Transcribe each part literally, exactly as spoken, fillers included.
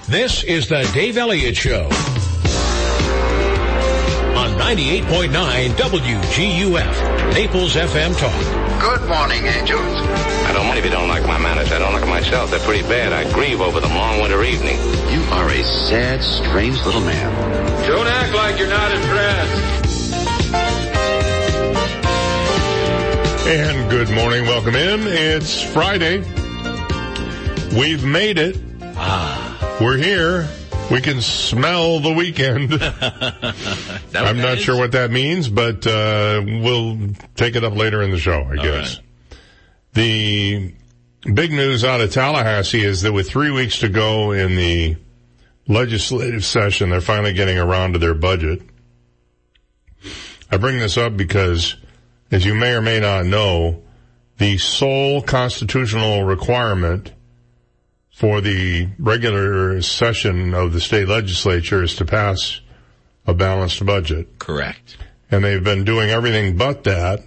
This is the Dave Elliott Show on ninety-eight point nine W G U F, Naples F M Talk. Good morning, angels. I don't mind if you don't like my manners. I don't like them myself. They're pretty bad. I grieve over them long winter evening. You are a sad, strange little man. Don't act like you're not impressed. And good morning. Welcome in. It's Friday. We've made it. Ah. We're here. We can smell the weekend. I'm not is? sure what that means, but uh we'll take it up later in the show, I All guess. right. The big news out of Tallahassee is that with three weeks to go in the legislative session, they're finally getting around to their budget. I bring this up because, as you may or may not know, the sole constitutional requirement for the regular session of the state legislature is to pass a balanced budget. Correct. And they've been doing everything but that.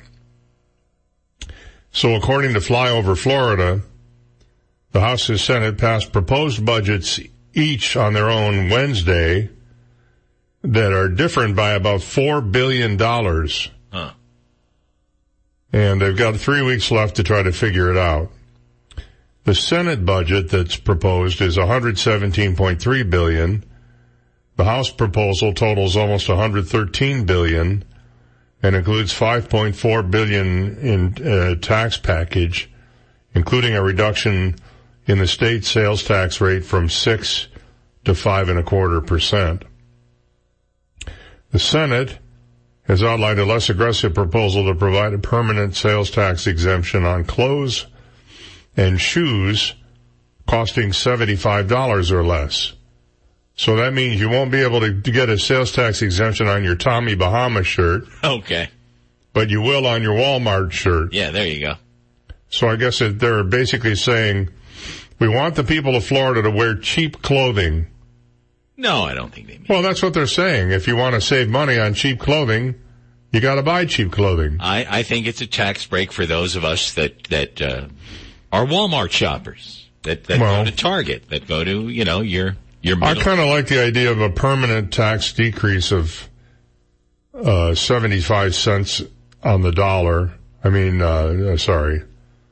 So according to Flyover Florida, the House and Senate passed proposed budgets each on their own Wednesday that are different by about four billion dollars. Huh. And they've got three weeks left to try to figure it out. The Senate budget that's proposed is one hundred seventeen point three billion dollars. The House proposal totals almost one hundred thirteen billion dollars and includes five point four billion dollars in uh, tax package, including a reduction in the state sales tax rate from six to five and a quarter percent. The Senate has outlined a less aggressive proposal to provide a permanent sales tax exemption on clothes and shoes costing seventy-five dollars or less. So that means you won't be able to, to get a sales tax exemption on your Tommy Bahama shirt. Okay. But you will on your Walmart shirt. Yeah, there you go. So I guess that they're basically saying, we want the people of Florida to wear cheap clothing. No, I don't think they mean. Well, that's what they're saying. If you want to save money on cheap clothing, you got to buy cheap clothing. I, I think it's a tax break for those of us that, that, uh, are Walmart shoppers, that, that Well, go to Target, that go to, you know, your, your I middle. kind of like the idea of a permanent tax decrease of uh seventy-five cents on the dollar. I mean, uh sorry,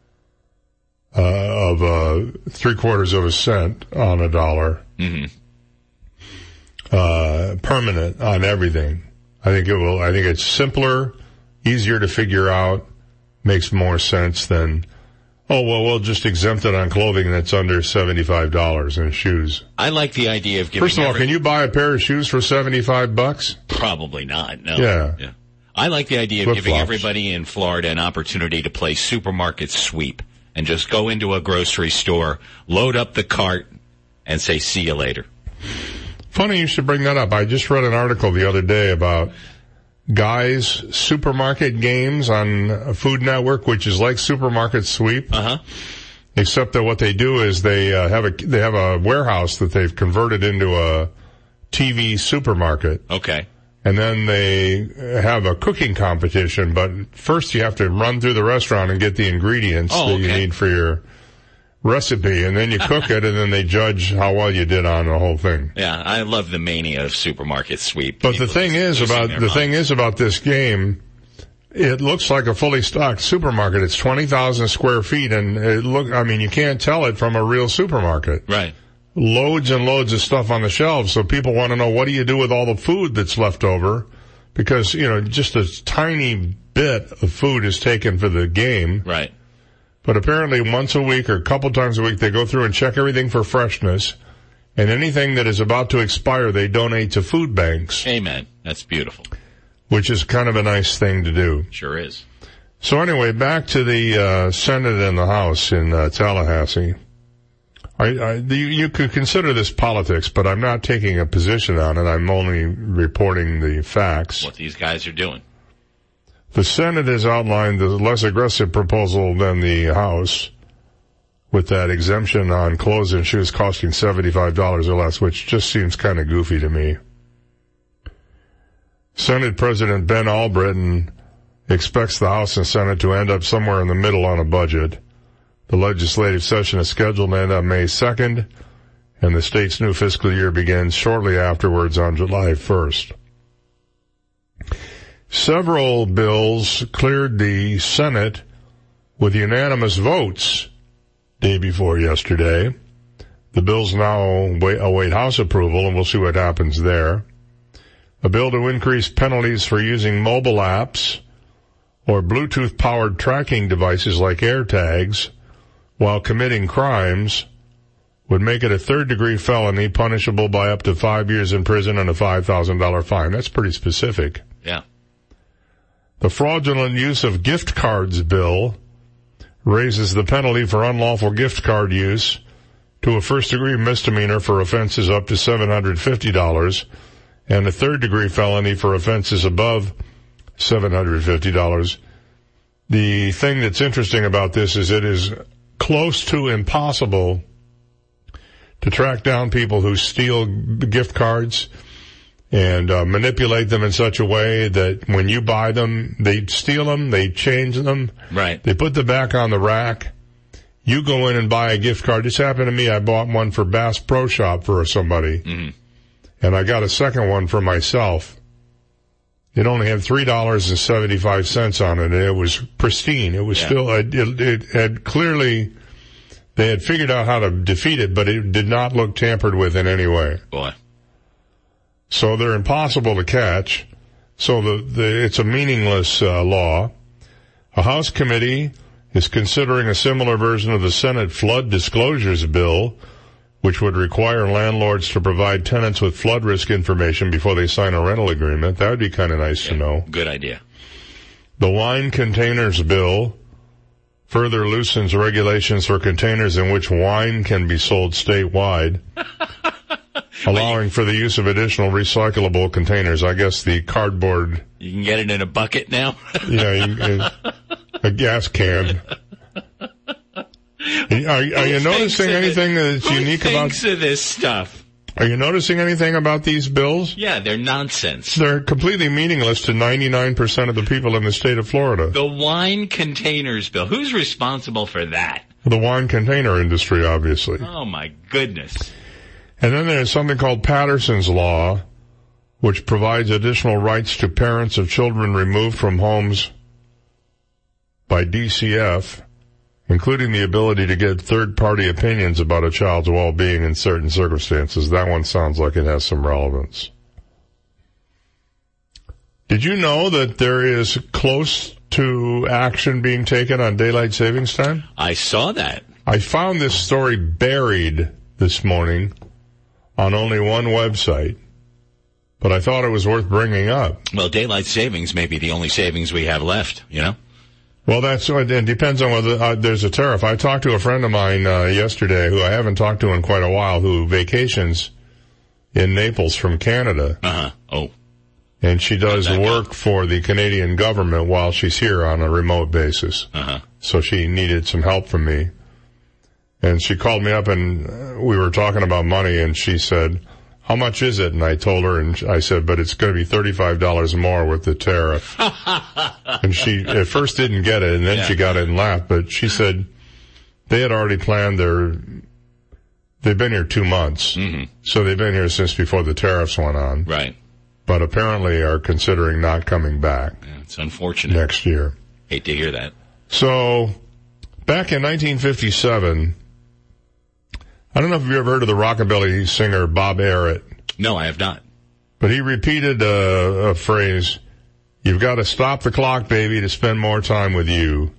uh of uh three quarters of a cent on a dollar. Mm-hmm. Uh permanent on everything. I think it will. I think it's simpler, easier to figure out, makes more sense than, oh, well, we'll just exempt it on clothing that's under seventy-five dollars and shoes. I like the idea of giving. First of all, every- can you buy a pair of shoes for seventy-five bucks? Probably not. No. Yeah. Yeah. I like the idea of Flip-flops. giving everybody in Florida an opportunity to play supermarket sweep and just go into a grocery store, load up the cart, and say, see you later. Funny you should bring that up. I just read an article the other day about Guys supermarket games on Food Network, which is like supermarket sweep. Uh-huh. Except that what they do is they uh, have a they have a warehouse that they've converted into a T V supermarket. Okay. And then they have a cooking competition, but first you have to run through the restaurant and get the ingredients Oh, that you okay. need for your recipe, and then you cook it, and then they judge how well you did on the whole thing. Yeah, I love the mania of supermarket sweep. But the People thing is losing about their the mind. thing is about this game, it looks like a fully stocked supermarket. It's twenty thousand square feet, and it look I mean you can't tell it from a real supermarket. Right. Loads and loads of stuff on the shelves, so people want to know, what do you do with all the food that's left over? Because, you know, just a tiny bit of food is taken for the game. Right. But apparently once a week or a couple times a week, they go through and check everything for freshness. And anything that is about to expire, they donate to food banks. Amen. That's beautiful. Which is kind of a nice thing to do. Sure is. So anyway, back to the uh, Senate and the House in uh, Tallahassee. I, I, you, you could consider this politics, but I'm not taking a position on it. I'm only reporting the facts. What these guys are doing. The Senate has outlined the less aggressive proposal than the House, with that exemption on clothes and shoes costing seventy-five dollars or less, which just seems kind of goofy to me. Senate President Ben Albritton expects the House and Senate to end up somewhere in the middle on a budget. The legislative session is scheduled to end on May second, and the state's new fiscal year begins shortly afterwards on July first. Several bills cleared the Senate with unanimous votes day before yesterday. The bills now await House approval, and we'll see what happens there. A bill to increase penalties for using mobile apps or Bluetooth-powered tracking devices like AirTags while committing crimes would make it a third-degree felony punishable by up to five years in prison and a five thousand dollars fine. That's pretty specific. Yeah. The fraudulent use of gift cards bill raises the penalty for unlawful gift card use to a first-degree misdemeanor for offenses up to seven hundred fifty dollars and a third-degree felony for offenses above seven hundred fifty dollars. The thing that's interesting about this is it is close to impossible to track down people who steal gift cards and uh, manipulate them in such a way that when you buy them, they steal them, they change them, right? They put them back on the rack. You go in and buy a gift card. This happened to me. I bought one for Bass Pro Shop for somebody, mm-hmm. and I got a second one for myself. It only had three dollars and seventy-five cents on it, and it was pristine. It was yeah. still, it, it had clearly, they had figured out how to defeat it, but it did not look tampered with in any way. Boy. So they're impossible to catch. So the, the it's a meaningless uh, law. A House committee is considering a similar version of the Senate flood disclosures bill, which would require landlords to provide tenants with flood risk information before they sign a rental agreement. That would be kind of nice yeah, to know. Good idea. The wine containers bill further loosens regulations for containers in which wine can be sold statewide, allowing for the use of additional recyclable containers. I guess the cardboard... You can get it in a bucket now? Yeah, you, a gas can. Are, are you noticing anything that's Who unique about... Who thinks of this stuff? Are you noticing anything about these bills? Yeah, they're nonsense. They're completely meaningless to ninety-nine percent of the people in the state of Florida. The wine containers bill. Who's responsible for that? The wine container industry, obviously. Oh, my goodness. And then there's something called Patterson's Law, which provides additional rights to parents of children removed from homes by D C F, including the ability to get third-party opinions about a child's well-being in certain circumstances. That one sounds like it has some relevance. Did you know that there is close to action being taken on daylight savings time? I saw that. I found this story buried this morning on only one website, but I thought it was worth bringing up. Well, daylight savings may be the only savings we have left, you know? Well, that's it depends on whether uh, there's a tariff. I talked to a friend of mine uh, yesterday who I haven't talked to in quite a while, who vacations in Naples from Canada. Uh-huh. Oh. And she does work go? for the Canadian government while she's here on a remote basis. Uh-huh. So she needed some help from me. And she called me up and we were talking about money, and she said, how much is it? And I told her, and I said, but it's going to be thirty-five dollars more with the tariff. And she at first didn't get it, and then yeah. she got it and laughed. But she said they had already planned their, they've been here two months. Mm-hmm. So they've been here since before the tariffs went on. Right. But apparently are considering not coming back. Yeah, it's unfortunate. Next year. Hate to hear that. So back in nineteen fifty-seven, I don't know if you've ever heard of the rockabilly singer Bob Ehret. No, I have not. But he repeated a, a phrase, you've got to stop the clock, baby, to spend more time with you.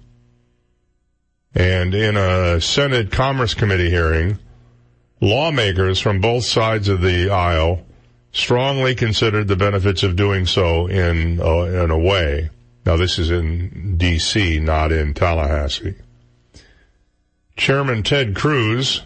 And in a Senate Commerce Committee hearing, lawmakers from both sides of the aisle strongly considered the benefits of doing so in, uh, in a way. Now, this is in D C, not in Tallahassee. Chairman Ted Cruz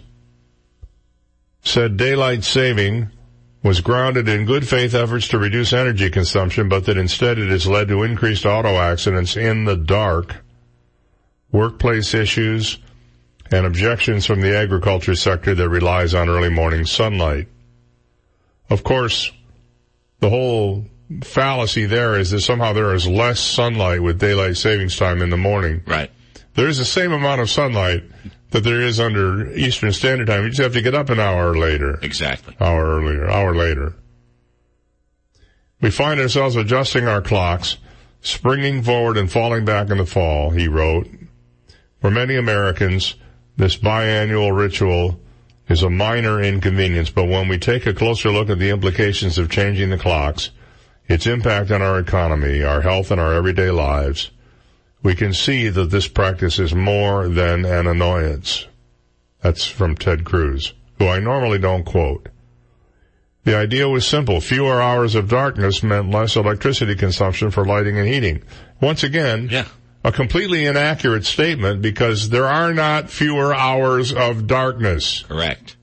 said daylight saving was grounded in good faith efforts to reduce energy consumption, but that instead it has led to increased auto accidents in the dark, workplace issues, and objections from the agriculture sector that relies on early morning sunlight. Of course, the whole fallacy there is that somehow there is less sunlight with daylight savings time in the morning. Right. There is the same amount of sunlight, that there is under Eastern Standard Time. You just have to get up an hour later. Exactly. Hour earlier, hour later. We find ourselves adjusting our clocks, springing forward and falling back in the fall, he wrote. For many Americans, this biannual ritual is a minor inconvenience, but when we take a closer look at the implications of changing the clocks, its impact on our economy, our health, and our everyday lives, we can see that this practice is more than an annoyance. That's from Ted Cruz, who I normally don't quote. The idea was simple. Fewer hours of darkness meant less electricity consumption for lighting and heating. Once again, yeah. a completely inaccurate statement because there are not fewer hours of darkness. Correct.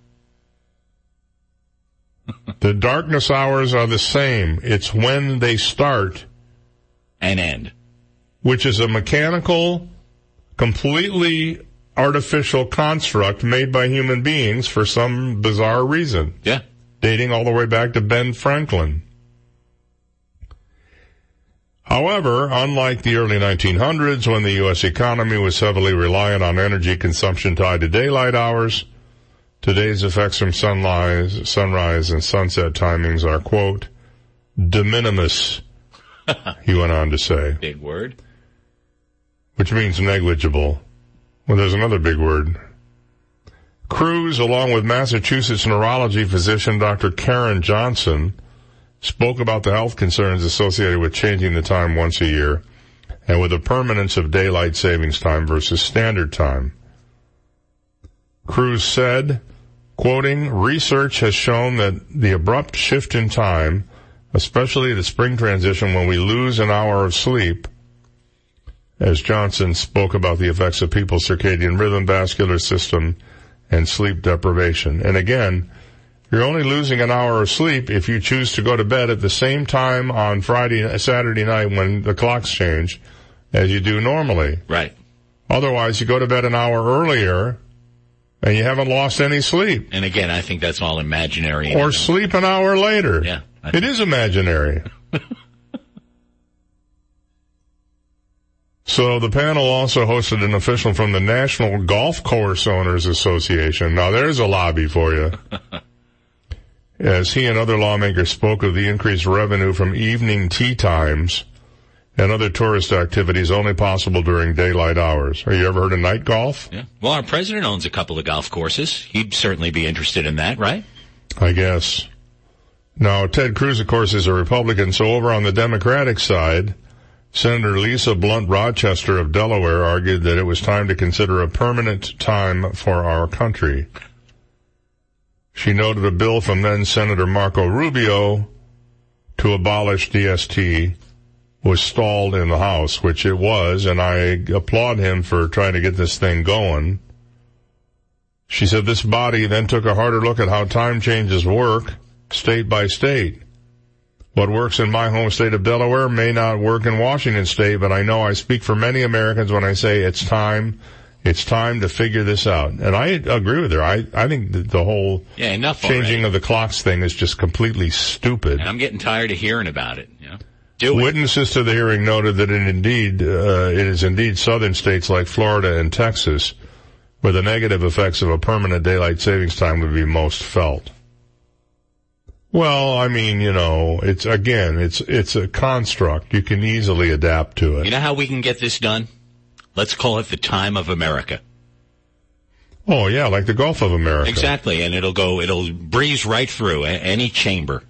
The darkness hours are the same. It's when they start and end, which is a mechanical, completely artificial construct made by human beings for some bizarre reason. Yeah. Dating all the way back to Ben Franklin. However, unlike the early nineteen hundreds, when the U S economy was heavily reliant on energy consumption tied to daylight hours, today's effects from sunrise, sunrise and sunset timings are, quote, de minimis, he went on to say. Big word. Which means negligible. Well, there's another big word. Cruz, along with Massachusetts neurology physician Doctor Karen Johnson, spoke about the health concerns associated with changing the time once a year and with the permanence of daylight savings time versus standard time. Cruz said, quoting, research has shown that the abrupt shift in time, especially the spring transition when we lose an hour of sleep, as Johnson spoke about the effects of people's circadian rhythm, vascular system, and sleep deprivation. And again, you're only losing an hour of sleep if you choose to go to bed at the same time on Friday, Saturday night when the clocks change as you do normally. Right. Otherwise, you go to bed an hour earlier and you haven't lost any sleep. And again, I think that's all imaginary. Or sleep an hour later. Yeah. It is imaginary. So the panel also hosted an official from the National Golf Course Owners Association. Now there's a lobby for you. As he and other lawmakers spoke of the increased revenue from evening tea times and other tourist activities only possible during daylight hours. Have you ever heard of night golf? Yeah. Well, our president owns a couple of golf courses. He'd certainly be interested in that, right? I guess. Now, Ted Cruz, of course, is a Republican, so over on the Democratic side, Senator Lisa Blunt Rochester of Delaware argued that it was time to consider a permanent time for our country. She noted a bill from then Senator Marco Rubio to abolish D S T was stalled in the House, which it was, and I applaud him for trying to get this thing going. She said this body then took a harder look at how time changes work state by state. What works in my home state of Delaware may not work in Washington State, but I know I speak for many Americans when I say it's time, it's time to figure this out. And I agree with her. I, I think that the whole yeah, enough changing already. of the clocks thing is just completely stupid. And I'm getting tired of hearing about it. You know? Do Witnesses to the hearing noted that it indeed, uh, it is indeed southern states like Florida and Texas where the negative effects of a permanent daylight savings time would be most felt. Well, I mean, you know, it's, again, it's, it's a construct. You can easily adapt to it. You know how we can get this done? Let's call it the time of America. Oh, yeah, like the Gulf of America. Exactly, and it'll go, it'll breeze right through any chamber.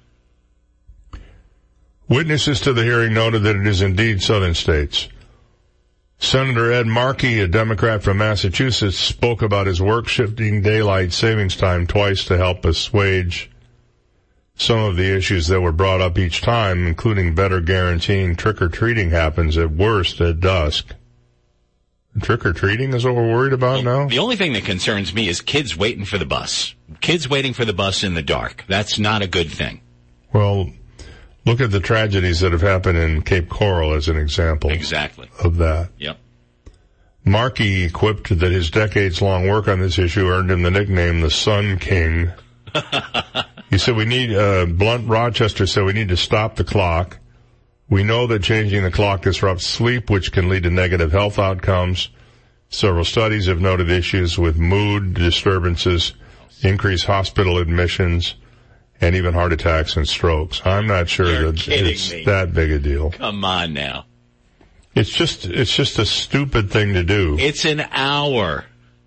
Witnesses to the hearing noted that it is indeed southern states. Senator Ed Markey, a Democrat from Massachusetts, spoke about his work shifting daylight savings time twice to help assuage some of the issues that were brought up each time, including better guaranteeing trick-or-treating happens at worst at dusk. Trick-or-treating is what we're worried about well, now? The only thing that concerns me is kids waiting for the bus. Kids waiting for the bus in the dark. That's not a good thing. Well, look at the tragedies that have happened in Cape Coral as an example. Exactly. Of that. Yep. Markey quipped that his decades-long work on this issue earned him the nickname the Sun King. He said we need, uh, Blunt Rochester said we need to stop the clock. We know that changing the clock disrupts sleep, which can lead to negative health outcomes. Several studies have noted issues with mood disturbances, increased hospital admissions, and even heart attacks and strokes. I'm not sure You're that kidding it's me. that big a deal. Come on now. It's just, it's just a stupid thing to do. It's an hour.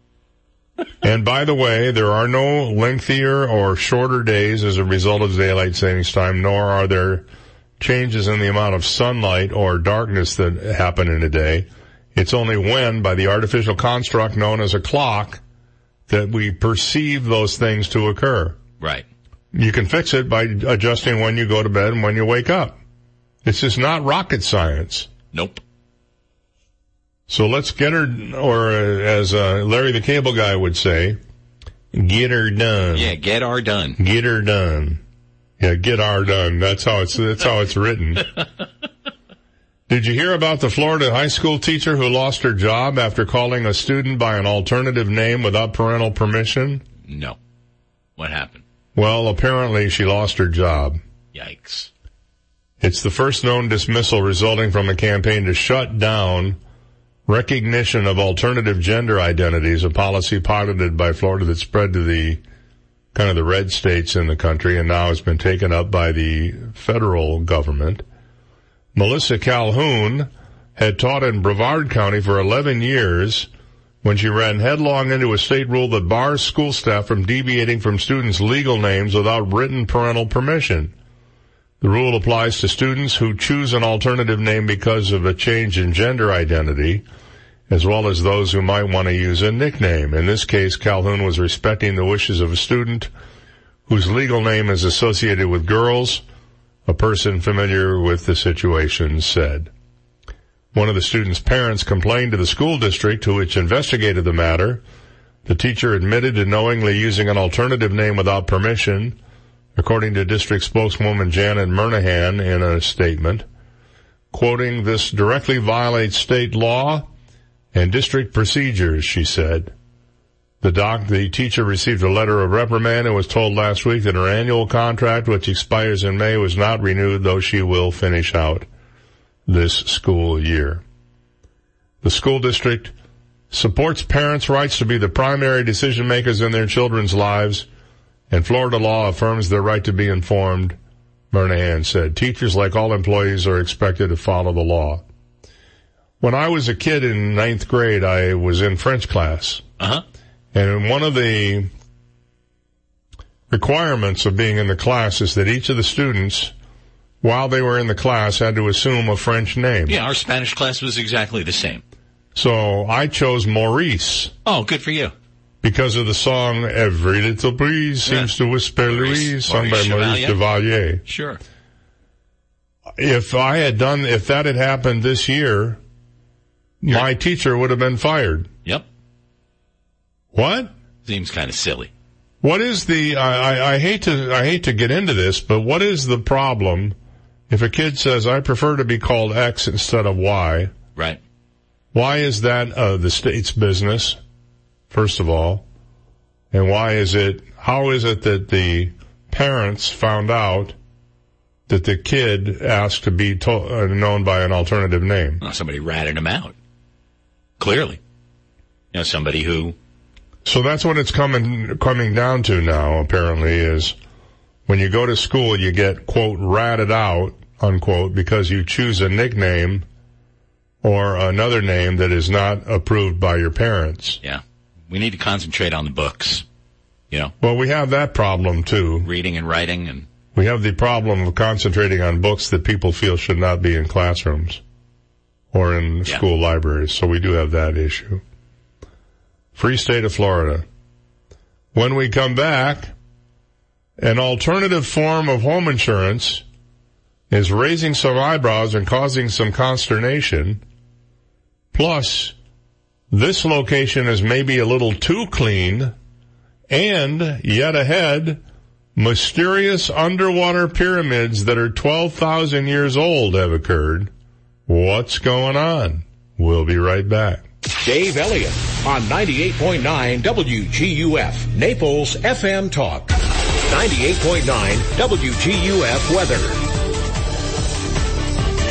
And by the way, there are no lengthier or shorter days as a result of daylight savings time, nor are there changes in the amount of sunlight or darkness that happen in a day. It's only when, by the artificial construct known as a clock, that we perceive those things to occur. Right. You can fix it by adjusting when you go to bed and when you wake up. It's just not rocket science. Nope. So let's get her, or uh, as uh, Larry the Cable Guy would say, get her done. Yeah, get our done. Get her done. Yeah, get our done. That's how it's, that's how it's written. Did you hear about the Florida high school teacher who lost her job after calling a student by an alternative name without parental permission? No. What happened? Well, apparently she lost her job. Yikes. It's the first known dismissal resulting from a campaign to shut down recognition of alternative gender identities, a policy piloted by Florida that spread to the kind of the red states in the country and now has been taken up by the federal government. Melissa Calhoun had taught in Brevard County for eleven years when she ran headlong into a state rule that bars school staff from deviating from students' legal names without written parental permission. The rule applies to students who choose an alternative name because of a change in gender identity, as well as those who might want to use a nickname. In this case, Calhoun was respecting the wishes of a student whose legal name is associated with girls, a person familiar with the situation said. One of the student's parents complained to the school district, which investigated the matter. The teacher admitted to knowingly using an alternative name without permission, according to district spokeswoman Janet Murnahan in a statement. Quoting, "This directly violates state law and district procedures," she said. The doc, the teacher received a letter of reprimand and was told last week that her annual contract, which expires in May, was not renewed, though she will finish out this school year. The school district supports parents' rights to be the primary decision makers in their children's lives, and Florida law affirms their right to be informed, Murnahan said. Teachers, like all employees, are expected to follow the law. When I was a kid in ninth grade, I was in French class. Uh-huh. And one of the requirements of being in the class is that each of the students, while they were in the class, had to assume a French name. Yeah, our Spanish class was exactly the same. So I chose Maurice. Oh, good for you. Because of the song Every Little Breeze Yeah. Seems to Whisper Maurice- Louise, sung Maurice by Maurice Chevalier. Chevalier. Sure. If I had done, if that had happened this year, You're- my teacher would have been fired. Yep. What? Seems kind of silly. What is the, I, I, I hate to, I hate to get into this, but what is the problem if a kid says, I prefer to be called X instead of Y? Right. Why is that, uh, the state's business, first of all? And why is it, how is it that the parents found out that the kid asked to be to, uh, known by an alternative name? Well, somebody ratted him out. Clearly. You know, somebody who... So that's what it's coming, coming down to now, apparently, is when you go to school, you get, quote, ratted out, unquote, because you choose a nickname or another name that is not approved by your parents. Yeah. We need to concentrate on the books. You know, Well, we have that problem, too. reading and writing and... We have the problem of concentrating on books that people feel should not be in classrooms or in Yeah. school libraries. So we do have that issue. Free state of Florida. When we come back, an alternative form of home insurance is raising some eyebrows and causing some consternation. Plus, this location is maybe a little too clean. And, yet ahead, mysterious underwater pyramids that are twelve thousand years old have occurred. What's going on? We'll be right back. Dave Elliott on ninety-eight point nine W G U F, Naples F M Talk. ninety-eight point nine W G U F weather.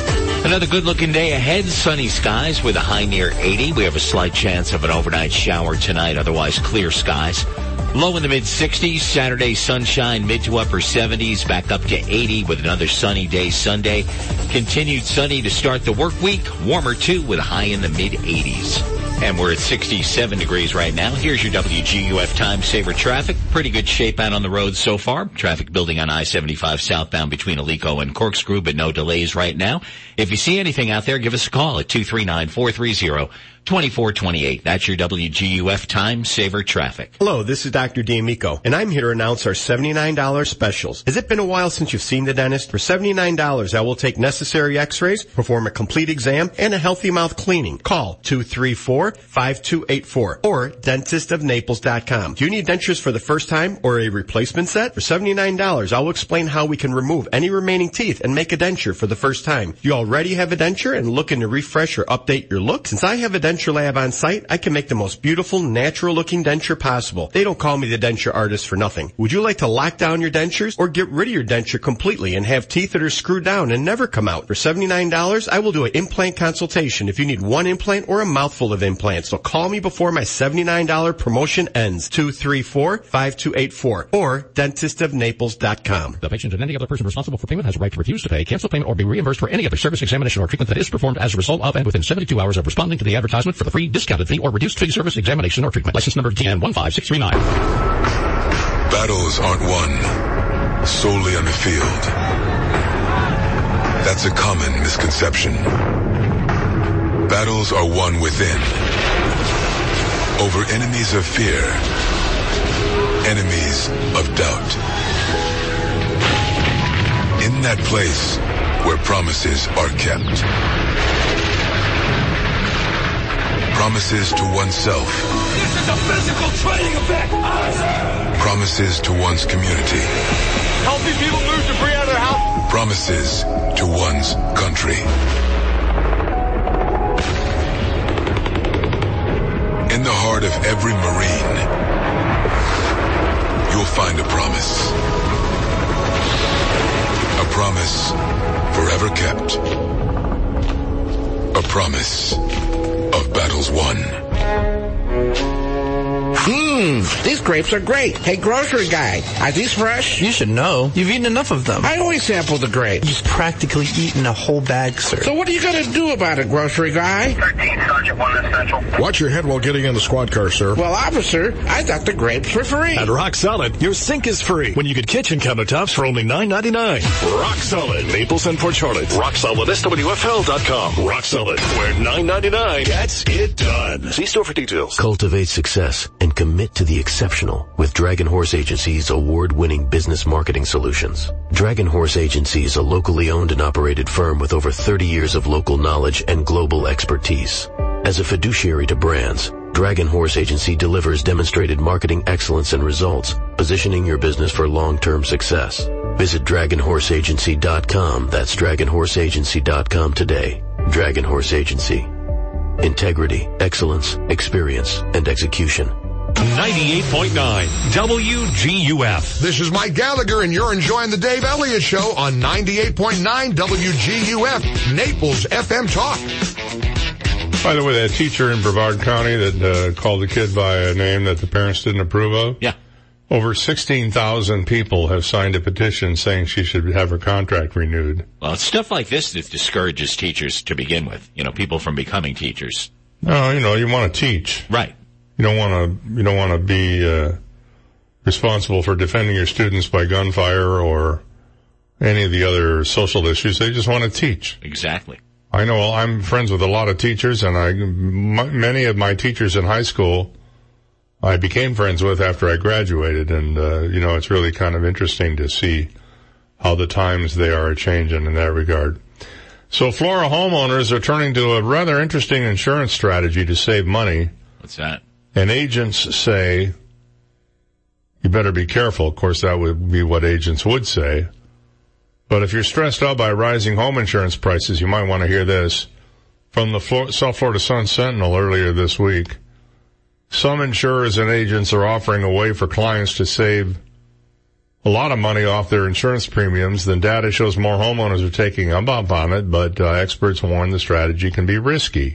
Another good-looking day ahead. Sunny skies with a high near eighty. We have a slight chance of an overnight shower tonight, otherwise clear skies. Low in the mid-sixties. Saturday, sunshine, mid to upper seventies. Back up to eighty with another sunny day Sunday. Continued sunny to start the work week. Warmer, too, with a high in the mid-eighties. And we're at sixty-seven degrees right now. Here's your W G U F Time Saver traffic. Pretty good shape out on the road so far. Traffic building on I seventy-five southbound between Alico and Corkscrew, but no delays right now. If you see anything out there, give us a call at two three nine, four three zero, two four two eight. That's your W G U F Time Saver traffic. Hello, this is Doctor D'Amico, and I'm here to announce our seventy-nine dollars specials. Has it been a while since you've seen the dentist? For seventy-nine dollars, I will take necessary x-rays, perform a complete exam, and a healthy mouth cleaning. Call two three four, five two eight four or dentist of naples dot com. Do you need dentures for the first time or a replacement set? For seventy-nine dollars, I will explain how we can remove any remaining teeth and make a denture for the first time. You already have a denture and looking to refresh or update your look? Since I have a denture lab on site, I can make the most beautiful, natural-looking denture possible. They don't call me the denture artist for nothing. Would you like to lock down your dentures or get rid of your denture completely and have teeth that are screwed down and never come out? For seventy-nine dollars, I will do an implant consultation if you need one implant or a mouthful of implants. So call me before my seventy-nine dollars promotion ends. two three four, five two eight four or dentist of naples dot com. The patient and any other person responsible for payment has a right to refuse to pay, cancel payment, or be reimbursed for any other service, examination, or treatment that is performed as a result of and within seventy-two hours of responding to the advertisement for the free, discounted fee, or reduced fee service, examination, or treatment. License number T N one five six three nine. Battles aren't won solely on the field. That's a common misconception. Battles are won within. Over enemies of fear, enemies of doubt. In that place where promises are kept. Promises to oneself. This is a physical training event! Promises to one's community. Helping people move debris out of their house. Promises to one's country. In the heart of every Marine, you'll find a promise. A promise forever kept. A promise of battles won. Mmm, these grapes are great. Hey, grocery guy, are these fresh? You should know. You've eaten enough of them. I always sample the grapes. You've practically eaten a whole bag, sir. So what are you going to do about it, grocery guy? thirteen, Sergeant one Essential. Watch your head while getting in the squad car, sir. Well, officer, I thought the grapes were free. At Rock Solid, your sink is free when you get kitchen countertops for only nine ninety-nine. Rock Solid, Naples and Port Charlotte. Rock Solid, S W F L dot com. Rock Solid, where nine ninety-nine gets it done. See store for details. Cultivate success and commit to the exceptional with Dragon Horse Agency's award-winning business marketing solutions. Dragon Horse Agency is a locally owned and operated firm with over thirty years of local knowledge and global expertise. As a fiduciary to brands, Dragon Horse Agency delivers demonstrated marketing excellence and results, positioning your business for long-term success. Visit dragon horse agency dot com. That's dragon horse agency dot com today. Dragon Horse Agency. Integrity, excellence, experience, and execution. ninety-eight point nine W G U F. This is Mike Gallagher, and you're enjoying the Dave Elliott Show on ninety-eight point nine W G U F, Naples F M Talk. By the way, that teacher in Brevard County that uh, called the kid by a name that the parents didn't approve of? Yeah. Over sixteen thousand people have signed a petition saying she should have her contract renewed. Well, it's stuff like this that discourages teachers to begin with. You know, people from becoming teachers. No, you know, you want to teach. Right. You don't want to, you don't want to be, uh, responsible for defending your students by gunfire or any of the other social issues. They just want to teach. Exactly. I know I'm friends with a lot of teachers, and I, m- many of my teachers in high school I became friends with after I graduated, and, uh, you know, it's really kind of interesting to see how the times they are changing in that regard. So Flora homeowners are turning to a rather interesting insurance strategy to save money. What's that? And agents say, you better be careful. Of course, that would be what agents would say. But if you're stressed out by rising home insurance prices, you might want to hear this. From the Flor- South Florida Sun-Sentinel earlier this week, some insurers and agents are offering a way for clients to save a lot of money off their insurance premiums, then data shows more homeowners are taking a bump on it, but uh, experts warn the strategy can be risky.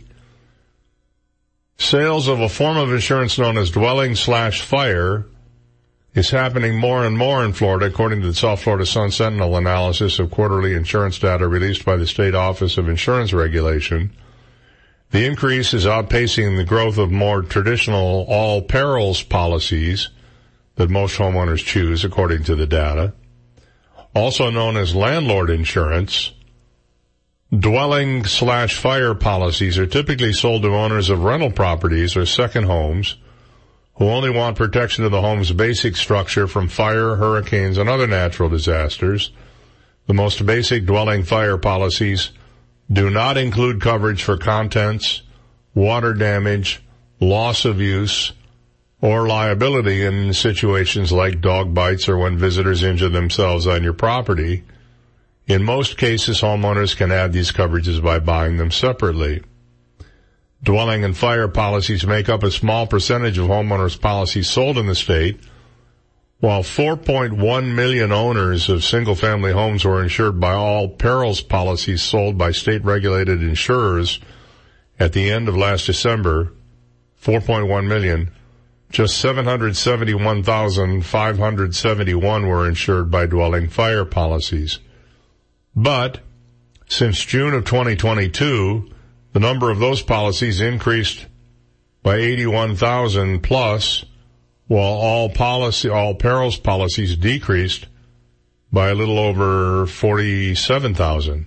Sales of a form of insurance known as dwelling slash fire is happening more and more in Florida, according to the South Florida Sun Sentinel analysis of quarterly insurance data released by the State Office of Insurance Regulation. The increase is outpacing the growth of more traditional all perils policies that most homeowners choose, according to the data. Also known as landlord insurance, dwelling slash fire policies are typically sold to owners of rental properties or second homes who only want protection of the home's basic structure from fire, hurricanes, and other natural disasters. The most basic dwelling fire policies do not include coverage for contents, water damage, loss of use, or liability in situations like dog bites or when visitors injure themselves on your property. In most cases, homeowners can add these coverages by buying them separately. Dwelling and fire policies make up a small percentage of homeowners' policies sold in the state, while four point one million owners of single-family homes were insured by all perils policies sold by state-regulated insurers at the end of last December, four point one million, just seven hundred seventy-one thousand five hundred seventy-one were insured by dwelling fire policies. But since June of twenty twenty-two, the number of those policies increased by eighty-one thousand plus, while all policy, all perils policies decreased by a little over forty-seven thousand.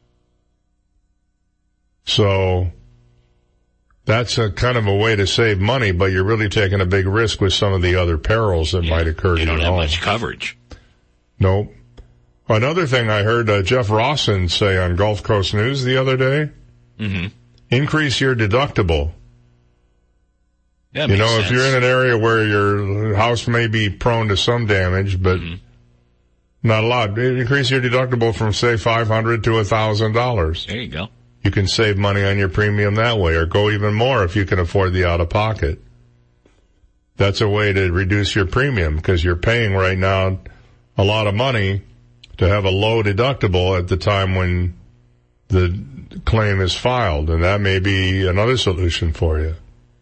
So that's a kind of a way to save money, but you're really taking a big risk with some of the other perils that yeah, might occur to you. You don't have home. much coverage. Nope. Another thing I heard uh, Jeff Rawson say on Gulf Coast News the other day, mm-hmm. increase your deductible. Yeah, you know, sense. If you're in an area where your house may be prone to some damage, but mm-hmm. not a lot, increase your deductible from, say, five hundred dollars to one thousand dollars. There you go. You can save money on your premium that way, or go even more if you can afford the out-of-pocket. That's a way to reduce your premium, because you're paying right now a lot of money to have a low deductible at the time when the claim is filed, and that may be another solution for you.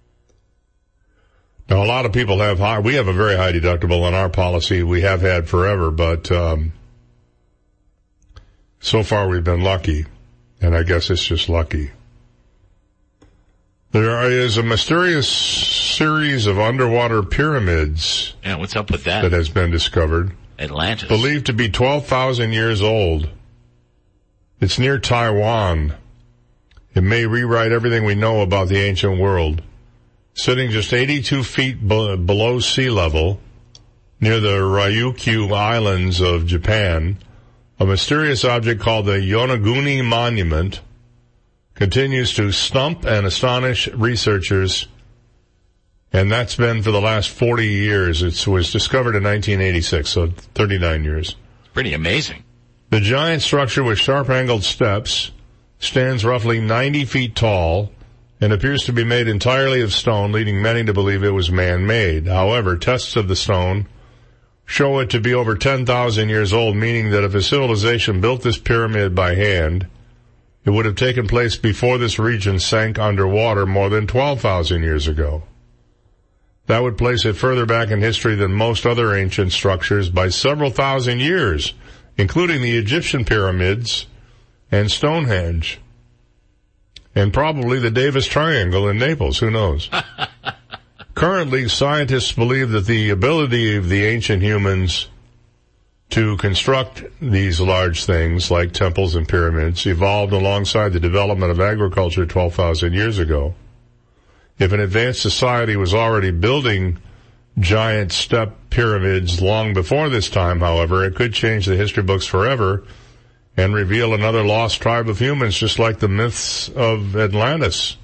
Now, a lot of people have high, we have a very high deductible on our policy. We have had forever, but um, so far we've been lucky, and I guess it's just lucky. There is a mysterious series of underwater pyramids. Yeah, what's up with that? That has been discovered. Atlantis. Believed to be twelve thousand years old. It's near Taiwan. It may rewrite everything we know about the ancient world. Sitting just eighty-two feet be- below sea level, near the Ryukyu Islands of Japan, a mysterious object called the Yonaguni Monument continues to stump and astonish researchers, and that's been for the last forty years. It was discovered in nineteen eighty-six, so thirty-nine years. Pretty amazing. The giant structure with sharp-angled steps stands roughly ninety feet tall and appears to be made entirely of stone, leading many to believe it was man-made. However, tests of the stone show it to be over ten thousand years old, meaning that if a civilization built this pyramid by hand, it would have taken place before this region sank underwater more than twelve thousand years ago. That would place it further back in history than most other ancient structures by several thousand years, including the Egyptian pyramids and Stonehenge, and probably the Davis Triangle in Naples. Who knows? Currently, scientists believe that the ability of the ancient humans to construct these large things like temples and pyramids evolved alongside the development of agriculture twelve thousand years ago. If an advanced society was already building giant step pyramids long before this time, however, it could change the history books forever and reveal another lost tribe of humans, just like the myths of Atlantis.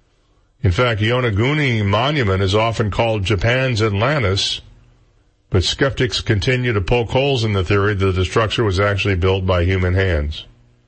In fact, Yonaguni Monument is often called Japan's Atlantis, but skeptics continue to poke holes in the theory that the structure was actually built by human hands.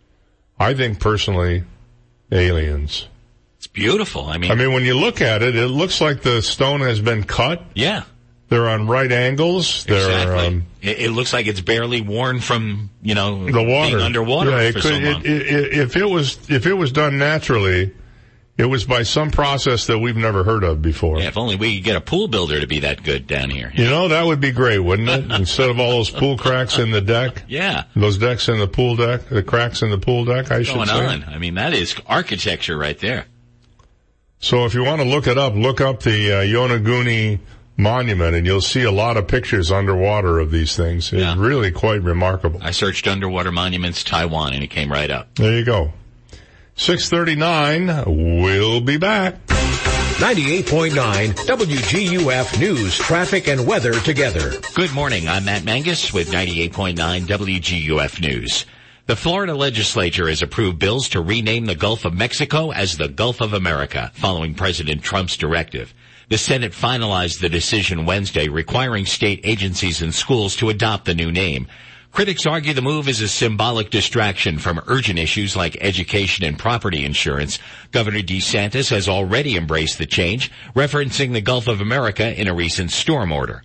I think, personally, aliens. It's beautiful. I mean, I mean, when you look at it, it looks like the stone has been cut. Yeah. They're on right angles. They're, exactly. Um, it, it looks like it's barely worn from, you know, the water. being underwater yeah, it for could, so long. It, it, if it was, if it was done naturally, it was by some process that we've never heard of before. Yeah, if only we could get a pool builder to be that good down here. You know, that would be great, wouldn't it? Instead of all those pool cracks in the deck. Yeah. Those decks in the pool deck, the cracks in the pool deck, I What's should going say. on? I mean, that is architecture right there. So if you want to look it up, look up the uh, Yonaguni Monument, and you'll see a lot of pictures underwater of these things. It's Yeah. really quite remarkable. I searched underwater monuments Taiwan, and it came right up. There you go. six thirty-nine, we'll be back. ninety-eight point nine W G U F News, Traffic, and Weather together. Good morning. I'm Matt Mangus with ninety-eight point nine W G U F News. The Florida legislature has approved bills to rename the Gulf of Mexico as the Gulf of America, following President Trump's directive. The Senate finalized the decision Wednesday, requiring state agencies and schools to adopt the new name. Critics argue the move is a symbolic distraction from urgent issues like education and property insurance. Governor DeSantis has already embraced the change, referencing the Gulf of America in a recent storm order.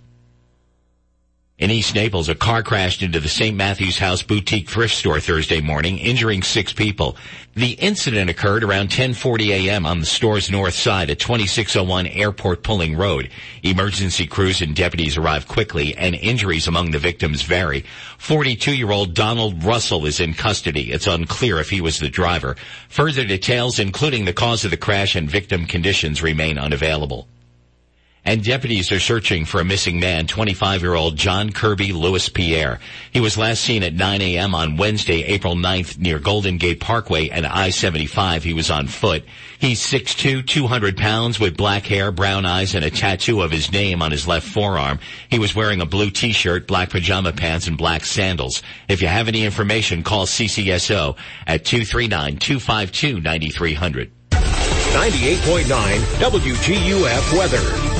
In East Naples, a car crashed into the Saint Matthew's House boutique thrift store Thursday morning, injuring six people. The incident occurred around ten forty a.m. on the store's north side at twenty-six oh one Airport Pulling Road. Emergency crews and deputies arrived quickly, and injuries among the victims vary. forty-two-year-old Donald Russell is in custody. It's unclear if he was the driver. Further details, including the cause of the crash and victim conditions, remain unavailable. And deputies are searching for a missing man, twenty-five-year-old John Kirby Lewis Pierre. He was last seen at nine a.m. on Wednesday, April ninth, near Golden Gate Parkway and I seventy-five. He was on foot. He's six two, two hundred pounds, with black hair, brown eyes, and a tattoo of his name on his left forearm. He was wearing a blue t-shirt, black pajama pants, and black sandals. If you have any information, call C C S O at two three nine, two five two, nine three zero zero. ninety-eight point nine W G U F Weather.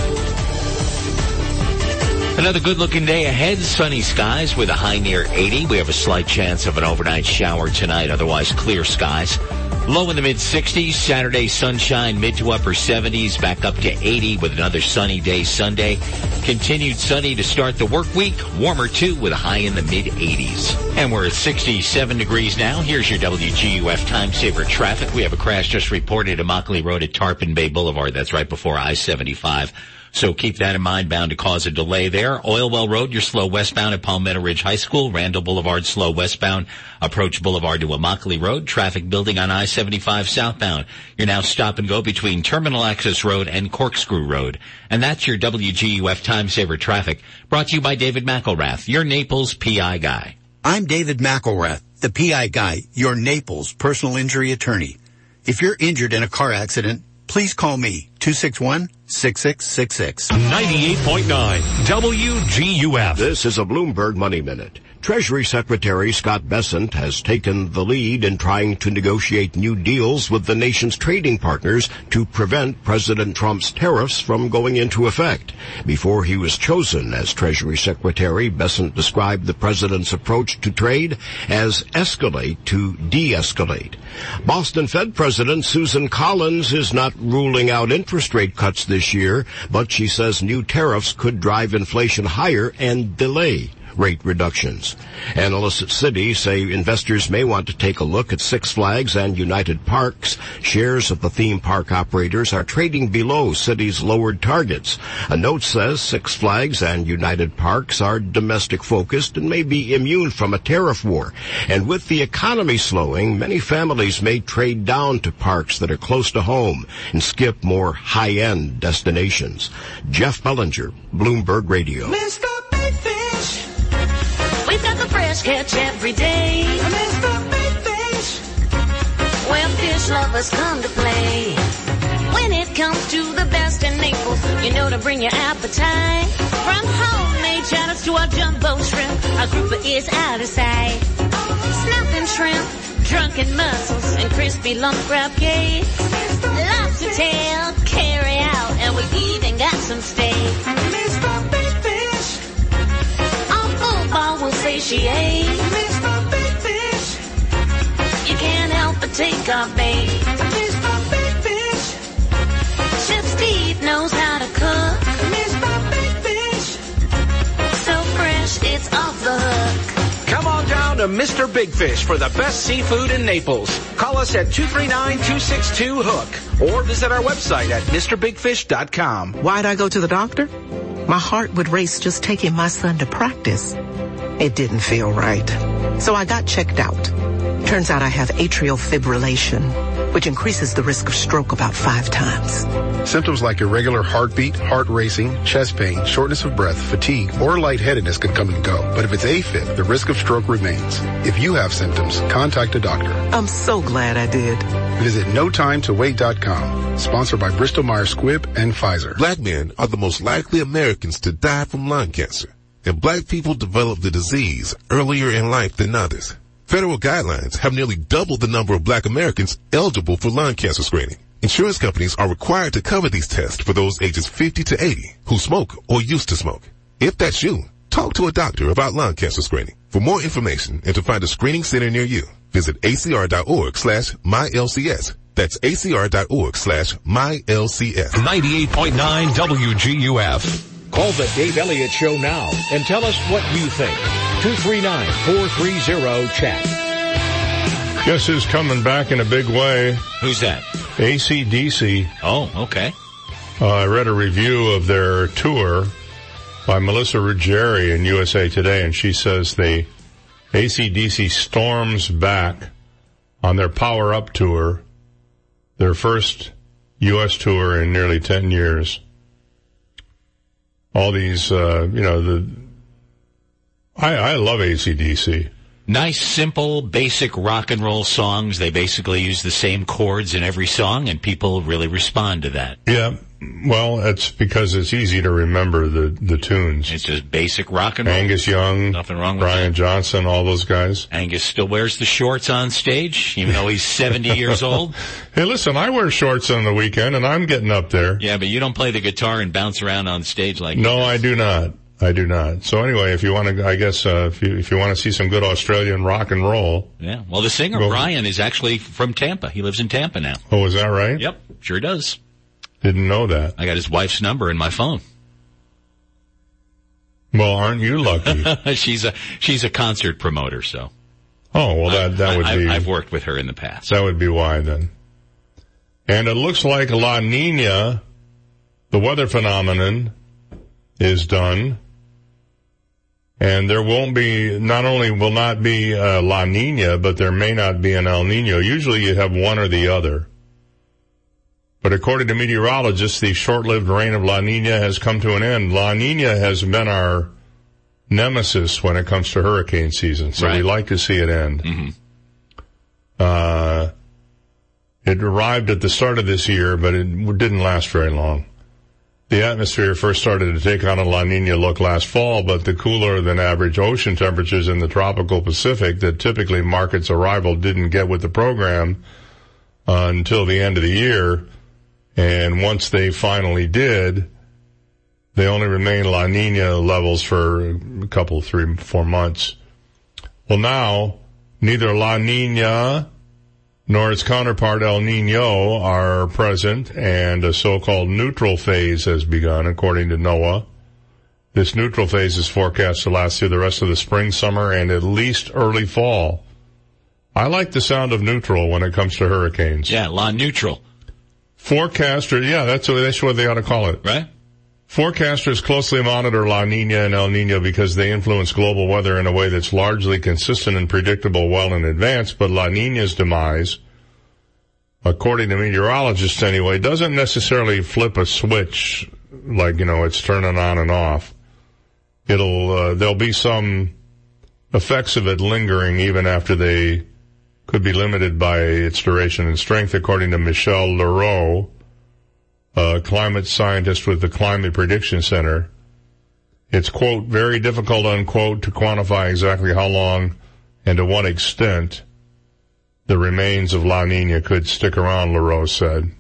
Another good-looking day ahead. Sunny skies with a high near eighty. We have a slight chance of an overnight shower tonight, otherwise clear skies. Low in the mid-sixties. Saturday, sunshine, mid to upper seventies, back up to eighty with another sunny day Sunday. Continued sunny to start the work week. Warmer, too, with a high in the mid-eighties. And we're at sixty-seven degrees now. Here's your W G U F Time Saver traffic. We have a crash just reported at Immokalee Road at Tarpon Bay Boulevard. That's right before I seventy-five. So keep that in mind, bound to cause a delay there. Oilwell Road, you're slow westbound at Palmetto Ridge High School. Randall Boulevard, slow westbound. Approach Boulevard to Immokalee Road. Traffic building on I seventy-five southbound. You're now stop and go between Terminal Access Road and Corkscrew Road. And that's your W G U F Time Saver traffic, brought to you by David McElrath, your Naples P I guy. I'm David McElrath, the P I guy, your Naples personal injury attorney. If you're injured in a car accident, please call me, two six one, six six six six. ninety-eight point nine W G U F. This is a Bloomberg Money Minute. Treasury Secretary Scott Bessent has taken the lead in trying to negotiate new deals with the nation's trading partners to prevent President Trump's tariffs from going into effect. Before he was chosen as Treasury Secretary, Bessent described the president's approach to trade as escalate to de-escalate. Boston Fed President Susan Collins is not ruling out interest rate cuts this year, but she says new tariffs could drive inflation higher and delay rate reductions. Analysts at Citi say investors may want to take a look at Six Flags and United Parks. Shares of the theme park operators are trading below Citi's lowered targets. A note says Six Flags and United Parks are domestic-focused and may be immune from a tariff war. And with the economy slowing, many families may trade down to parks that are close to home and skip more high-end destinations. Jeff Bellinger, Bloomberg Radio. Mister Big Fish. We've got the fresh catch every day. Mister Big Fish. Where fish lovers come to play. When it comes to the best in Naples, you know to bring your appetite. From homemade chatters to our jumbo shrimp, our grouper is out of sight. Snapping shrimp, drunken mussels, and crispy lump crab cakes. Lobster tail, carry out, and we even got some steak. Mister Big Fish. Our football will satiate. Mister Big Fish. You can't help but take our bait. Mister Big Fish. Chef Steve knows how to cook. Mister Big Fish. to Mister Big Fish for the best seafood in Naples. Call us at two three nine, two six two, hook or visit our website at Mr Big Fish dot com. Why'd I go to the doctor? My heart would race just taking my son to practice. It didn't feel right. So I got checked out. Turns out I have atrial fibrillation, which increases the risk of stroke about five times. Symptoms like irregular heartbeat, heart racing, chest pain, shortness of breath, fatigue, or lightheadedness can come and go. But if it's AFib, the risk of stroke remains. If you have symptoms, contact a doctor. I'm so glad I did. Visit no time to wait dot com. Sponsored by Bristol Myers Squibb and Pfizer. Black men are the most likely Americans to die from lung cancer. And black people develop the disease earlier in life than others. Federal guidelines have nearly doubled the number of black Americans eligible for lung cancer screening. Insurance companies are required to cover these tests for those ages fifty to eighty who smoke or used to smoke. If that's you, talk to a doctor about lung cancer screening. For more information and to find a screening center near you, visit acr.org slash MyLCS. That's acr.org slash MyLCS. ninety-eight point nine W G U F. Call the Dave Elliott Show now and tell us what you think. two three nine, four three zero, chat. Guess who's coming back in a big way? Who's that? A C D C. Oh, okay. Uh, I read a review of their tour by Melissa Ruggieri in U S A Today, and she says the A C D C storms back on their Power Up tour, their first U S tour in nearly ten years. All these, uh, you know, the, I, I love A C D C. Nice, simple, basic rock and roll songs. They basically use the same chords in every song, and people really respond to that. Yeah. Well, it's because it's easy to remember the, the tunes. It's just basic rock and roll. Angus Young, nothing wrong with Brian that. Johnson, all those guys. Angus still wears the shorts on stage, even though he's seventy years old. Hey, listen, I wear shorts on the weekend, and I'm getting up there. Yeah, but you don't play the guitar and bounce around on stage like No, I do not. I do not. So anyway, if you want to, I guess, uh, if you, if you want to see some good Australian rock and roll. Yeah. Well, the singer, go. Brian, is actually from Tampa. He lives in Tampa now. Oh, is that right? Yep. Sure does. Didn't know that. I got his wife's number in my phone. Well, aren't you lucky? she's a, she's a concert promoter, so. Oh, well, that, that would I, be. I've worked with her in the past. That would be why then. And it looks like La Nina, the weather phenomenon, is done. And there won't be, not only will not be uh, La Nina, but there may not be an El Nino. Usually you have one or the other. But according to meteorologists, the short-lived reign of La Nina has come to an end. La Nina has been our nemesis when it comes to hurricane season, so right. we like to see it end. Mm-hmm. Uh, it arrived at the start of this year, but it didn't last very long. The atmosphere first started to take on a La Nina look last fall, but the cooler than average ocean temperatures in the tropical Pacific that typically mark its arrival didn't get with the program uh, until the end of the year. And once they finally did, they only remained La Nina levels for a couple, three, four months. Well, now, neither La Nina nor its counterpart El Nino are present, and a so-called neutral phase has begun, according to NOAA. This neutral phase is forecast to last through the rest of the spring, summer, and at least early fall. I like the sound of neutral when it comes to hurricanes. Yeah, La Neutral. Forecaster, yeah, that's what, that's what they ought to call it. Right. Forecasters closely monitor La Nina and El Nino because they influence global weather in a way that's largely consistent and predictable well in advance, but La Nina's demise, according to meteorologists anyway, doesn't necessarily flip a switch like, you know, it's turning on and off. It'll, uh, there'll be some effects of it lingering even after they could be limited by its duration and strength, according to Michel Leroux, a climate scientist with the Climate Prediction Center. It's, quote, very difficult, unquote, to quantify exactly how long and to what extent the remains of La Nina could stick around, Leroux said.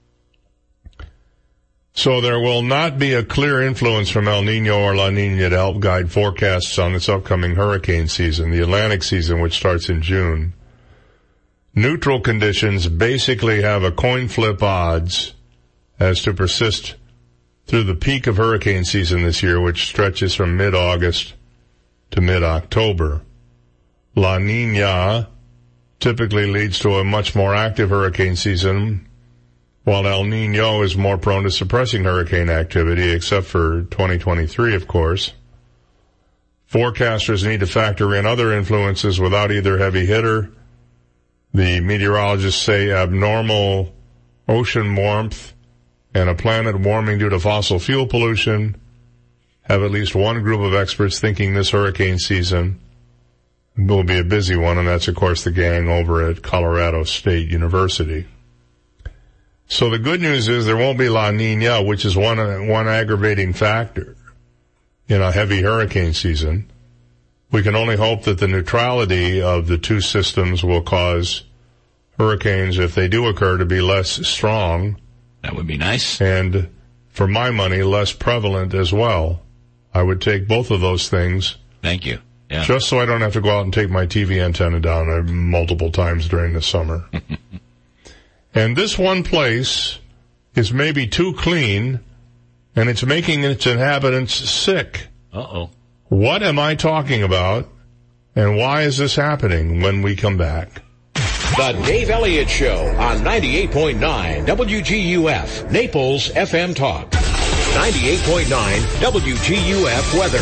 So there will not be a clear influence from El Nino or La Nina to help guide forecasts on this upcoming hurricane season, the Atlantic season, which starts in June. Neutral conditions basically have a coin flip odds as to persist through the peak of hurricane season this year, which stretches from mid-August to mid-October. La Nina typically leads to a much more active hurricane season, while El Nino is more prone to suppressing hurricane activity, except for twenty twenty-three, of course. Forecasters need to factor in other influences without either heavy hitter. The meteorologists say abnormal ocean warmth and a planet warming due to fossil fuel pollution have at least one group of experts thinking this hurricane season will be a busy one, and that's, of course, the gang over at Colorado State University. So the good news is there won't be La Nina, which is one one aggravating factor in a heavy hurricane season. We can only hope that the neutrality of the two systems will cause hurricanes, if they do occur, to be less strong. That would be nice. And, for my money, less prevalent as well. I would take both of those things. Thank you. Yeah. Just so I don't have to go out and take my T V antenna down multiple times during the summer. And this one place is maybe too clean, and it's making its inhabitants sick. Uh-oh. What am I talking about, and why is this happening when we come back? The Dave Elliott Show on ninety-eight point nine W G U F, Naples F M Talk. ninety-eight point nine W G U F weather.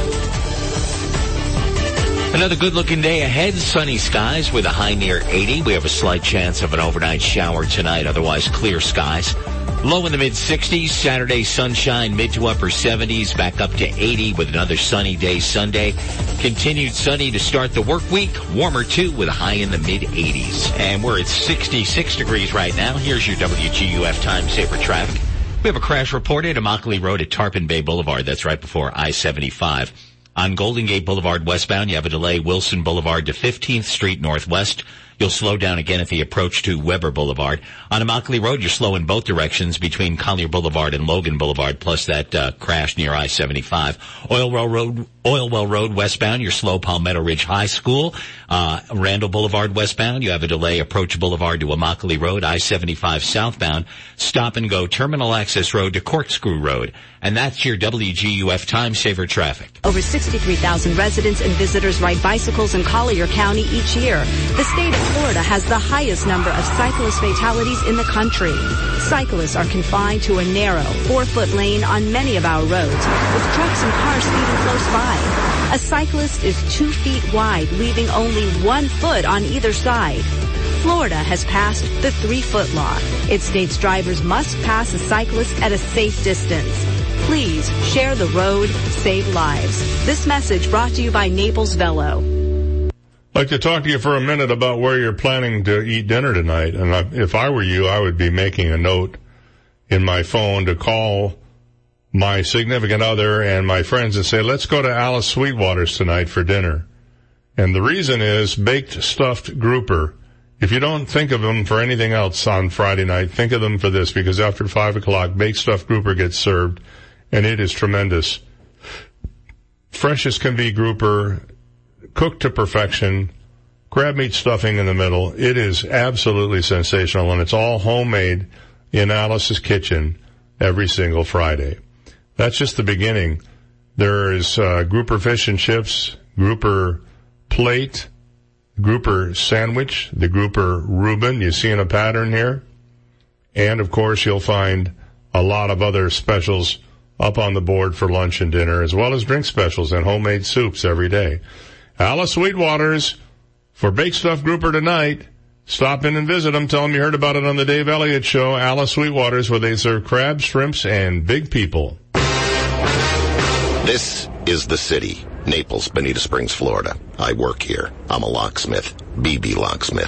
Another good-looking day ahead. Sunny skies with a high near eighty. We have a slight chance of an overnight shower tonight, otherwise clear skies. Low in the mid-sixties. Saturday, sunshine, mid to upper seventies, back up to eighty with another sunny day Sunday. Continued sunny to start the work week. Warmer, too, with a high in the mid-eighties. And we're at sixty-six degrees right now. Here's your W G U F time saver traffic. We have a crash reported at Immokalee Road at Tarpon Bay Boulevard. That's right before I seventy-five. On Golden Gate Boulevard westbound, you have a delay Wilson Boulevard to fifteenth Street Northwest. You'll slow down again at the approach to Weber Boulevard. On Immokalee Road, you're slow in both directions between Collier Boulevard and Logan Boulevard, plus that uh, crash near I seventy-five. Oilwell Road, Oilwell Road westbound, you're slow Palmetto Ridge High School. Uh, Randall Boulevard westbound, you have a delay approach Boulevard to Immokalee Road. I seventy-five southbound, stop and go Terminal Access Road to Corkscrew Road. And that's your W G U F time saver traffic. Over sixty-three thousand residents and visitors ride bicycles in Collier County each year. The state of Florida has the highest number of cyclist fatalities in the country. Cyclists are confined to a narrow, four-foot lane on many of our roads, with trucks and cars speeding close by. A cyclist is two feet wide, leaving only one foot on either side. Florida has passed the three-foot law. It states drivers must pass a cyclist at a safe distance. Please share the road, save lives. This message brought to you by Naples Velo. I'd like to talk to you for a minute about where you're planning to eat dinner tonight. And if I were you, I would be making a note in my phone to call my significant other and my friends and say, let's go to Alice Sweetwater's tonight for dinner. And the reason is baked stuffed grouper. If you don't think of them for anything else on Friday night, think of them for this, because after five o'clock, baked stuffed grouper gets served, and it is tremendous. Fresh as can be grouper, cooked to perfection, crab meat stuffing in the middle. It is absolutely sensational, and it's all homemade in Alice's kitchen every single Friday. That's just the beginning. There is uh, grouper fish and chips, grouper plate, grouper sandwich, the grouper Reuben. You seeing a pattern here? And, of course, you'll find a lot of other specials up on the board for lunch and dinner, as well as drink specials and homemade soups every day. Alice Sweetwater's for baked stuffed grouper tonight. Stop in and visit them. Tell them you heard about it on the Dave Elliott Show. Alice Sweetwater's, where they serve crabs, shrimps, and big people. This is the city. Naples, Bonita Springs, Florida. I work here. I'm a locksmith. B B Locksmith.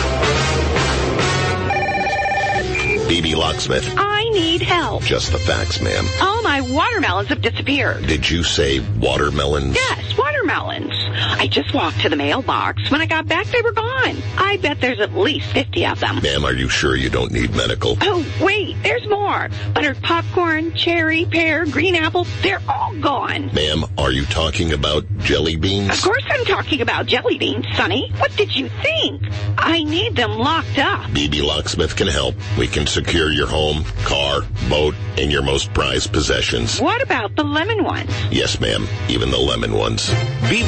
B B Locksmith. I need help. Just the facts, ma'am. All my watermelons have disappeared. Did you say watermelons? Yes, watermelons. I just walked to the mailbox. When I got back, they were gone. I bet there's at least fifty of them. Ma'am, are you sure you don't need medical? Oh, wait, there's more. Buttered popcorn, cherry, pear, green apple, they're all gone. Ma'am, are you talking about jelly beans? Of course I'm talking about jelly beans, Sonny. What did you think? I need them locked up. B B Locksmith can help. We can secure your home, car, boat, and your most prized possessions. What about the lemon ones? Yes, ma'am, even the lemon ones. B B Locksmith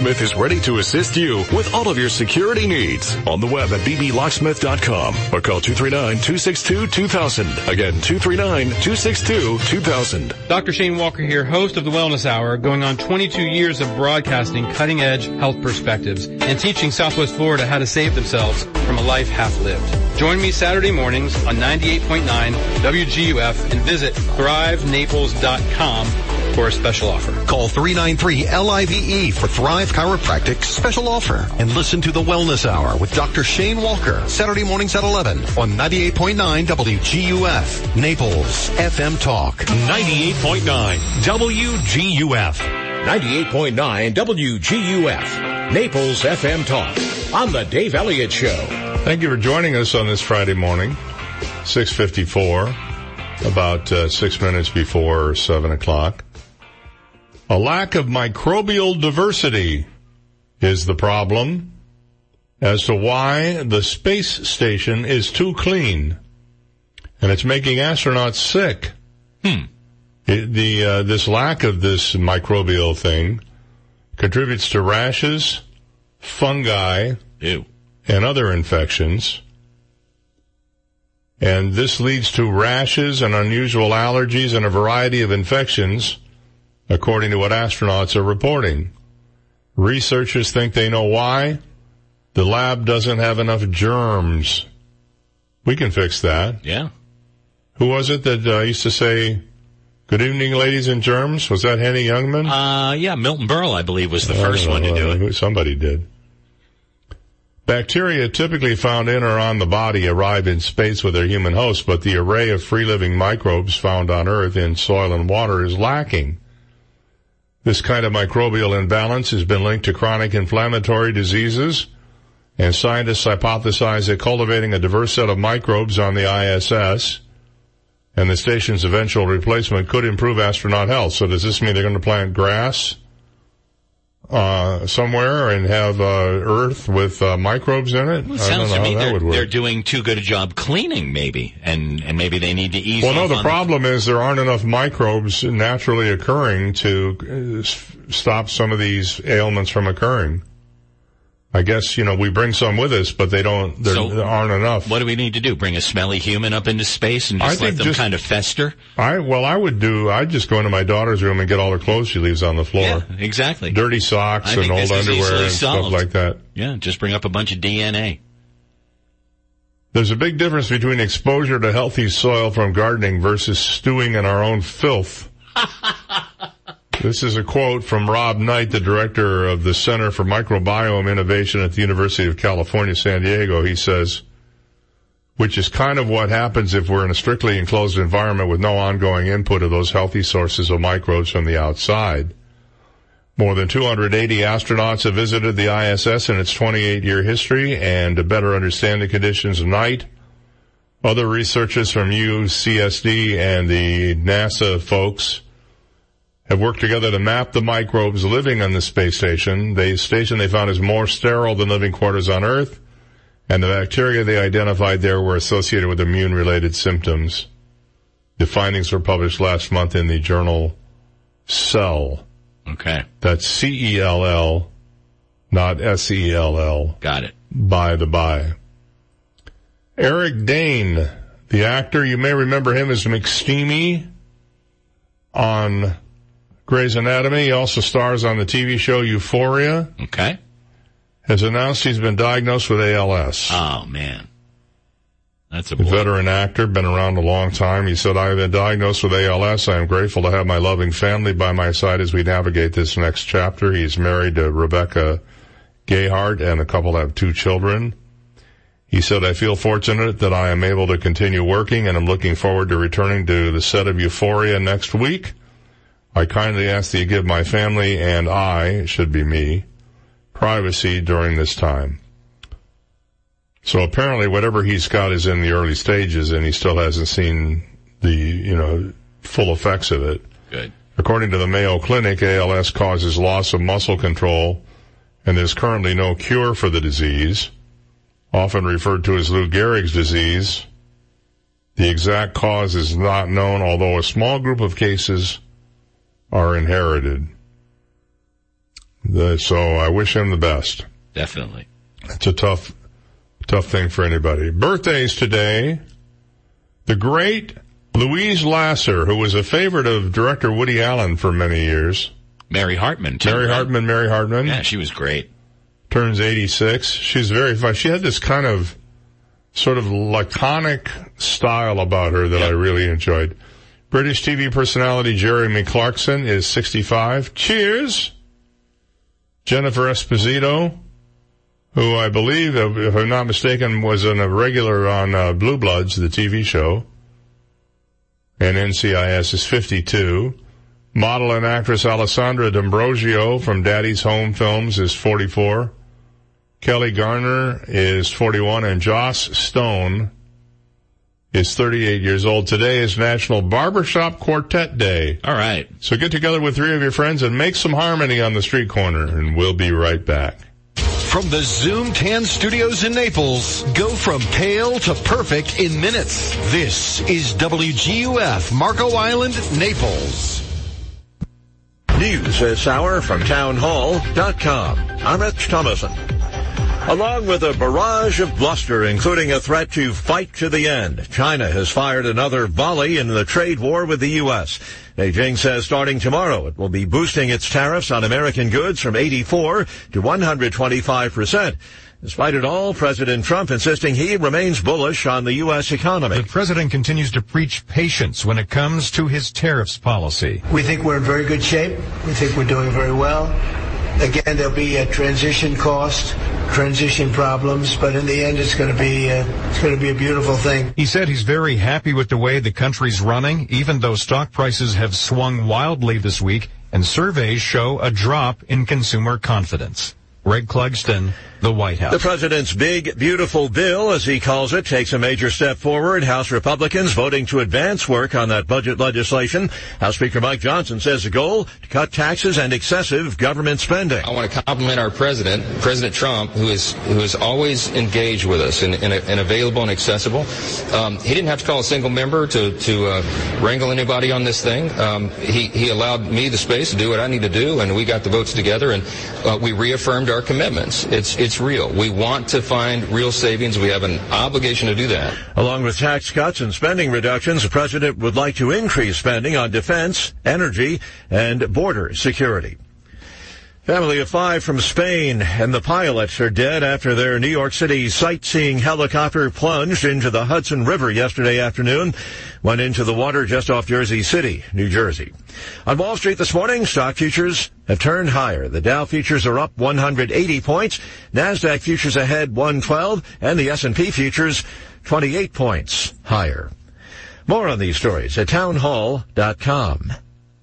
Locksmith is ready to assist you with all of your security needs. On the web at b b locksmith dot com or call two three nine, two six two, two thousand. Again, two three nine, two six two, two thousand. Doctor Shane Walker here, host of the Wellness Hour, going on twenty-two years of broadcasting cutting-edge health perspectives and teaching Southwest Florida how to save themselves from a life half lived. Join me Saturday mornings on ninety-eight point nine W G U F and visit thrive naples dot com for a special offer. Call three nine three L I V E for Thrive Chiropractic special offer. And listen to the Wellness Hour with Doctor Shane Walker, Saturday mornings at eleven on ninety-eight point nine W G U F, Naples F M Talk. ninety-eight point nine W G U F. ninety-eight point nine W G U F, Naples F M Talk. On the Dave Elliott Show. Thank you for joining us on this Friday morning, six fifty-four, about uh, six minutes before seven o'clock. A lack of microbial diversity is the problem as to why the space station is too clean, and it's making astronauts sick. Hmm. It, the uh, this lack of this microbial thing contributes to rashes, fungi, Ew. and other infections. And this leads to rashes and unusual allergies and a variety of infections, according to what astronauts are reporting. Researchers think they know why. The lab doesn't have enough germs. We can fix that. Yeah. Who was it that uh, used to say, "Good evening, ladies and germs"? Was that Henny Youngman? Uh, yeah, Milton Berle, I believe, was the I first know, one to do uh, it. Somebody did. Bacteria typically found in or on the body arrive in space with their human host, but the array of free-living microbes found on Earth in soil and water is lacking. This kind of microbial imbalance has been linked to chronic inflammatory diseases, and scientists hypothesize that cultivating a diverse set of microbes on the I S S and the station's eventual replacement could improve astronaut health. So does this mean they're going to plant grass uh somewhere and have uh earth with uh, microbes in it? Well, it I don't sounds know to me how that they're, would work. they're doing too good a job cleaning, maybe, and and maybe they need to ease Well, no, off the on problem is there aren't enough microbes naturally occurring to uh, s- stop some of these ailments from occurring. I guess, you know, we bring some with us, but they don't, there, So, there aren't enough. What do we need to do? Bring a smelly human up into space and I just let think them just- kind of fester? I, well, I would do, I'd just go into my daughter's room and get all her clothes she leaves on the floor. Yeah, exactly. Dirty socks I and think old this is underwear easily and stuff solved. like that. Yeah, just bring up a bunch of D N A. There's a big difference between exposure to healthy soil from gardening versus stewing in our own filth. This is a quote from Rob Knight, the director of the Center for Microbiome Innovation at the University of California, San Diego. He says, which is kind of what happens if we're in a strictly enclosed environment with no ongoing input of those healthy sources of microbes from the outside. More than two hundred eighty astronauts have visited the I S S in its twenty-eight year history, and to better understand the conditions of night, other researchers from U C S D and the NASA folks have worked together to map the microbes living on the space station. The station they found is more sterile than living quarters on Earth, and the bacteria they identified there were associated with immune-related symptoms. The findings were published last month in the journal Cell. Okay. That's C E L L, not S E L L. Got it. By the by. Eric Dane, the actor, you may remember him as McSteamy on Grey's Anatomy. He also stars on the T V show Euphoria. Okay. Has announced he's been diagnosed with A L S. Oh, man. That's a A veteran actor, been around a long time. He said, I have been diagnosed with A L S. I am grateful to have my loving family by my side as we navigate this next chapter. He's married to Rebecca Gayhart, and a couple have two children. He said, I feel fortunate that I am able to continue working, and I'm looking forward to returning to the set of Euphoria next week. I kindly ask that you give my family and I, it should be me, privacy during this time. So apparently whatever he's got is in the early stages, and he still hasn't seen the, you know, full effects of it. Good. According to the Mayo Clinic, A L S causes loss of muscle control, and there's currently no cure for the disease, often referred to as Lou Gehrig's disease. The exact cause is not known, although a small group of cases are inherited. The, so I wish him the best. Definitely. It's a tough, tough thing for anybody. Birthdays today. The great Louise Lasser, who was a favorite of director Woody Allen for many years. Mary Hartman, too. Mary right? Hartman, Mary Hartman. Yeah, she was great. Turns eighty-six. She's very fun. She had this kind of sort of laconic style about her that yep. I really enjoyed. British T V personality Jeremy Clarkson is sixty-five. Cheers! Jennifer Esposito, who I believe, if I'm not mistaken, was in a regular on uh, Blue Bloods, the T V show. And N C I S is fifty-two. Model and actress Alessandra D'Ambrosio from Daddy's Home Films is forty-four. Kelly Garner is forty-one, and Joss Stone is thirty-eight years old. Today is National Barbershop Quartet Day. All right. So get together with three of your friends and make some harmony on the street corner, and we'll be right back. From the Zoom ten Studios in Naples, go from pale to perfect in minutes. This is W G U F, Marco Island, Naples. News this hour from town hall dot com. I'm Rich Thomason. Along with a barrage of bluster, including a threat to fight to the end, China has fired another volley in the trade war with the U S. Beijing says starting tomorrow it will be boosting its tariffs on American goods from eighty-four to one hundred twenty-five percent. Despite it all, President Trump insisting he remains bullish on the U S economy. The president continues to preach patience when it comes to his tariffs policy. We think we're in very good shape. We think we're doing very well. Again, there'll be a transition cost, transition problems, but in the end, it's going to be uh, it's going to be a beautiful thing. He said he's very happy with the way the country's running, even though stock prices have swung wildly this week, and surveys show a drop in consumer confidence. Greg Clugston, the White House. The president's big, beautiful bill, as he calls it, takes a major step forward. House Republicans voting to advance work on that budget legislation. House Speaker Mike Johnson says the goal to cut taxes and excessive government spending. I want to compliment our president, President Trump, who is who is always engaged with us and, and, and available and accessible. Um, he didn't have to call a single member to to uh, wrangle anybody on this thing. Um, he he allowed me the space to do what I need to do, and we got the votes together, and uh, we reaffirmed our commitments. It's it's real. We want to find real savings. We have an obligation to do that. Along with tax cuts and spending reductions, the president would like to increase spending on defense, energy, and border security. Family of five from Spain and the pilots are dead after their New York City sightseeing helicopter plunged into the Hudson River yesterday afternoon, went into the water just off Jersey City, New Jersey. On Wall Street this morning, stock futures have turned higher. The Dow futures are up one hundred eighty points, NASDAQ futures ahead one twelve, and the S and P futures twenty-eight points higher. More on these stories at town hall dot com.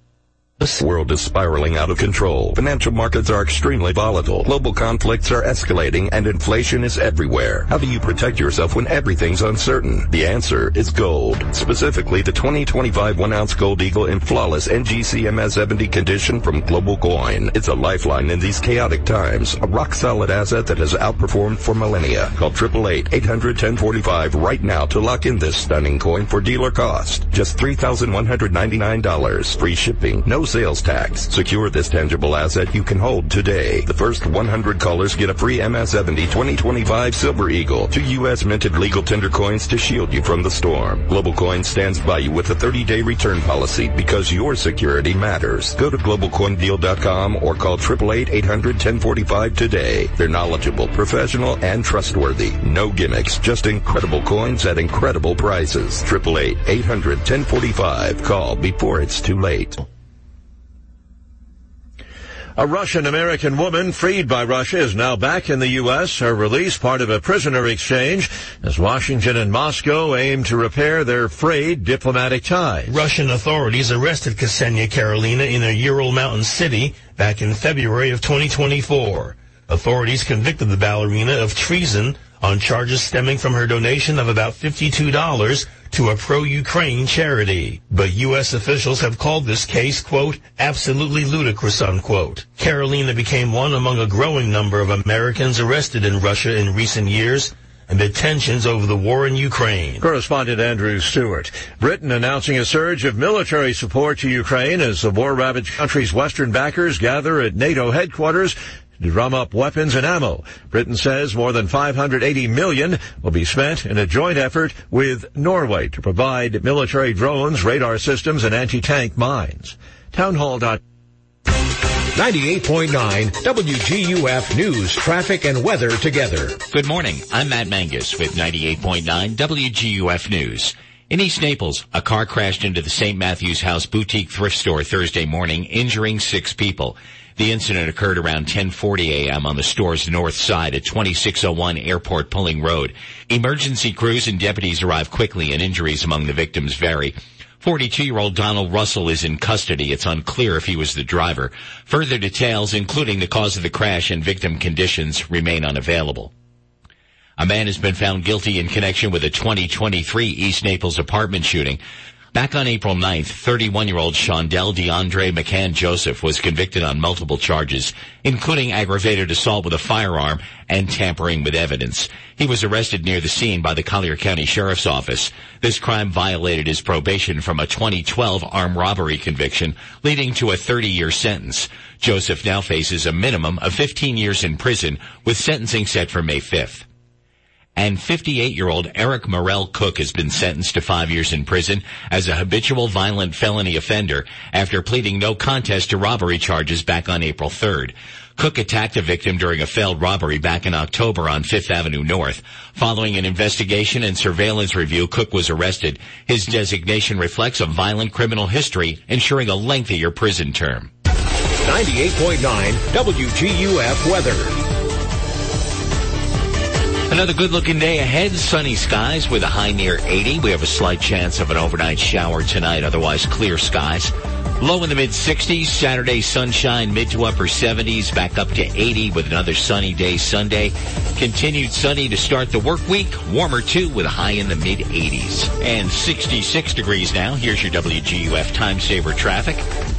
The world is spiraling out of control. Financial markets are extremely volatile. Global conflicts are escalating and inflation is everywhere. How do you protect yourself when everything's uncertain? The answer is gold. Specifically, the twenty twenty-five one-ounce Gold Eagle in flawless N G C M S seventy condition from Global Coin. It's a lifeline in these chaotic times. A rock-solid asset that has outperformed for millennia. Call eight eight eight, eight hundred, ten forty-five right now to lock in this stunning coin for dealer cost. Just three thousand one hundred ninety-nine dollars. Free shipping. No sales tax. Secure this tangible asset you can hold today. The first one hundred callers get a free M S seventy twenty twenty-five Silver Eagle. Two U S minted legal tender coins to shield you from the storm. Global Coin stands by you with a thirty-day return policy because your security matters. Go to global coin deal dot com or call eight eight eight, eight hundred, ten forty-five today. They're knowledgeable, professional, and trustworthy. No gimmicks, just incredible coins at incredible prices. eight eight eight, eight hundred, ten forty-five. Call before it's too late. A Russian-American woman freed by Russia is now back in the U S, her release part of a prisoner exchange as Washington and Moscow aim to repair their frayed diplomatic ties. Russian authorities arrested Ksenia Karelina in a Ural Mountain city back in February of twenty twenty-four. Authorities convicted the ballerina of treason on charges stemming from her donation of about fifty-two dollars to a pro-Ukraine charity. But U S officials have called this case, quote, absolutely ludicrous, unquote. Karelina became one among a growing number of Americans arrested in Russia in recent years. and the tensions over the war in Ukraine. Correspondent Andrew Stewart. Britain announcing a surge of military support to Ukraine as the war-ravaged country's Western backers gather at NATO headquarters to drum up weapons and ammo. Britain says more than five hundred eighty million dollars will be spent in a joint effort with Norway to provide military drones, radar systems, and anti-tank mines. Townhall dot ninety-eight point nine W G U F News, traffic, and weather together. Good morning. I'm Matt Mangus with ninety-eight point nine W G U F News. In East Naples, a car crashed into the Saint Matthew's House boutique thrift store Thursday morning, injuring six people. The incident occurred around ten forty a.m. on the store's north side at twenty-six oh one Airport Pulling Road. Emergency crews and deputies arrived quickly, and injuries among the victims vary. forty-two-year-old Donald Russell is in custody. It's unclear if he was the driver. Further details, including the cause of the crash and victim conditions, remain unavailable. A man has been found guilty in connection with a twenty twenty-three East Naples apartment shooting. Back on April ninth, thirty-one-year-old Shondell DeAndre McCann Joseph was convicted on multiple charges, including aggravated assault with a firearm and tampering with evidence. He was arrested near the scene by the Collier County Sheriff's Office. This crime violated his probation from a twenty twelve armed robbery conviction, leading to a thirty-year sentence. Joseph now faces a minimum of fifteen years in prison, with sentencing set for May fifth. And fifty-eight-year-old Eric Morel Cook has been sentenced to five years in prison as a habitual violent felony offender after pleading no contest to robbery charges back on April third. Cook attacked a victim during a failed robbery back in October on Fifth Avenue North. Following an investigation and surveillance review, Cook was arrested. His designation reflects a violent criminal history, ensuring a lengthier prison term. ninety-eight point nine W G U F weather. Another good-looking day ahead. Sunny skies with a high near eighty. We have a slight chance of an overnight shower tonight, otherwise clear skies. Low in the mid-sixties. Saturday, sunshine, mid to upper seventies. Back up to eighty with another sunny day Sunday. Continued sunny to start the work week. Warmer, too, with a high in the mid-eighties. And sixty-six degrees now. Here's your W G U F Time Saver traffic.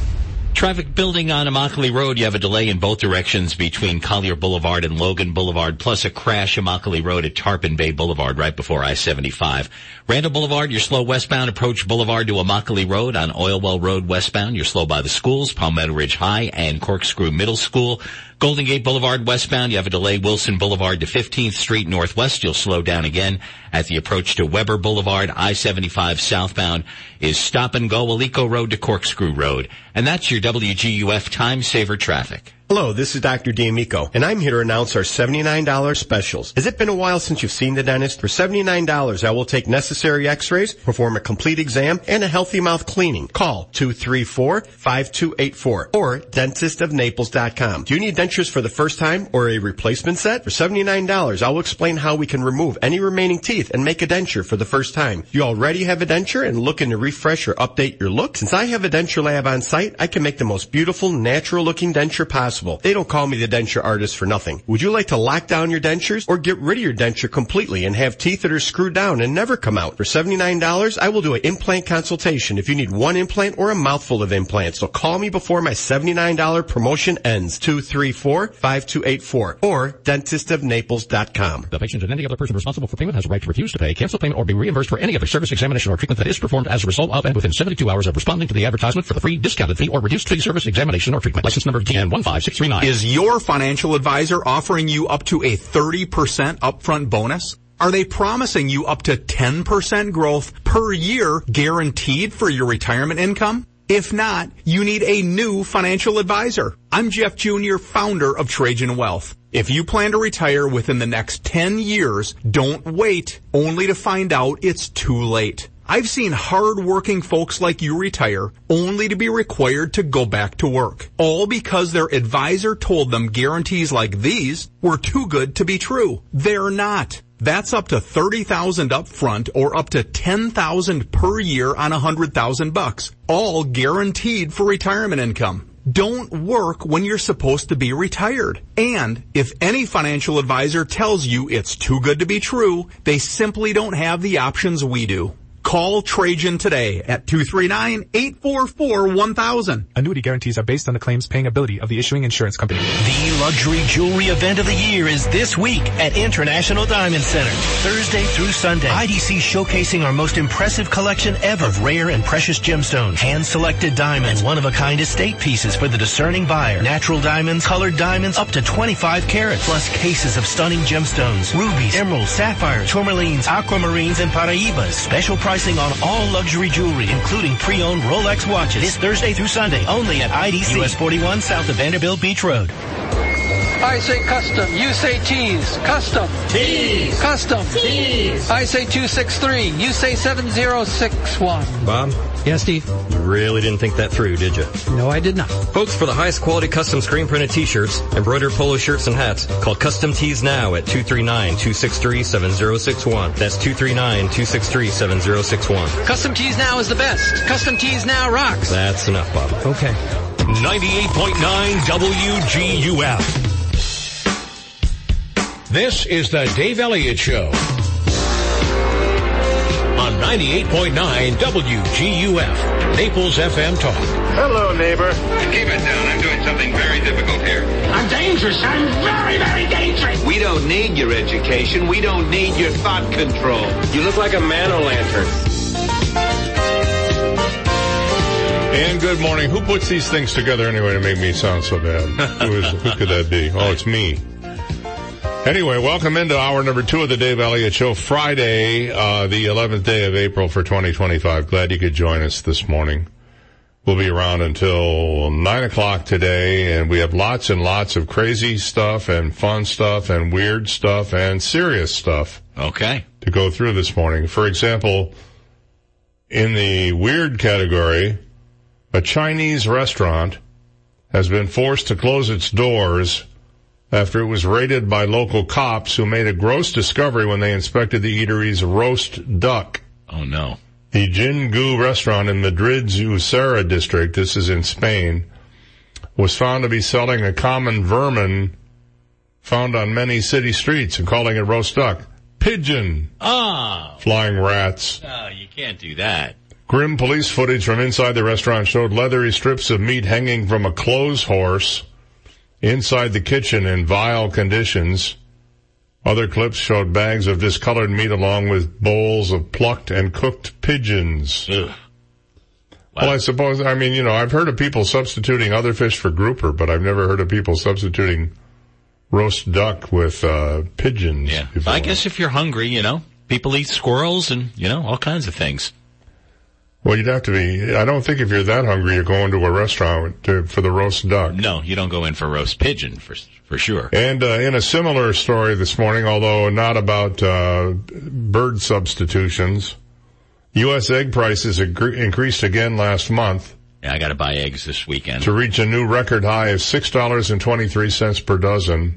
Traffic building on Immokalee Road. You have a delay in both directions between Collier Boulevard and Logan Boulevard, plus a crash Immokalee Road at Tarpon Bay Boulevard right before I seventy-five. Randall Boulevard, you're slow westbound. Approach Boulevard to Immokalee Road. On Oilwell Road westbound, you're slow by the schools, Palmetto Ridge High and Corkscrew Middle School. Golden Gate Boulevard westbound, you have a delay Wilson Boulevard to fifteenth Street Northwest. You'll slow down again at the approach to Weber Boulevard. I seventy-five southbound is stop and go Alico Road to Corkscrew Road. And that's your W G U F Time Saver traffic. Hello, this is Doctor D'Amico, and I'm here to announce our seventy-nine dollars specials. Has it been a while since you've seen the dentist? For seventy-nine dollars, I will take necessary x-rays, perform a complete exam, and a healthy mouth cleaning. Call two three four, five two eight four or dentist of naples dot com. Do you need dentures for the first time or a replacement set? For seventy-nine dollars, I will explain how we can remove any remaining teeth and make a denture for the first time. You already have a denture and looking to refresh or update your look? Since I have a denture lab on site, I can make the most beautiful, natural-looking denture possible. They don't call me the denture artist for nothing. Would you like to lock down your dentures or get rid of your denture completely and have teeth that are screwed down and never come out? For seventy-nine dollars, I will do an implant consultation if you need one implant or a mouthful of implants. So call me before my seventy-nine dollars promotion ends. two three four, five two eight four or dentist of naples dot com. The patient and any other person responsible for payment has a right to refuse to pay, cancel payment, or be reimbursed for any other service, examination, or treatment that is performed as a result of and within seventy-two hours of responding to the advertisement for the free, discounted fee, or reduced fee service, examination, or treatment. License number T N one five six three nine. Is your financial advisor offering you up to a thirty percent upfront bonus? Are they promising you up to ten percent growth per year guaranteed for your retirement income? If not, you need a new financial advisor. I'm Jeff Junior, founder of Trajan Wealth. If you plan to retire within the next ten years, don't wait only to find out it's too late. I've seen hard-working folks like you retire only to be required to go back to work, all because their advisor told them guarantees like these were too good to be true. They're not. That's up to thirty thousand dollars up front or up to ten thousand dollars per year on one hundred thousand bucks, all guaranteed for retirement income. Don't work when you're supposed to be retired. And if any financial advisor tells you it's too good to be true, they simply don't have the options we do. Call Trajan today at two three nine, eight four four, one thousand. Annuity guarantees are based on the claim's paying ability of the issuing insurance company. The luxury jewelry event of the year is this week at International Diamond Center. Thursday through Sunday, I D C showcasing our most impressive collection ever of rare and precious gemstones, hand-selected diamonds, one-of-a-kind estate pieces for the discerning buyer, natural diamonds, colored diamonds up to twenty-five carats, plus cases of stunning gemstones, rubies, emeralds, sapphires, tourmalines, aquamarines, and paraibas. Special pricing on all luxury jewelry, including pre-owned Rolex watches. This Thursday through Sunday, only at I D C, U S forty-one south of Vanderbilt Beach Road. I say custom, you say tees. Custom. Tees. Custom. Tees. I say two six three, you say seven zero six one. Bob? Yes, Steve? You really didn't think that through, did you? No, I did not. Folks, for the highest quality custom screen printed t-shirts, embroidered polo shirts and hats, call Custom Tees now at two three nine, two six three, seven zero six one. That's two three nine, two six three, seven zero six one. Custom Tees Now is the best. Custom Tees Now rocks. That's enough, Bob. Okay. ninety-eight point nine W G U F. This is the Dave Elliott Show on ninety-eight point nine W G U F, Naples F M Talk. Hello, neighbor. Keep it down. I'm doing something very difficult here. I'm dangerous. I'm very, very dangerous. We don't need your education. We don't need your thought control. You look like a man-o'-lantern. And good morning. Who puts these things together anyway to make me sound so bad? Who, is, who could that be? Oh, it's me. Anyway, welcome into hour number two of the Dave Elliott Show, Friday, uh, the eleventh day of April for twenty twenty-five. Glad you could join us this morning. We'll be around until nine o'clock today, and we have lots and lots of crazy stuff and fun stuff and weird stuff and serious stuff. Okay. To go through this morning. For example, in the weird category, a Chinese restaurant has been forced to close its doors after it was raided by local cops who made a gross discovery when they inspected the eatery's roast duck. Oh, no. The Jingu restaurant in Madrid's Usera district, this is in Spain, was found to be selling a common vermin found on many city streets and calling it roast duck. Pigeon. Ah. Flying rats. No, you can't do that. Grim police footage from inside the restaurant showed leathery strips of meat hanging from a clothes horse inside the kitchen in vile conditions. Other clips showed bags of discolored meat along with bowls of plucked and cooked pigeons. Ugh. Wow. Well, I suppose, I mean, you know, I've heard of people substituting other fish for grouper, but I've never heard of people substituting roast duck with uh pigeons. Yeah. before. I guess if you're hungry, you know, people eat squirrels and, you know, all kinds of things. Well, you'd have to be, I don't think if you're that hungry, you're going to a restaurant to, for the roast duck. No, you don't go in for roast pigeon, for for sure. And uh, in a similar story this morning, although not about uh bird substitutions, U S egg prices ag- increased again last month. Yeah, I got to buy eggs this weekend. To reach a new record high of six dollars and twenty-three cents per dozen.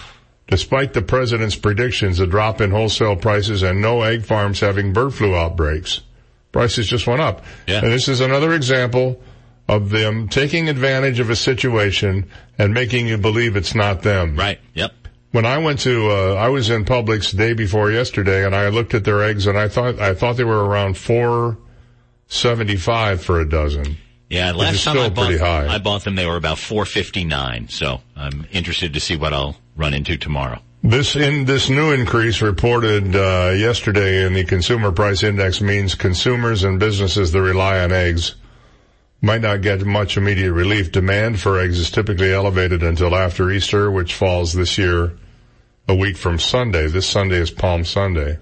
Despite the president's predictions, a drop in wholesale prices and no egg farms having bird flu outbreaks. Prices just went up. Yeah. And this is another example of them taking advantage of a situation and making you believe it's not them. Right. Yep. When I went to, uh, I was in Publix the day before yesterday, and I looked at their eggs, and I thought, I thought they were around four seventy-five for a dozen. Yeah, which last is time still I bought, pretty high. I bought them, they were about four fifty-nine. So I'm interested to see what I'll run into tomorrow. This in this new increase reported uh, yesterday in the Consumer Price Index means consumers and businesses that rely on eggs might not get much immediate relief. Demand for eggs is typically elevated until after Easter, which falls this year a week from Sunday. This Sunday is Palm Sunday.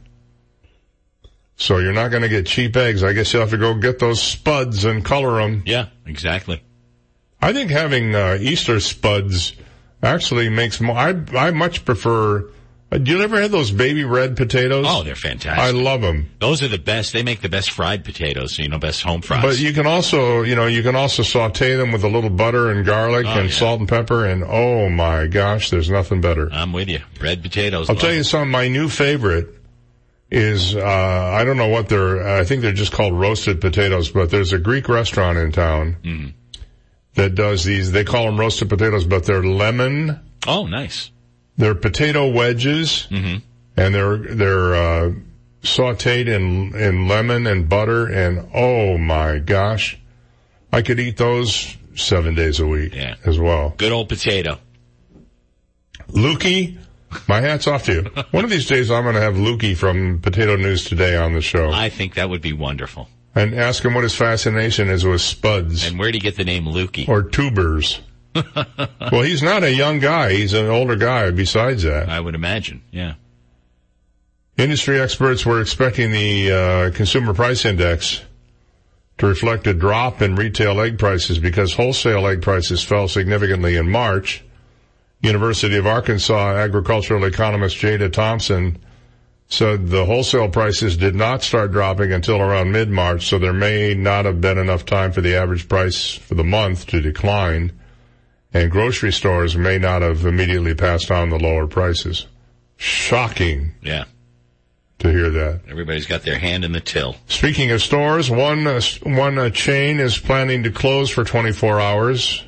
So you're not going to get cheap eggs. I guess you'll have to go get those spuds and color them. Yeah, exactly. I think having uh, Easter spuds actually makes more, I, I much prefer, uh, do you ever have those baby red potatoes? Oh, they're fantastic. I love them. Those are the best. They make the best fried potatoes, you know, best home fries. But you can also, you know, you can also saute them with a little butter and garlic Oh, and yeah. salt and pepper, and oh my gosh, there's nothing better. I'm with you. Red potatoes. I'll love tell you them. something, my new favorite is, uh, I don't know what they're, I think they're just called roasted potatoes, but there's a Greek restaurant in town Mm-hmm. that does these, they call them roasted potatoes, but they're lemon. Oh, nice. They're potato wedges, Mm-hmm. and they're, they're, uh, sauteed in, in lemon and butter, and oh my gosh, I could eat those seven days a week yeah. as well. Good old potato. Lukey, my hat's off to you. One of these days I'm going to have Lukey from Potato News Today on the show. I think that would be wonderful. And ask him what his fascination is with spuds. And where did he get the name Lukey? Or tubers. Well, he's not a young guy. He's an older guy besides that. I would imagine, yeah. Industry experts were expecting the uh, consumer price index to reflect a drop in retail egg prices because wholesale egg prices fell significantly in March. University of Arkansas agricultural economist Jada Thompson said the wholesale prices did not start dropping until around mid-March, so there may not have been enough time for the average price for the month to decline, and grocery stores may not have immediately passed on the lower prices. Shocking. Yeah. To hear that. Everybody's got their hand in the till. Speaking of stores, one uh, one uh, chain is planning to close for twenty-four hours.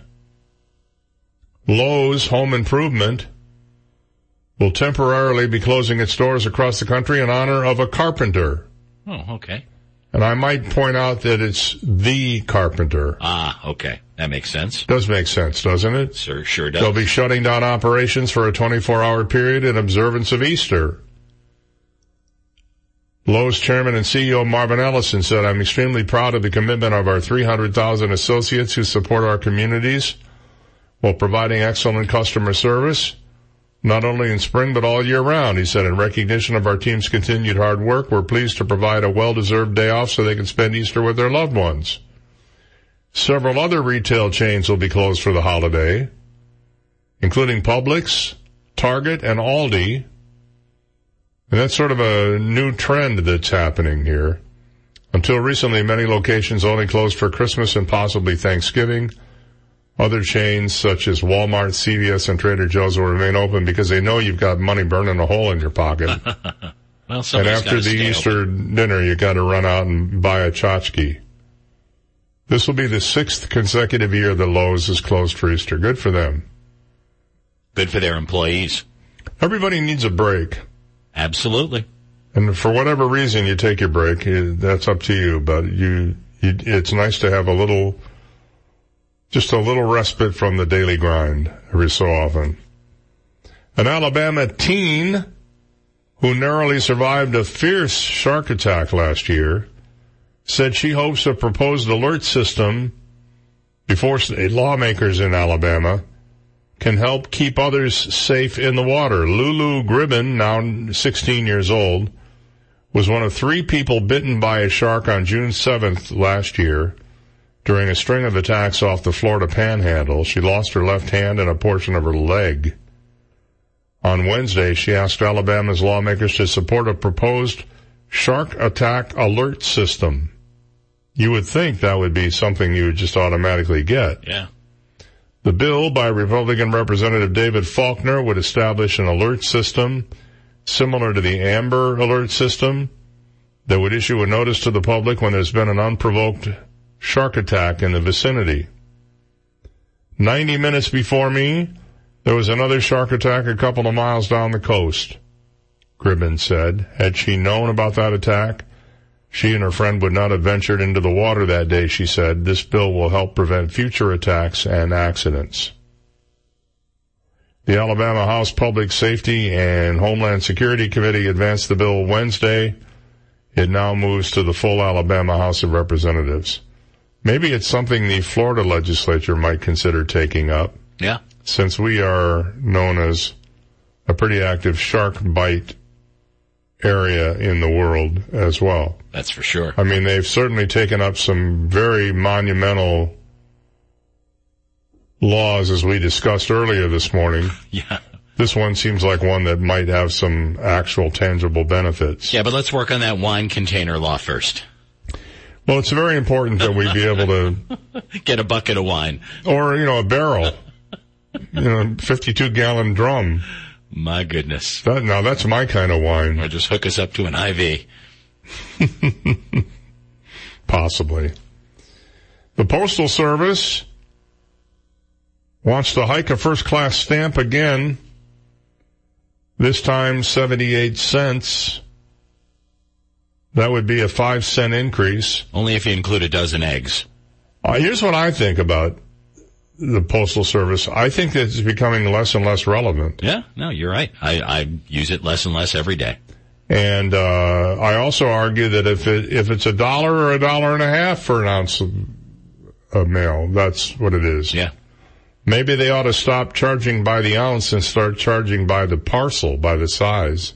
Lowe's Home Improvement will temporarily be closing its stores across the country in honor of a carpenter. Oh, okay. And I might point out that it's the carpenter. Ah, okay. That makes sense. Does make sense, doesn't it? Sure, sure does. They'll be shutting down operations for a twenty-four hour period in observance of Easter. Lowe's chairman and C E O Marvin Ellison said, I'm extremely proud of the commitment of our three hundred thousand associates who support our communities while providing excellent customer service, not only in spring but all year round. He said, in recognition of our team's continued hard work, we're pleased to provide a well-deserved day off so they can spend Easter with their loved ones. Several other retail chains will be closed for the holiday, including Publix, Target, and Aldi. And that's sort of a new trend that's happening here. Until recently, many locations only closed for Christmas and possibly Thanksgiving. Other chains, such as Walmart, C V S, and Trader Joe's, will remain open because they know you've got money burning a hole in your pocket. Well, and after the Easter open. dinner, you got to run out and buy a tchotchke. This will be the sixth consecutive year that Lowe's is closed for Easter. Good for them. Good for their employees. Everybody needs a break. Absolutely. And for whatever reason you take your break, that's up to you. But you, you, it's nice to have a little, just a little respite from the daily grind every so often. An Alabama teen who narrowly survived a fierce shark attack last year said she hopes a proposed alert system before lawmakers in Alabama can help keep others safe in the water. Lulu Gribben, now sixteen years old, was one of three people bitten by a shark on June seventh last year during a string of attacks off the Florida Panhandle. She lost her left hand and a portion of her leg. On Wednesday, she asked Alabama's lawmakers to support a proposed shark attack alert system. You would think that would be something you would just automatically get. Yeah. The bill by Republican Representative David Faulkner would establish an alert system similar to the Amber Alert system that would issue a notice to the public when there's been an unprovoked shark attack in the vicinity. Ninety minutes before me, there was another shark attack a couple of miles down the coast, Gribben said. Had she known about that attack, she and her friend would not have ventured into the water that day, she said. This bill will help prevent future attacks and accidents. The Alabama House Public Safety and Homeland Security Committee advanced the bill Wednesday. It now moves to the full Alabama House of Representatives. Maybe it's something the Florida legislature might consider taking up. Yeah. Since we are known as a pretty active shark bite area in the world as well. That's for sure. I mean, they've certainly taken up some very monumental laws, as we discussed earlier this morning. Yeah. This one seems like one that might have some actual tangible benefits. Yeah, but let's work on that wine container law first. Well, it's very important that we be able to get a bucket of wine. Or, you know, a barrel. You know, fifty-two gallon drum. My goodness. That, now that's my kind of wine. Or just hook us up to an I V. Possibly. The Postal Service wants to hike a first-class stamp again, this time seventy-eight cents. That would be a five cent increase. Only if you include a dozen eggs. Uh, here's what I think about the Postal Service. I think that it's becoming less and less relevant. Yeah, no, you're right. I, I use it less and less every day. And, uh, I also argue that if it, if it's a dollar or a dollar and a half for an ounce of, of mail, that's what it is. Yeah. Maybe they ought to stop charging by the ounce and start charging by the parcel, by the size.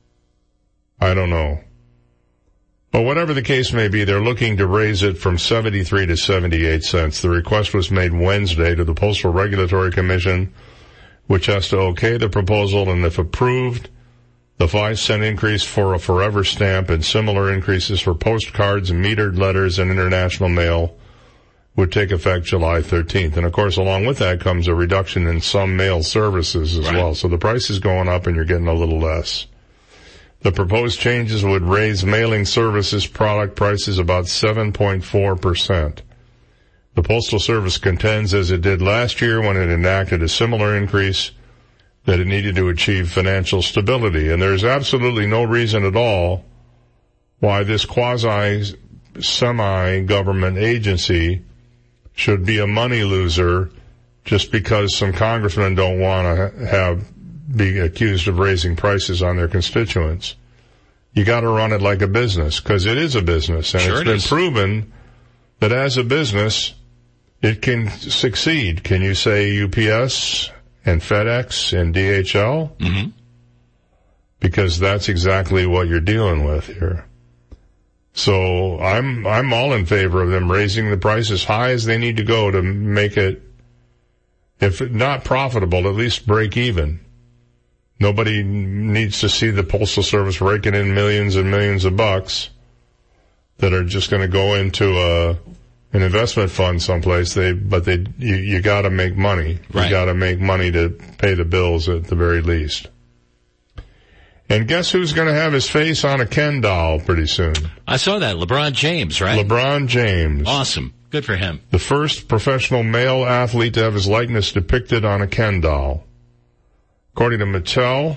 I don't know. But whatever the case may be, they're looking to raise it from seventy-three to seventy-eight cents. The request was made Wednesday to the Postal Regulatory Commission, which has to okay the proposal, and if approved, the five cent increase for a forever stamp and similar increases for postcards, metered letters, and international mail would take effect July thirteenth. And of course, along with that comes a reduction in some mail services as right. well. So the price is going up and you're getting a little less. The proposed changes would raise mailing services product prices about seven point four percent. The Postal Service contends, as it did last year when it enacted a similar increase, that it needed to achieve financial stability. And there's absolutely no reason at all why this quasi-semi-government agency should be a money loser just because some congressmen don't want to have be accused of raising prices on their constituents. You got to run it like a business, because it is a business, and sure it's it been is. proven that as a business, it can succeed. Can you say U P S and FedEx and D H L? Mm-hmm. Because that's exactly what you're dealing with here. So I'm I'm all in favor of them raising the price as high as they need to go to make it, if not profitable, at least break even. Nobody needs to see the Postal Service raking in millions and millions of bucks that are just going to go into a an investment fund someplace. They, but they, you, you got to make money. Right. You got to make money to pay the bills at the very least. And guess who's going to have his face on a Ken doll pretty soon? I saw that. LeBron James, right? LeBron James. Awesome. Good for him. The first professional male athlete to have his likeness depicted on a Ken doll. According to Mattel,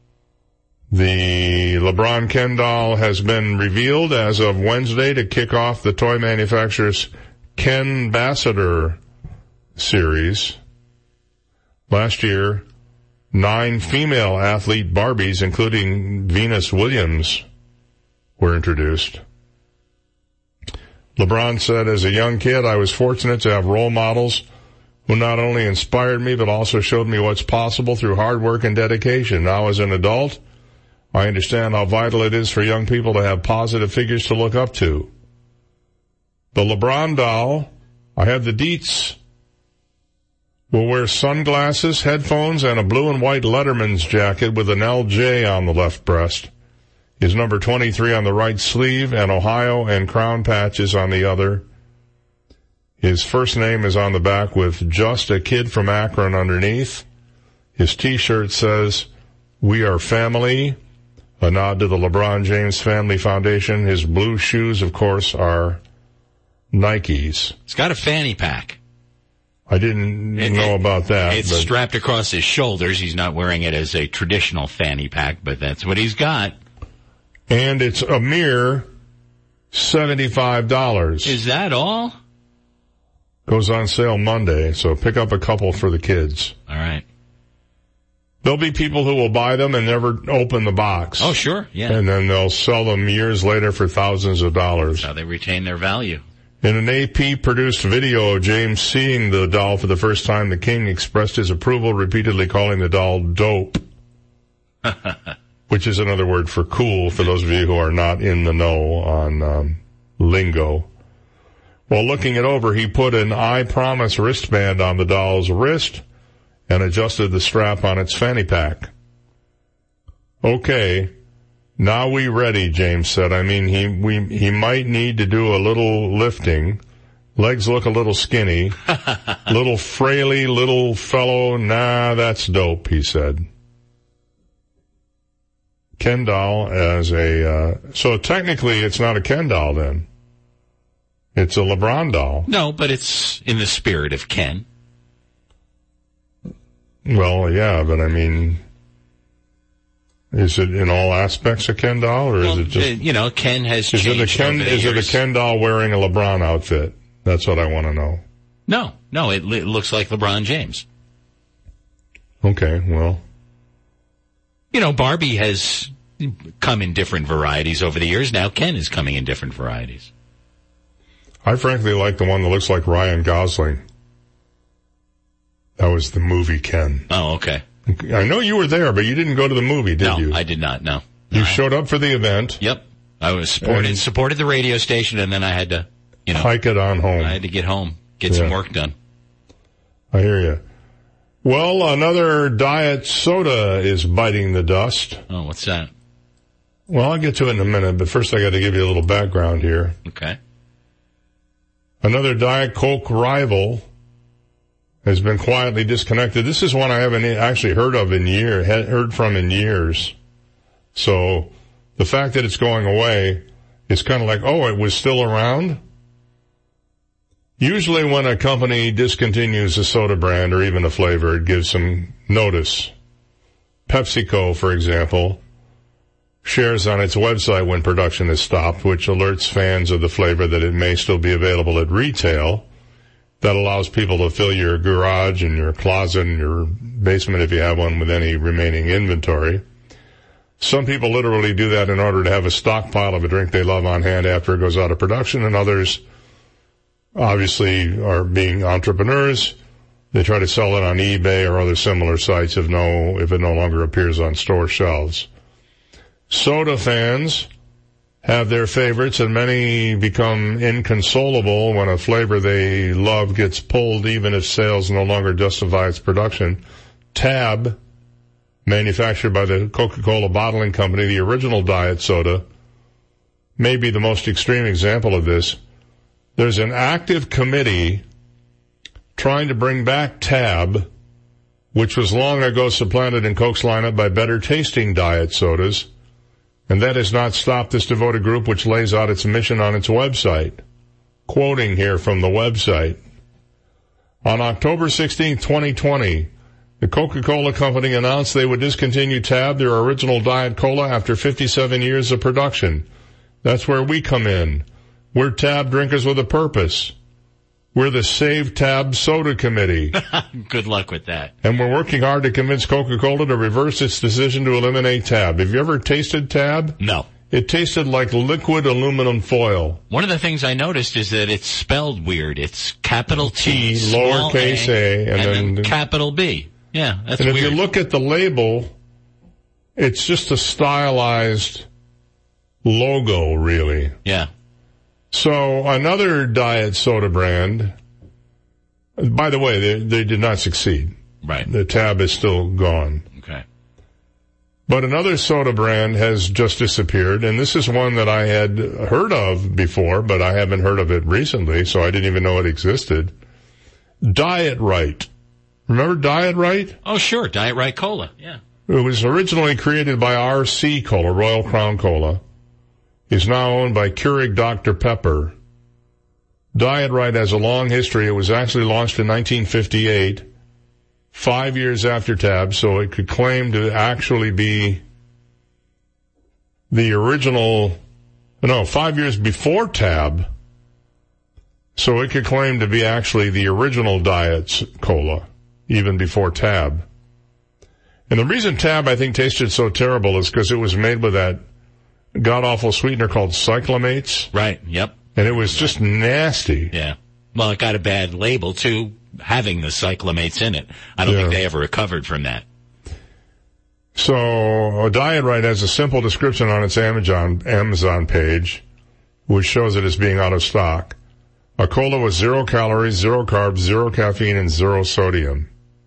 the LeBron Ken doll has been revealed as of Wednesday to kick off the toy manufacturer's Ken Ambassador series. Last year, nine female athlete Barbies, including Venus Williams, were introduced. LeBron said, as a young kid, I was fortunate to have role models who not only inspired me, but also showed me what's possible through hard work and dedication. Now, as an adult, I understand how vital it is for young people to have positive figures to look up to. The LeBron doll, I have the deets, will wear sunglasses, headphones, and a blue and white Letterman's jacket with an L J on the left breast. His number twenty-three on the right sleeve, and Ohio and crown patches on the other. His first name is on the back with just a kid from Akron underneath. His t-shirt says, "We are family," a nod to the LeBron James Family Foundation. His blue shoes, of course, are Nikes. It's got a fanny pack. I didn't it, know it, about that. It's but strapped across his shoulders. He's not wearing it as a traditional fanny pack, but that's what he's got. And it's a mere seventy-five dollars. Is that all? Goes on sale Monday, so pick up a couple for the kids. All right. There'll be people who will buy them and never open the box. Oh, sure, yeah. And then they'll sell them years later for thousands of dollars. That's how they retain their value. In an A P-produced video of James seeing the doll for the first time, the king expressed his approval, repeatedly calling the doll dope, which is another word for cool for those of you who are not in the know on um, lingo. While looking it over, he put an I Promise wristband on the doll's wrist and adjusted the strap on its fanny pack. Okay, now we ready, James said. I mean, he we he might need to do a little lifting. Legs look a little skinny. Little fraily little fellow. Nah, that's dope, he said. Ken doll as a, uh, so technically it's not a Ken doll then. It's a LeBron doll. No, but it's in the spirit of Ken. Well, yeah, but I mean, Is it in all aspects a Ken doll, or well, is it just... Uh, you know, Ken has is changed it a Ken, over the Is years. it a Ken doll wearing a LeBron outfit? That's what I want to know. No, no, it, it looks like LeBron James. Okay, well... You know, Barbie has come in different varieties over the years. Now Ken is coming in different varieties. I frankly like the one that looks like Ryan Gosling. That was the movie Ken. Oh, okay. I know you were there, but you didn't go to the movie, did no, you? No, I did not, no. You no, showed up for the event. Yep. I was supported, and supported the radio station, and then I had to, you know. Hike it on home. I had to get home, get yeah. some work done. I hear you. Well, another diet soda is biting the dust. Oh, what's that? Well, I'll get to it in a minute, but first I got to give you a little background here. Okay. Another Diet Coke rival has been quietly disconnected. This is one I haven't actually heard of in years, heard from in years. So the fact that it's going away is kind of like, oh, it was still around? Usually when a company discontinues a soda brand or even a flavor, it gives some notice. PepsiCo, for example, shares on its website when production is stopped, which alerts fans of the flavor that it may still be available at retail. That allows people to fill your garage and your closet and your basement if you have one with any remaining inventory. Some people literally do that in order to have a stockpile of a drink they love on hand after it goes out of production, and others obviously are being entrepreneurs. They try to sell it on eBay or other similar sites if no, if it no longer appears on store shelves. Soda fans have their favorites, and many become inconsolable when a flavor they love gets pulled, even if sales no longer justify its production. Tab, manufactured by the Coca-Cola Bottling Company, the original diet soda, may be the most extreme example of this. There's an active committee trying to bring back Tab, which was long ago supplanted in Coke's lineup by better tasting diet sodas. And that has not stopped this devoted group, which lays out its mission on its website. Quoting here from the website. On October sixteenth, twenty twenty, the Coca-Cola Company announced they would discontinue Tab, their original Diet Cola, after fifty-seven years of production. That's where we come in. We're Tab drinkers with a purpose. We're the Save Tab Soda Committee. Good luck with that. And we're working hard to convince Coca-Cola to reverse its decision to eliminate Tab. Have you ever tasted Tab? No. It tasted like liquid aluminum foil. One of the things I noticed is that it's spelled weird. It's capital T, T small lowercase a, a, and, and then capital B. Yeah, that's and weird. if you look at the label, it's just a stylized logo, really. Yeah. So another diet soda brand, by the way, they, they did not succeed. Right. The Tab is still gone. Okay. But another soda brand has just disappeared, and this is one that I had heard of before, but I haven't heard of it recently, so I didn't even know it existed. Diet Right. Remember Diet Right? Oh, sure. Diet Right Cola. Yeah. It was originally created by R C Cola, Royal Crown Cola. Is now owned by Keurig Doctor Pepper. Diet Right has a long history. It was actually launched in nineteen fifty-eight, five years after Tab, so it could claim to actually be the original, no, five years before Tab, so it could claim to be actually the original Diet Cola, even before Tab. And the reason Tab, I think, tasted so terrible is because it was made with that god-awful sweetener called cyclamates. Right, yep. And it was just nasty. Yeah. Well, it got a bad label, too, having the cyclamates in it. I don't Yeah. think they ever recovered from that. So, Diet Right has a simple description on its Amazon, Amazon page, which shows it as being out of stock. A cola with zero calories, zero carbs, zero caffeine, and zero sodium.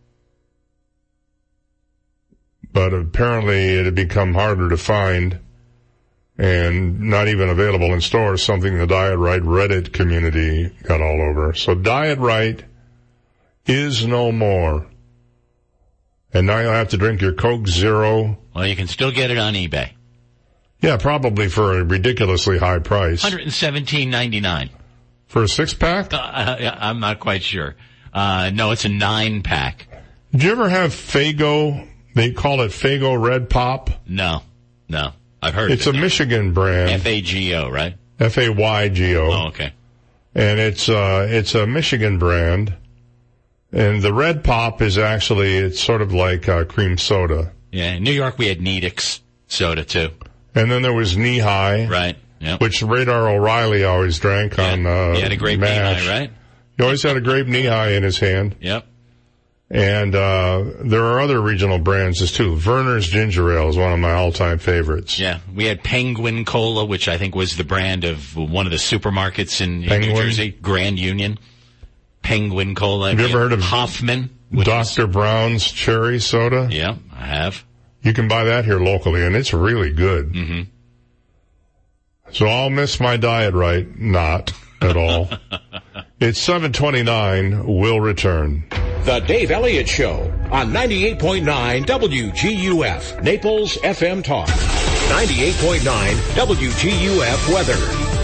But apparently it had become harder to find and not even available in stores, something the Diet Right Reddit community got all over. So Diet Right is no more. And now you'll have to drink your Coke Zero. Well, you can still get it on eBay. Yeah, probably for a ridiculously high price. one hundred seventeen ninety-nine. For a six-pack? Uh, I'm not quite sure. Uh, no, it's a nine-pack. Did you ever have Faygo They call it Faygo Red Pop. No, no. I've heard it's of it. It's a Michigan brand. F A G O, right? F A Y G O. Oh, okay. And it's, uh, it's a Michigan brand. And the Red Pop is actually, it's sort of like, uh, cream soda. Yeah, in New York we had Needix soda too. And then there was Knee High. Right, yep. Which Radar O'Reilly always drank yeah. on, uh, He had a grape Knee High, right? He always had a grape Knee High in his hand. Yep. And, uh, there are other regional brands as too. Verner's Ginger Ale is one of my all-time favorites. Yeah. We had Penguin Cola, which I think was the brand of one of the supermarkets in, in New Jersey. Grand Union. Penguin Cola. Have you ever heard of Hoffman? Doctor Brown's Cherry Soda? Yeah, I have. You can buy that here locally, and it's really good. Mm-hmm. So I'll miss my diet right? Not at all. It's seven twenty-nine. We'll return. The Dave Elliott Show on ninety-eight point nine W G U F, Naples F M Talk. ninety-eight point nine W G U F weather.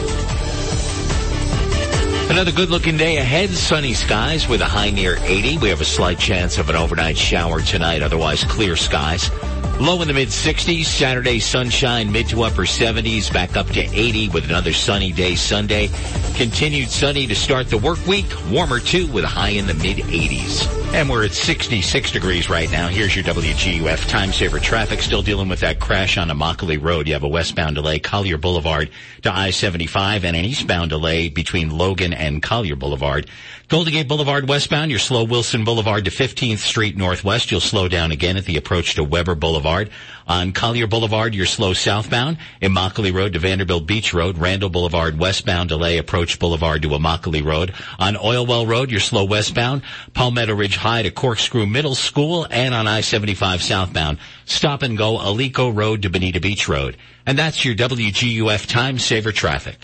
Another good-looking day ahead. Sunny skies with a high near eighty. We have a slight chance of an overnight shower tonight, otherwise clear skies. Low in the mid-sixties. Saturday, sunshine, mid to upper seventies. Back up to eighty with another sunny day Sunday. Continued sunny to start the work week. Warmer, too, with a high in the mid-eighties. And we're at sixty-six degrees right now. Here's your W G U F time saver traffic. Still dealing with that crash on Immokalee Road. You have a westbound delay, Collier Boulevard to I seventy-five, and an eastbound delay between Logan and Collier Boulevard. Golden Gate Boulevard westbound, you're slow Wilson Boulevard to fifteenth Street Northwest. You'll slow down again at the approach to Weber Boulevard. On Collier Boulevard, you're slow southbound. Immokalee Road to Vanderbilt Beach Road. Randall Boulevard westbound delay, approach Boulevard to Immokalee Road. On Oilwell Road, you're slow westbound. Palmetto Ridge High to Corkscrew Middle School. And on I seventy-five southbound, stop and go Alico Road to Bonita Beach Road. And that's your W G U F time saver traffic.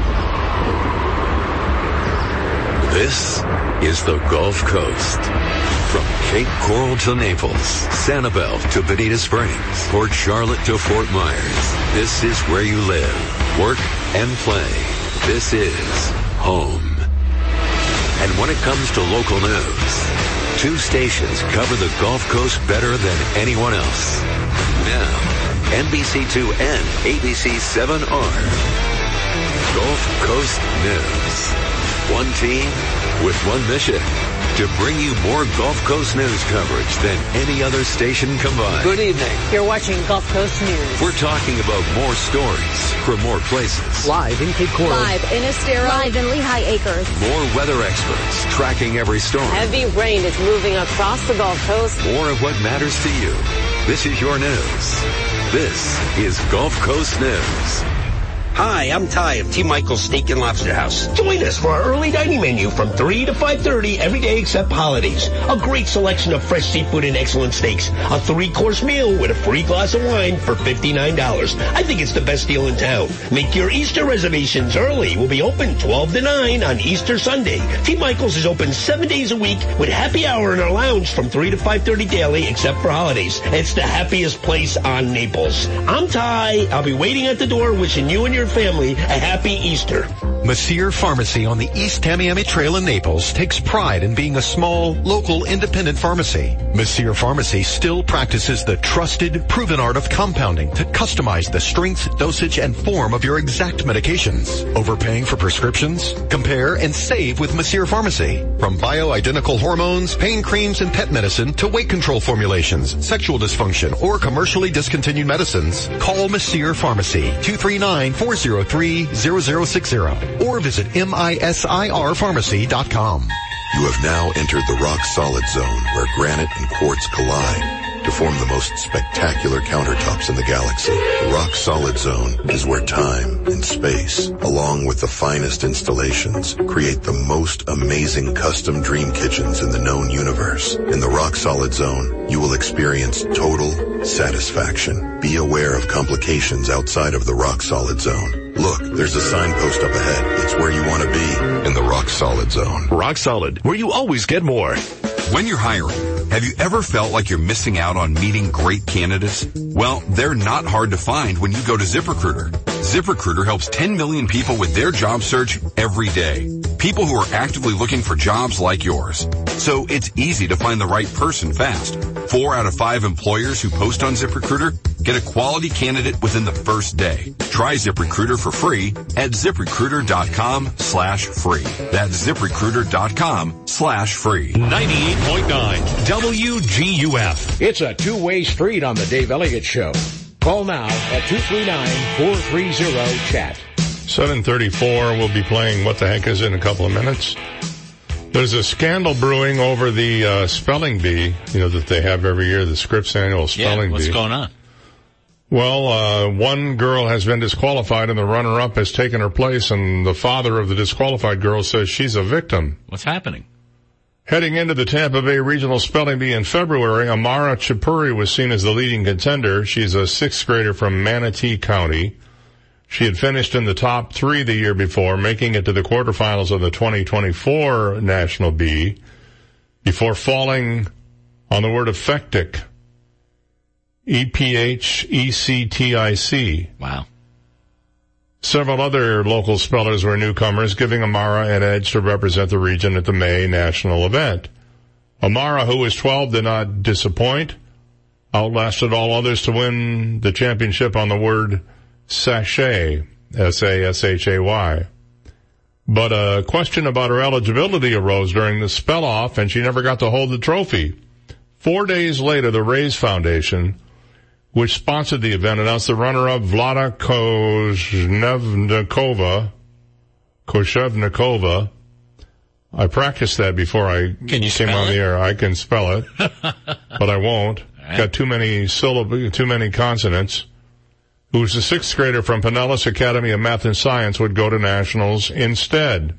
This is the Gulf Coast. From Cape Coral to Naples, Sanibel to Bonita Springs, Port Charlotte to Fort Myers. This is where you live, work, and play. This is home. And when it comes to local news, two stations cover the Gulf Coast better than anyone else. Now, N B C two and A B C seven R. Gulf Coast News. One team with one mission, to bring you more Gulf Coast news coverage than any other station combined. Good evening. You're watching Gulf Coast News. We're talking about more stories from more places. Live in Cape Coral. Live in Estero. Live in Lehigh Acres. More weather experts tracking every storm. Heavy rain is moving across the Gulf Coast. More of what matters to you. This is your news. This is Gulf Coast News. Hi, I'm Ty of T. Michael's Steak and Lobster House. Join us for our early dining menu from three to five thirty every day except holidays. A great selection of fresh seafood and excellent steaks. A three-course meal with a free glass of wine for fifty-nine dollars. I think it's the best deal in town. Make your Easter reservations early. We'll be open twelve to nine on Easter Sunday. T. Michael's is open seven days a week with happy hour in our lounge from three to five thirty daily except for holidays. It's the happiest place on Naples. I'm Ty. I'll be waiting at the door wishing you and your family a happy Easter. Monsieur Pharmacy on the East Tamiami Trail in Naples takes pride in being a small, local, independent pharmacy. Monsieur Pharmacy still practices the trusted, proven art of compounding to customize the strength, dosage, and form of your exact medications. Overpaying for prescriptions? Compare and save with Monsieur Pharmacy. From bioidentical hormones, pain creams, and pet medicine to weight control formulations, sexual dysfunction, or commercially discontinued medicines, call Monsieur Pharmacy, two three nine, four zero three, zero zero six zero. Or visit misir pharmacy dot com. You have now entered the rock-solid zone where granite and quartz collide to form the most spectacular countertops in the galaxy. The rock-solid zone is where time and space, along with the finest installations, create the most amazing custom dream kitchens in the known universe. In the rock-solid zone, you will experience total satisfaction. Be aware of complications outside of the rock-solid zone. Look, there's a signpost up ahead. It's where you want to be, in the rock-solid zone. Rock Solid, where you always get more. When you're hiring, have you ever felt like you're missing out on meeting great candidates? Well, they're not hard to find when you go to ZipRecruiter. ZipRecruiter helps ten million people with their job search every day. People who are actively looking for jobs like yours. So it's easy to find the right person fast. Four out of five employers who post on ZipRecruiter get a quality candidate within the first day. Try ZipRecruiter for free at ZipRecruiter.com slash free. That's ZipRecruiter.com slash free. ninety-eight point nine W G U F. It's a two-way street on the Dave Elliott Show. Call now at two three nine, four three zero, chat. seven thirty-four, we'll be playing What the Heck Is in a couple of minutes. There's a scandal brewing over the uh, spelling bee, you know, that they have every year, the Scripps annual spelling yeah, what's bee. What's going on? Well, uh, one girl has been disqualified and the runner-up has taken her place, and the father of the disqualified girl says she's a victim. What's happening? Heading into the Tampa Bay Regional Spelling Bee in February, Amara Chipuri was seen as the leading contender. She's a sixth grader from Manatee County. She had finished in the top three the year before, making it to the quarterfinals of the twenty twenty-four National Bee before falling on the word ephectic. E P H E C T I C. Wow. Several other local spellers were newcomers, giving Amara an edge to represent the region at the May national event. Amara, who was twelve, did not disappoint, outlasted all others to win the championship on the word sachet, S A S H A Y. But a question about her eligibility arose during the spell-off, and she never got to hold the trophy. Four days later, the Raise Foundation, which sponsored the event, announced the runner-up Vlada Koshevnikova. Koshevnikova. I practiced that before I can you came on it? the air. I can spell it, but I won't. Right. Got too many syllables, too many consonants. Who was a sixth grader from Pinellas Academy of Math and Science, would go to nationals instead.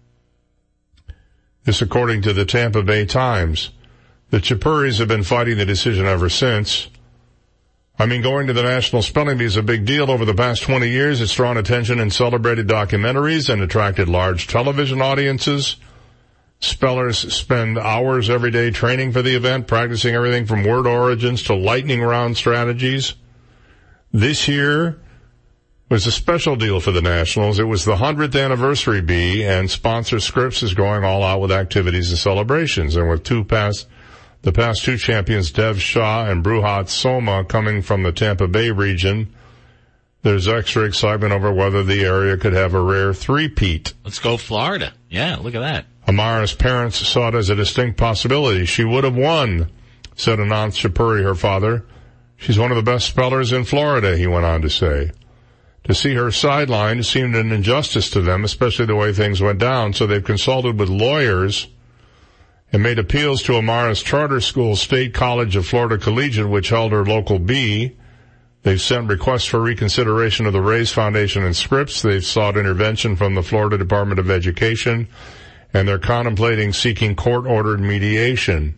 This according to the Tampa Bay Times. The Chipuris have been fighting the decision ever since. I mean, going to the National Spelling Bee is a big deal. Over the past twenty years, it's drawn attention in celebrated documentaries and attracted large television audiences. Spellers spend hours every day training for the event, practicing everything from word origins to lightning round strategies. This year was a special deal for the Nationals. It was the hundredth anniversary bee, and sponsor Scripps is going all out with activities and celebrations. And with two past, the past two champions, Dev Shah and Bruhat Soma, coming from the Tampa Bay region, there's extra excitement over whether the area could have a rare three-peat. Let's go Florida. Yeah, look at that. Amara's parents saw it as a distinct possibility. She would have won, said Ananth Chipuri, her father. She's one of the best spellers in Florida, he went on to say. To see her sidelined seemed an injustice to them, especially the way things went down, so they've consulted with lawyers and made appeals to Amara's charter school, State College of Florida Collegiate, which held her local bee. They've sent requests for reconsideration of the Raise Foundation and Scripps. They've sought intervention from the Florida Department of Education, and they're contemplating seeking court-ordered mediation.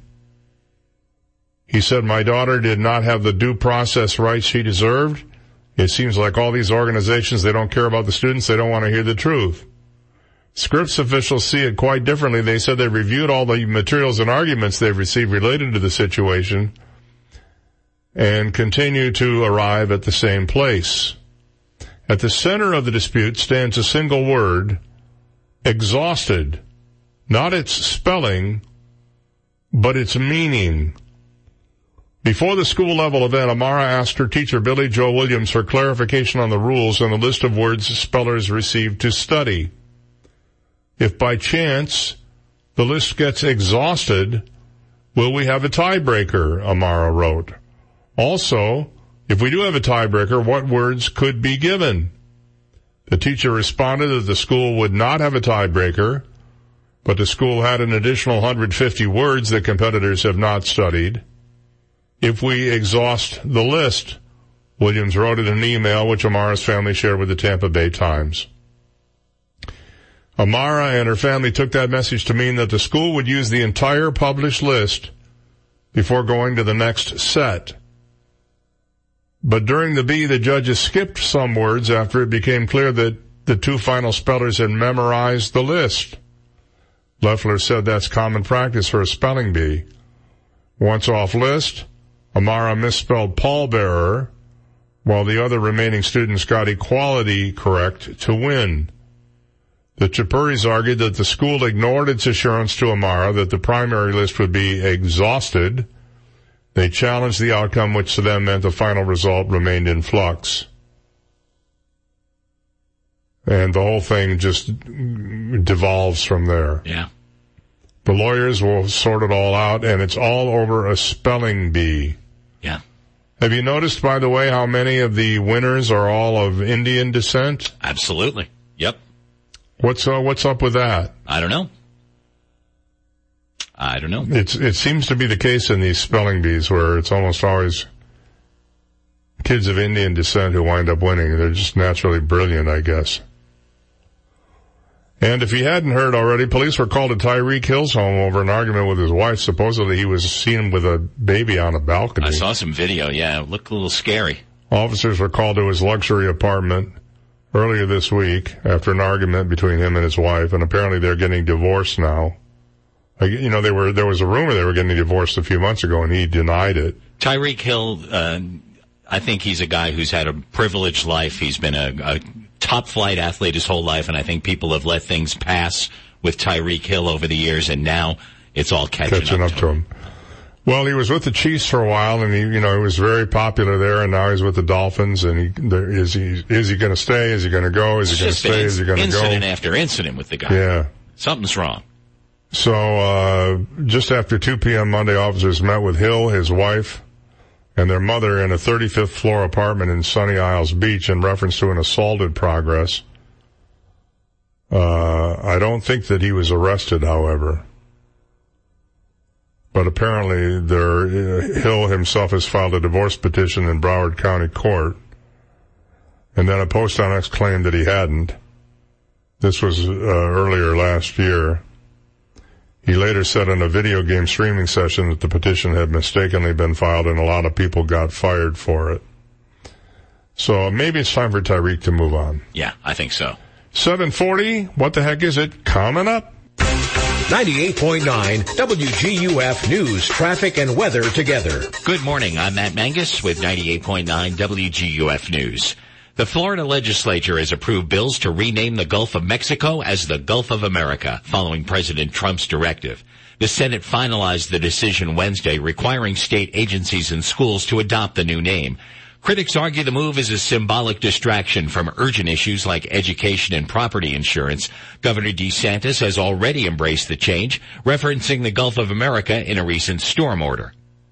He said, my daughter did not have the due process rights she deserved. It seems like all these organizations, they don't care about the students. They don't want to hear the truth. Scripps officials see it quite differently. They said they reviewed all the materials and arguments they've received related to the situation and continue to arrive at the same place. At the center of the dispute stands a single word, exhausted. Not its spelling, but its meaning. Before the school-level event, Amara asked her teacher, Billy Joe Williams, for clarification on the rules and the list of words spellers received to study. If by chance the list gets exhausted, will we have a tiebreaker, Amara wrote. Also, if we do have a tiebreaker, what words could be given? The teacher responded that the school would not have a tiebreaker, but the school had an additional one hundred fifty words that competitors have not studied. If we exhaust the list, Williams wrote in an email which Amara's family shared with the Tampa Bay Times. Amara and her family took that message to mean that the school would use the entire published list before going to the next set. But during the bee, the judges skipped some words after it became clear that the two final spellers had memorized the list. Leffler said that's common practice for a spelling bee. Once off list, Amara misspelled pallbearer, while the other remaining students got equality correct to win. The Chipuris argued that the school ignored its assurance to Amara that the primary list would be exhausted. They challenged the outcome, which to them meant the final result remained in flux. And the whole thing just devolves from there. Yeah. The lawyers will sort it all out, and it's all over a spelling bee. Yeah. Have you noticed, by the way, how many of the winners are all of Indian descent? Absolutely. Yep. What's uh, what's up with that? I don't know. I don't know. It's it seems to be the case in these spelling bees where it's almost always kids of Indian descent who wind up winning. They're just naturally brilliant, I guess. And if you hadn't heard already, police were called to Tyreek Hill's home over an argument with his wife. Supposedly he was seen with a baby on a balcony. I saw some video, yeah. It looked a little scary. Officers were called to his luxury apartment earlier this week after an argument between him and his wife, and apparently they're getting divorced now. You know, they were there was a rumor they were getting divorced a few months ago, and he denied it. Tyreek Hill, uh, I think he's a guy who's had a privileged life. He's been a, a top-flight athlete his whole life, and I think people have let things pass with Tyreek Hill over the years, and now it's all catching, catching up, up to him. him. Well, he was with the Chiefs for a while, and he, you know, he was very popular there, and now he's with the Dolphins. And he, there, is he is he going to stay? Is he going to go? Is he going to stay? Is he going to go? Incident after incident with the guy. Yeah, something's wrong. So, uh, just after two p.m. Monday, officers met with Hill, his wife, and their mother in a thirty-fifth floor apartment in Sunny Isles Beach in reference to an assault in progress. Uh, I don't think that he was arrested, however. But apparently there, uh, Hill himself has filed a divorce petition in Broward County Court. And then a post on X claimed that he hadn't. This was, uh, earlier last year. He later said in a video game streaming session that the petition had mistakenly been filed and a lot of people got fired for it. So maybe it's time for Tyreek to move on. Yeah, I think so. seven forty, what the heck is it? Coming up. ninety-eight point nine W G U F News, traffic, and weather together. Good morning. I'm Matt Mangus with ninety-eight point nine W G U F News. The Florida legislature has approved bills to rename the Gulf of Mexico as the Gulf of America, following President Trump's directive. The Senate finalized the decision Wednesday, requiring state agencies and schools to adopt the new name. Critics argue the move is a symbolic distraction from urgent issues like education and property insurance. Governor DeSantis has already embraced the change, referencing the Gulf of America in a recent storm order.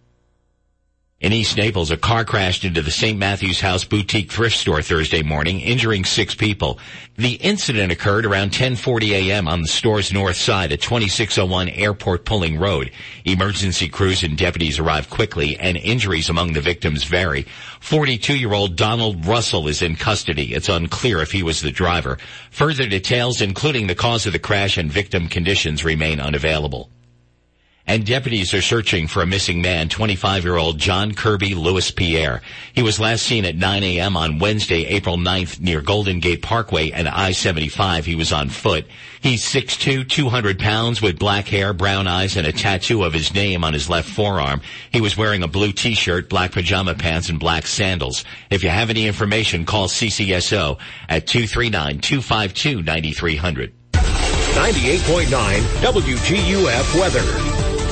In East Naples, a car crashed into the Saint Matthew's House boutique thrift store Thursday morning, injuring six people. The incident occurred around ten forty a.m. on the store's north side at twenty-six oh one Airport Pulling Road. Emergency crews and deputies arrived quickly, and injuries among the victims vary. forty-two-year-old Donald Russell is in custody. It's unclear if he was the driver. Further details, including the cause of the crash and victim conditions, remain unavailable. And deputies are searching for a missing man, twenty-five-year-old John Kirby Lewis Pierre. He was last seen at nine a.m. on Wednesday, April ninth, near Golden Gate Parkway and I seventy-five. He was on foot. He's six two, two hundred pounds, with black hair, brown eyes, and a tattoo of his name on his left forearm. He was wearing a blue T-shirt, black pajama pants, and black sandals. If you have any information, call C C S O at two three nine, two five two, nine three zero zero. ninety-eight point nine W G U F weather.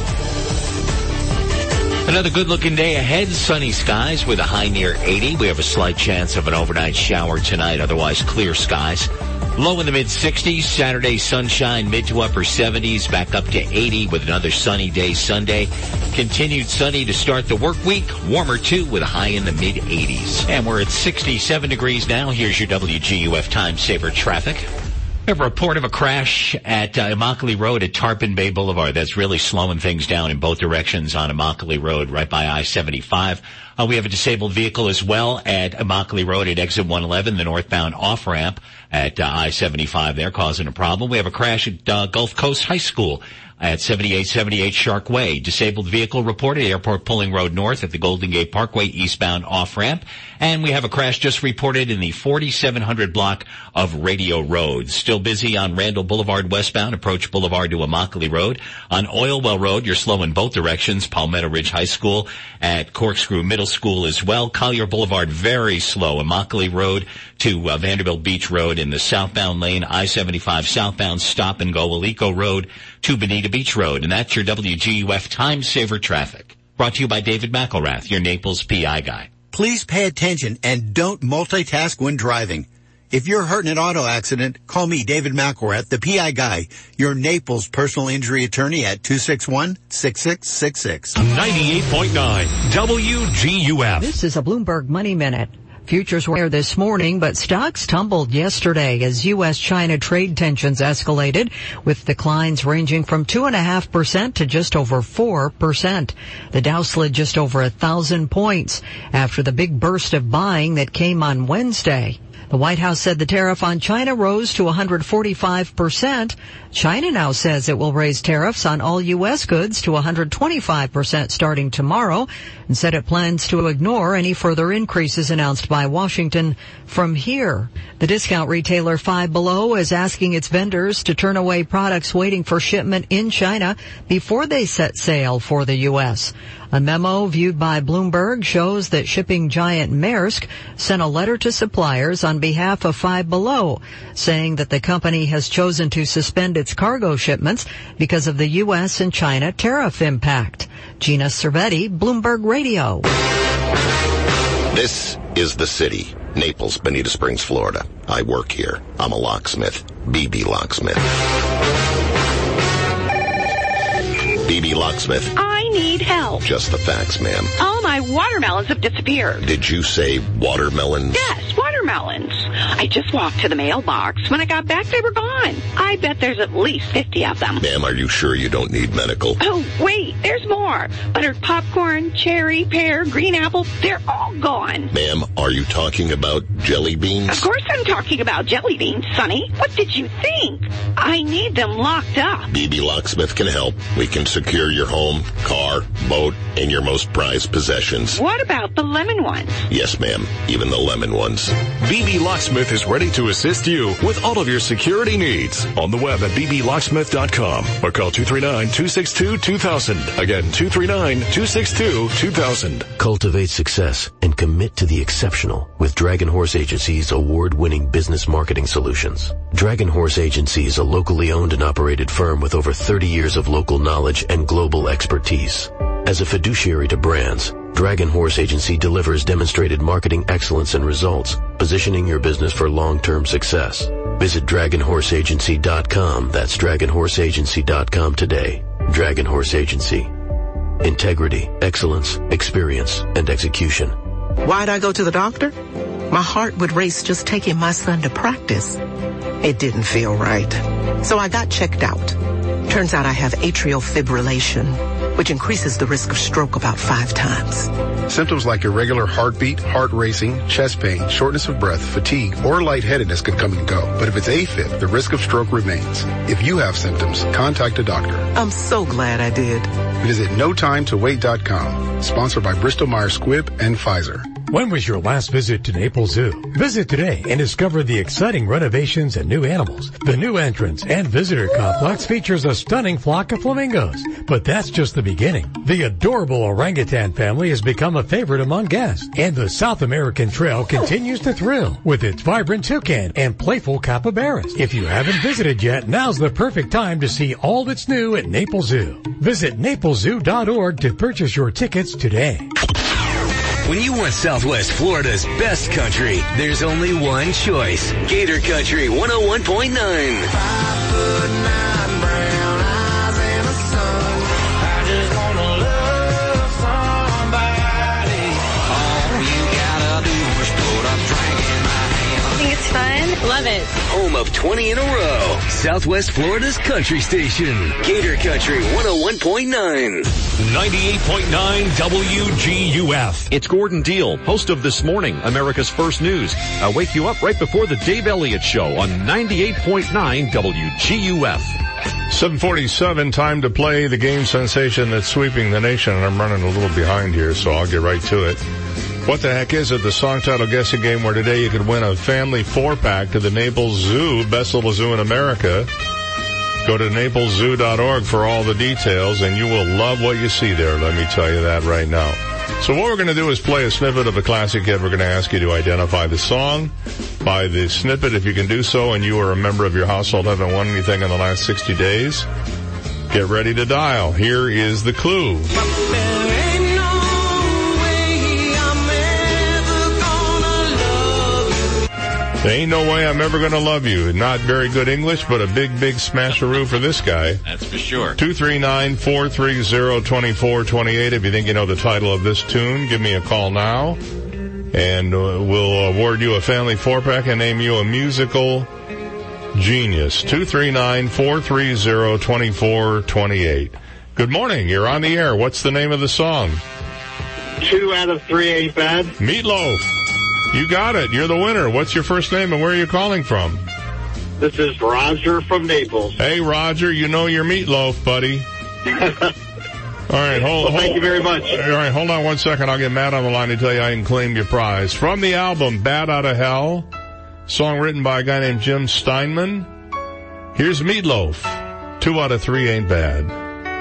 Another good-looking day ahead. Sunny skies with a high near eighty. We have a slight chance of an overnight shower tonight, otherwise clear skies. Low in the mid-sixties. Saturday, sunshine, mid to upper seventies, back up to eighty with another sunny day Sunday. Continued sunny to start the work week. Warmer, too, with a high in the mid-eighties. And we're at sixty-seven degrees now. Here's your W G U F Time Saver traffic. We have a report of a crash at uh, Immokalee Road at Tarpon Bay Boulevard. That's really slowing things down in both directions on Immokalee Road, right by I seventy-five. Uh, we have a disabled vehicle as well at Immokalee Road at exit one eleven, the northbound off-ramp at uh, I seventy-five there, causing a problem. We have a crash at uh, Gulf Coast High School at seventy-eight seventy-eight Shark Way. Disabled vehicle reported Airport Pulling Road North at the Golden Gate Parkway eastbound off-ramp. And we have a crash just reported in the forty-seven hundred block of Radio Road. Still busy on Randall Boulevard westbound, approach Boulevard to Immokalee Road. On Oilwell Road, you're slow in both directions, Palmetto Ridge High School at Corkscrew Middle School as well. Collier Boulevard, very slow. Immokalee Road to uh, Vanderbilt Beach Road in the southbound lane. I seventy-five southbound, stop and go Alico Road to Bonita Beach Road. And that's your W G U F Time Saver traffic. Brought to you by David McElrath, your Naples P I guy. Please pay attention and don't multitask when driving. If you're hurt in an auto accident, call me, David McElrath, the P I guy, your Naples personal injury attorney at two six one, six six six six. ninety-eight point nine W G U F. This is a Bloomberg Money Minute. Futures were this morning, but stocks tumbled yesterday as U S China trade tensions escalated, with declines ranging from two point five percent to just over four percent. The Dow slid just over one thousand points after the big burst of buying that came on Wednesday. The White House said the tariff on China rose to one hundred forty-five percent. China now says it will raise tariffs on all U S goods to one hundred twenty-five percent starting tomorrow, and said it plans to ignore any further increases announced by Washington from here. The discount retailer Five Below is asking its vendors to turn away products waiting for shipment in China before they set sail for the U S. A memo viewed by Bloomberg shows that shipping giant Maersk sent a letter to suppliers on behalf of Five Below, saying that the company has chosen to suspend its cargo shipments because of the U S and China tariff impact. Gina Cervetti, Bloomberg Radio. This is the city, Naples, Bonita Springs, Florida. I work here. I'm a locksmith. B B Locksmith. B B Locksmith. I need help. Just the facts, ma'am. All my watermelons have disappeared. Did you say watermelons? Yes, watermelons. I just walked to the mailbox. When I got back, they were gone. I bet there's at least fifty of them. Ma'am, are you sure you don't need medical? Oh, wait, there's more. Buttered popcorn, cherry, pear, green apple, they're all gone. Ma'am, are you talking about jelly beans? Of course I'm talking about jelly beans, Sonny. What did you think? I need them locked up. B B Locksmith can help. We can secure your home, car, boat, and your most prized possessions. What about the lemon ones? Yes, ma'am. Even the lemon ones. B B Locksmith is ready to assist you with all of your security needs. On the web at b b locksmith dot com or call two three nine, two six two, two thousand. Again, two three nine, two six two, two thousand. Cultivate success and commit to the exceptional with Dragon Horse Agency's award-winning business marketing solutions. Dragon Horse Agency is a locally owned and operated firm with over thirty years of local knowledge and global expertise. As a fiduciary to brands, Dragon Horse Agency delivers demonstrated marketing excellence and results, positioning your business for long-term success. Visit dragon horse agency dot com. That's dragon horse agency dot com today. Dragon Horse Agency. Integrity, excellence, experience, and execution. Why'd I go to the doctor? My heart would race just taking my son to practice. It didn't feel right. So I got checked out. Turns out I have atrial fibrillation, which increases the risk of stroke about five times. Symptoms like irregular heartbeat, heart racing, chest pain, shortness of breath, fatigue, or lightheadedness can come and go. But if it's AFib, the risk of stroke remains. If you have symptoms, contact a doctor. I'm so glad I did. Visit no time to wait dot com. Sponsored by Bristol Myers Squibb and Pfizer. When was your last visit to Naples Zoo? Visit today and discover the exciting renovations and new animals. The new entrance and visitor complex features a stunning flock of flamingos. But that's just the beginning. The adorable orangutan family has become a favorite among guests. And the South American Trail continues to thrill with its vibrant toucan and playful capybaras. If you haven't visited yet, now's the perfect time to see all that's new at Naples Zoo. Visit naples zoo dot org to purchase your tickets today. When you want Southwest Florida's best country, there's only one choice. Gator Country one oh one point nine. Five foot nine, brown eyes and a sun. I just wanna love somebody. All you gotta do is put a drink in my hand. I think it's fun. Love it. Home of twenty in a row. Southwest Florida's country station. Gator Country one oh one point nine. ninety-eight point nine W G U F. It's Gordon Deal, host of This Morning, America's First News. I'll wake you up right before the Dave Elliott Show on ninety-eight point nine W G U F. seven forty-seven, time to play the game sensation that's sweeping the nation. And I'm running a little behind here, so I'll get right to it. What the heck is it? The song title guessing game where today you could win a family four-pack to the Naples Zoo, best little zoo in America. Go to naples zoo dot org for all the details, and you will love what you see there, let me tell you that right now. So what we're going to do is play a snippet of a classic hit. We're going to ask you to identify the song by the snippet. If you can do so and you or a member of your household haven't won anything in the last sixty days, get ready to dial. Here is the clue. There ain't There ain't no way I'm ever going to love you. Not very good English, but a big, big smasheroo for this guy. That's for sure. two three nine, four three zero, two four two eight. If you think you know the title of this tune, give me a call now. And uh, we'll award you a family four-pack and name you a musical genius. two three nine, four three zero, two four two eight. Good morning. You're on the air. What's the name of the song? Two out of three ain't bad. Meatloaf. You got it. You're the winner. What's your first name and where are you calling from? This is Roger from Naples. Hey, Roger, you know your meatloaf, buddy. All right, hold on. Well, thank you very much. All right, hold on one second. I'll get Matt on the line to tell you I can claim your prize. From the album Bad Outta Hell, song written by a guy named Jim Steinman. Here's Meatloaf. Two out of three ain't bad.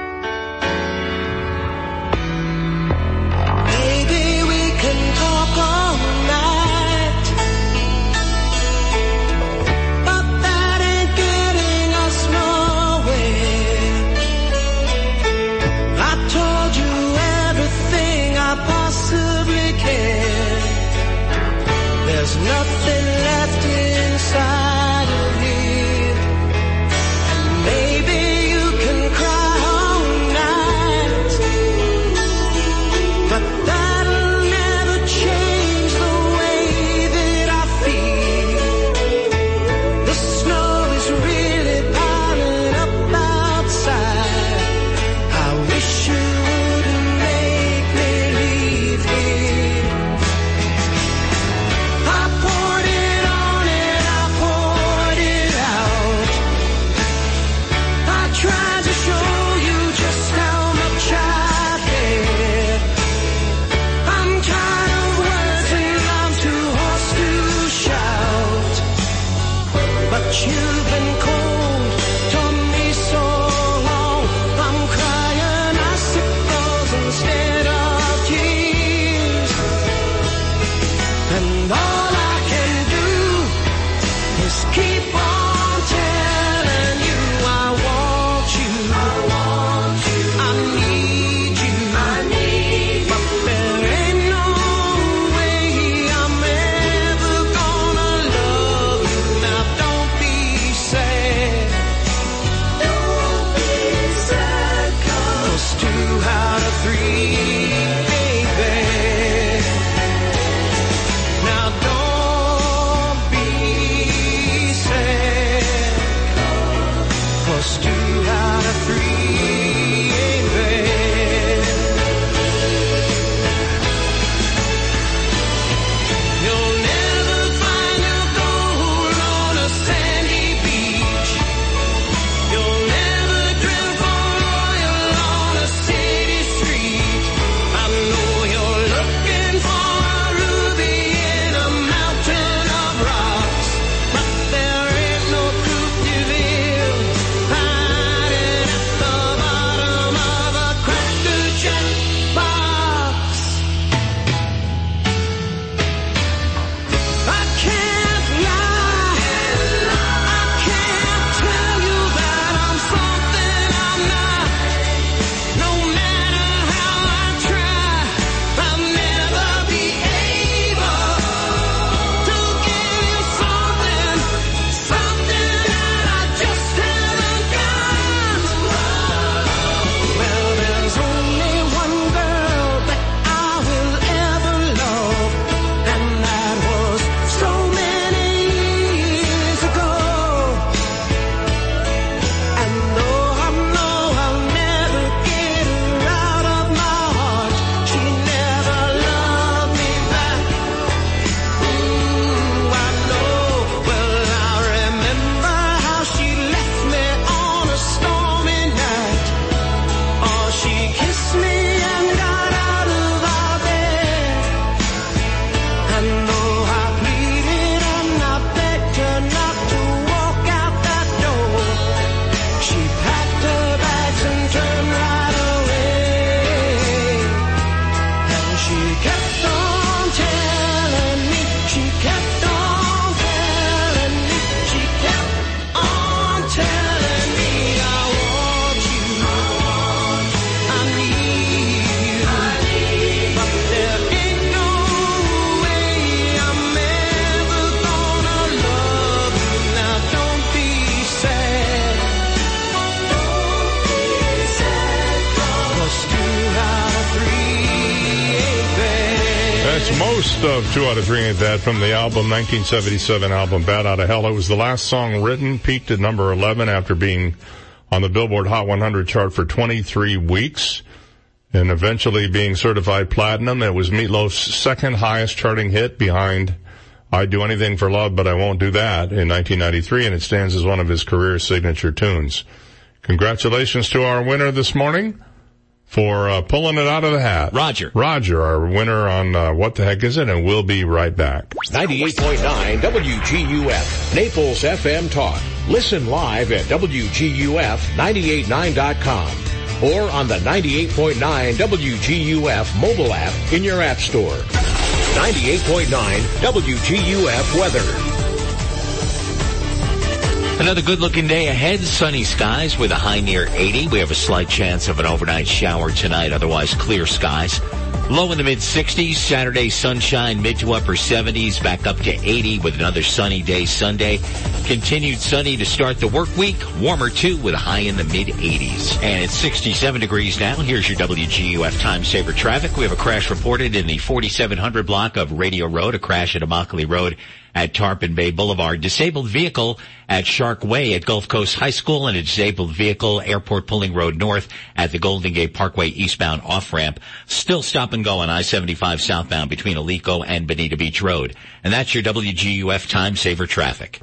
There's nothing left inside of me. Maybe you can cry all night, but that'll never change the way that I feel. The snow is really piling up outside. I wish you wouldn't make me leave here. You've been cold to me so long. I'm crying icicles instead of tears, and all I can do is keep on telling you I want you, I want you, I need you, I need you. But there ain't no way I'm ever gonna love you. Now don't be Best of Two Out of Three Ain't Bad from the album, nineteen seventy-seven album, Bad Outta Hell. It was the last song written, peaked at number eleven after being on the Billboard Hot one hundred chart for twenty-three weeks, and eventually being certified platinum. It was Meatloaf's second highest charting hit behind I'd Do Anything for Love, But I Won't Do That in nineteen ninety-three, and it stands as one of his career signature tunes. Congratulations to our winner this morning for uh, pulling it out of the hat. Roger. Roger, our winner on uh, What the Heck Is It? And we'll be right back. ninety-eight point nine W G U F, Naples F M Talk. Listen live at W G U F nine eight nine dot com or on the ninety-eight point nine W G U F mobile app in your app store. ninety-eight point nine W G U F weather. Another good-looking day ahead. Sunny skies with a high near eighty. We have a slight chance of an overnight shower tonight, otherwise clear skies. Low in the mid-sixties. Saturday, sunshine, mid to upper seventies, back up to eighty with another sunny day Sunday. Continued sunny to start the work week. Warmer, too, with a high in the mid-eighties. And it's sixty-seven degrees now. Here's your W G U F Time Saver traffic. We have a crash reported in the forty-seven hundred block of Radio Road, a crash at Immokalee Road at Tarpon Bay Boulevard. Disabled vehicle at Shark Way at Gulf Coast High School, and a disabled vehicle Airport Pulling Road North at the Golden Gate Parkway eastbound off-ramp. Still stop and go on I seventy-five southbound between Alico and Bonita Beach Road. And that's your W G U F Time Saver traffic.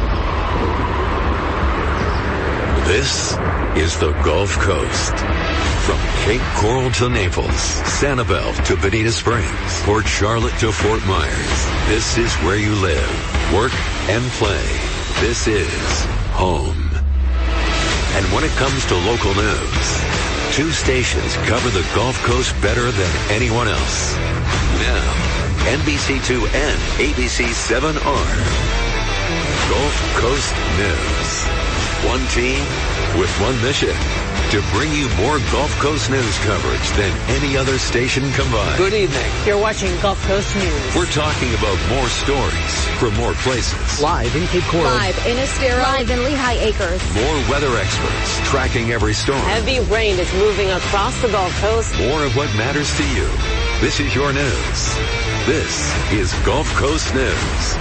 This is the Gulf Coast. From Cape Coral to Naples, Sanibel to Bonita Springs, Port Charlotte to Fort Myers. This is where you live, work, and play. This is home. And when it comes to local news, two stations cover the Gulf Coast better than anyone else. Now, N B C two and A B C seven R. Gulf Coast News. One team with one mission. To bring you more Gulf Coast news coverage than any other station combined. Good evening. You're watching Gulf Coast News. We're talking about more stories from more places. Live in Cape Coral. Live in Estero. Live in Lehigh Acres. More weather experts tracking every storm. Heavy rain is moving across the Gulf Coast. More of what matters to you. This is your news. This is Gulf Coast News.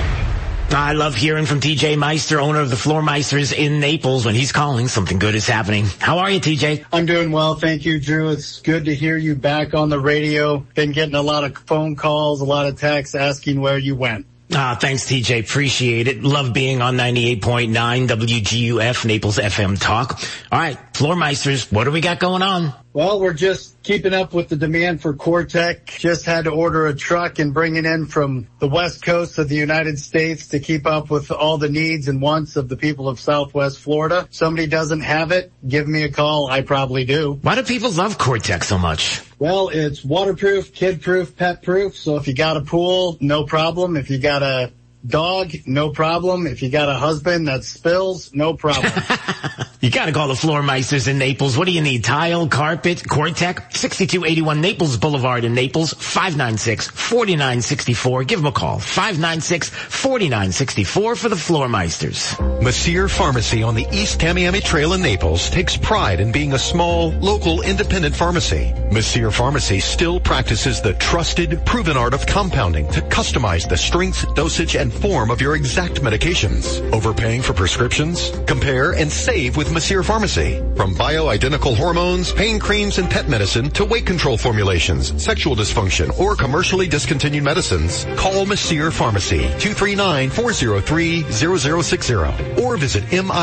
I love hearing from T J Meister, owner of the Floor Meisters in Naples. When he's calling, something good is happening. How are you, T J? I'm doing well, thank you, Drew. It's good to hear you back on the radio. Been getting a lot of phone calls, a lot of texts asking where you went. Ah, thanks, T J. Appreciate it. Love being on ninety-eight point nine W G U F, Naples F M Talk. All right, Floor Meisters, what do we got going on? Well, we're just keeping up with the demand for Core-Tec. Just had to order a truck and bring it in from the west coast of the United States to keep up with all the needs and wants of the people of Southwest Florida. Somebody doesn't have it, give me a call. I probably do. Why do people love Core-Tec so much? Well, it's waterproof, kid-proof, pet-proof. So if you got a pool, no problem. If you got a dog, no problem. If you got a husband that spills, no problem. You gotta call the Floor Meisters in Naples. What do you need? Tile, carpet, Core-Tec, sixty-two eighty-one Naples Boulevard in Naples, five nine six, four nine six four. Give them a call, five nine six, four nine six four for the Floor Meisters. Monsieur Pharmacy on the East Tamiami Trail in Naples takes pride in being a small, local, independent pharmacy. Monsieur Pharmacy still practices the trusted, proven art of compounding to customize the strength, dosage, and form of your exact medications. Overpaying for prescriptions? Compare and save with Monsieur Pharmacy. From bioidentical hormones, pain creams, and pet medicine to weight control formulations, sexual dysfunction, or commercially discontinued medicines, call Monsieur Pharmacy, two three nine, four zero three, zero zero six zero, or visit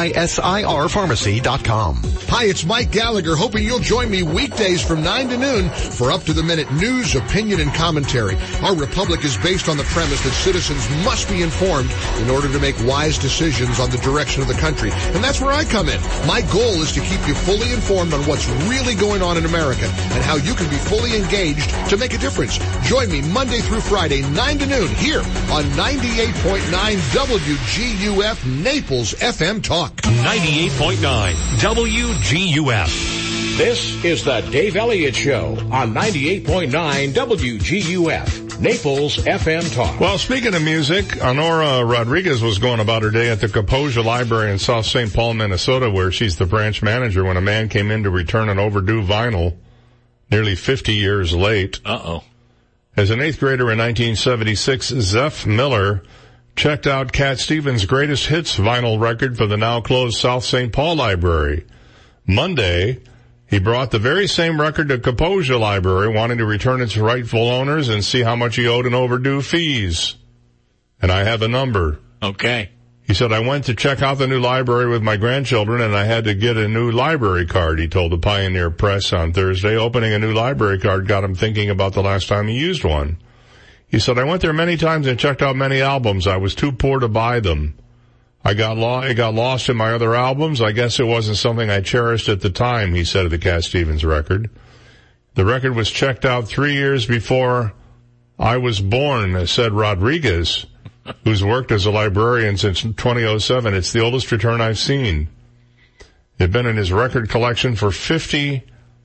misir pharmacy dot com. Hi, it's Mike Gallagher, hoping you'll join me weekdays from nine to noon for up-to-the-minute news, opinion, and commentary. Our republic is based on the premise that citizens must be informed in order to make wise decisions on the direction of the country. And that's where I come in. My goal is to keep you fully informed on what's really going on in America and how you can be fully engaged to make a difference. Join me Monday through Friday, nine to noon, here on ninety-eight point nine W G U F, Naples F M Talk. ninety-eight point nine W G U F. This is the Dave Elliott Show on ninety-eight point nine W G U F. Naples F M Talk. Well, speaking of music, Honora Rodriguez was going about her day at the Kaposia Library in South Saint Paul, Minnesota, where she's the branch manager, when a man came in to return an overdue vinyl nearly fifty years late. Uh-oh. As an eighth grader in nineteen seventy-six, Zeph Miller checked out Cat Stevens' greatest hits vinyl record for the now closed South Saint Paul Library. Monday, he brought the very same record to Kaposia Library, wanting to return its rightful owners and see how much he owed in overdue fees. And I have a number. Okay. He said, I went to check out the new library with my grandchildren, and I had to get a new library card, he told the Pioneer Press on Thursday. Opening a new library card got him thinking about the last time he used one. He said, I went there many times and checked out many albums. I was too poor to buy them. I got lo- it got lost in my other albums. I guess it wasn't something I cherished at the time, he said of the Cat Stevens record. The record was checked out three years before I was born, said Rodriguez, who's worked as a librarian since twenty oh seven. It's the oldest return I've seen. It had been in his record collection for fifty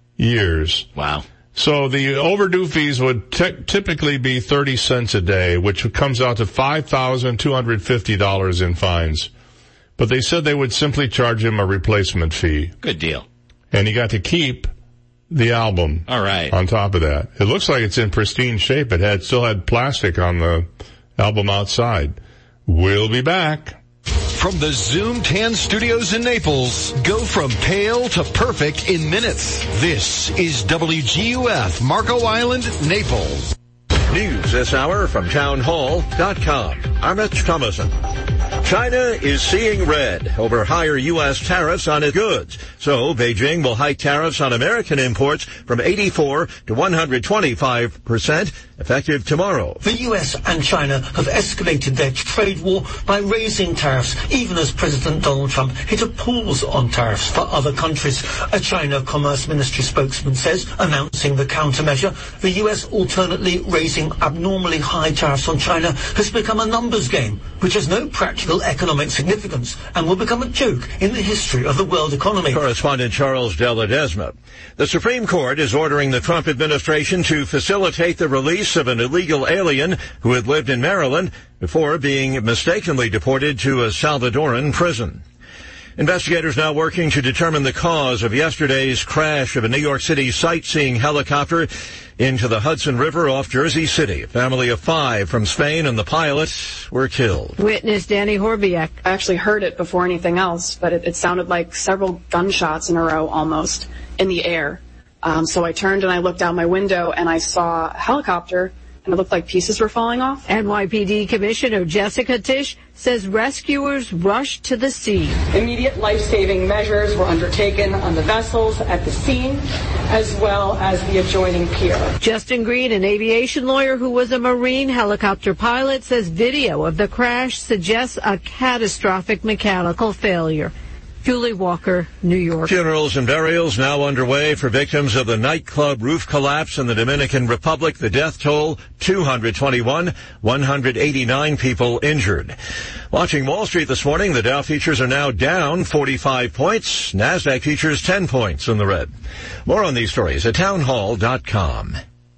years. Wow. So the overdue fees would t- typically be thirty cents a day, which comes out to five thousand two hundred fifty dollars in fines. But they said they would simply charge him a replacement fee. Good deal. And he got to keep the album. All right. On top of that. It looks like it's in pristine shape. It had still had plastic on the album outside. We'll be back. From the Zoom ten studios in Naples, go from pale to perfect in minutes. This is W G U F, Marco Island, Naples. News this hour from townhall dot com. I'm Rich Thomason. China is seeing red over higher U S tariffs on its goods. So Beijing will hike tariffs on American imports from eighty-four to one hundred twenty-five percent effective tomorrow. The U S and China have escalated their trade war by raising tariffs, even as President Donald Trump hit a pause on tariffs for other countries. A China Commerce Ministry spokesman says, announcing the countermeasure, the U S alternately raising abnormally high tariffs on China has become a numbers game, which has no practical economic significance and will become a joke in the history of the world economy. Correspondent Charles De Ledesma. The Supreme Court is ordering the Trump administration to facilitate the release of an illegal alien who had lived in Maryland before being mistakenly deported to a Salvadoran prison. Investigators now working to determine the cause of yesterday's crash of a New York City sightseeing helicopter into the Hudson River off Jersey City. A family of five from Spain and the pilot were killed. Witness Danny Horbiak. I actually heard it before anything else, but it, it sounded like several gunshots in a row almost in the air. Um, so I turned and I looked out my window and I saw a helicopter, and it looked like pieces were falling off. N Y P D Commissioner Jessica Tisch says rescuers rushed to the scene. Immediate life-saving measures were undertaken on the vessels at the scene, as well as the adjoining pier. Justin Green, an aviation lawyer who was a Marine helicopter pilot, says video of the crash suggests a catastrophic mechanical failure. Julie Walker, New York. Funerals and burials now underway for victims of the nightclub roof collapse in the Dominican Republic. The death toll, two hundred twenty-one, one hundred eighty-nine people injured. Watching Wall Street this morning, the Dow futures are now down forty-five points. NASDAQ futures ten points in the red. More on these stories at townhall dot com.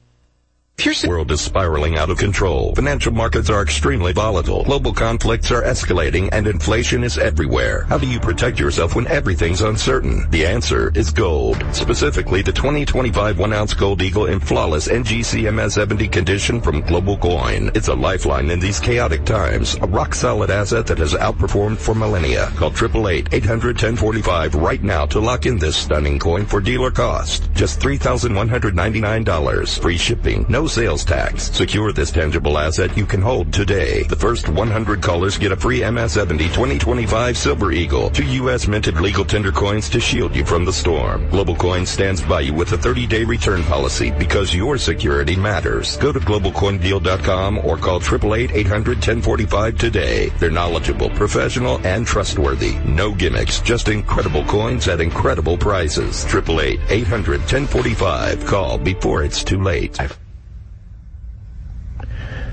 The world is spiraling out of control. Financial markets are extremely volatile. Global conflicts are escalating and inflation is everywhere. How do you protect yourself when everything's uncertain? The answer is gold. Specifically, the twenty twenty-five one-ounce Gold Eagle in flawless N G C M S seventy condition from Global Coin. It's a lifeline in these chaotic times. A rock-solid asset that has outperformed for millennia. Call eight eight eight, eight hundred, ten forty-five right now to lock in this stunning coin for dealer cost. Just three thousand one hundred ninety-nine dollars. Free shipping. No sales tax. Secure this tangible asset you can hold today. The first one hundred callers get a free M S seventy twenty twenty-five Silver Eagle. Two U S minted legal tender coins to shield you from the storm. Global Coin stands by you with a thirty-day return policy because your security matters. Go to global coin deal dot com or call eight eight eight, eight hundred, ten forty-five today. They're knowledgeable, professional, and trustworthy. No gimmicks, just incredible coins at incredible prices. eight eight eight, eight hundred, ten forty-five. Call before it's too late.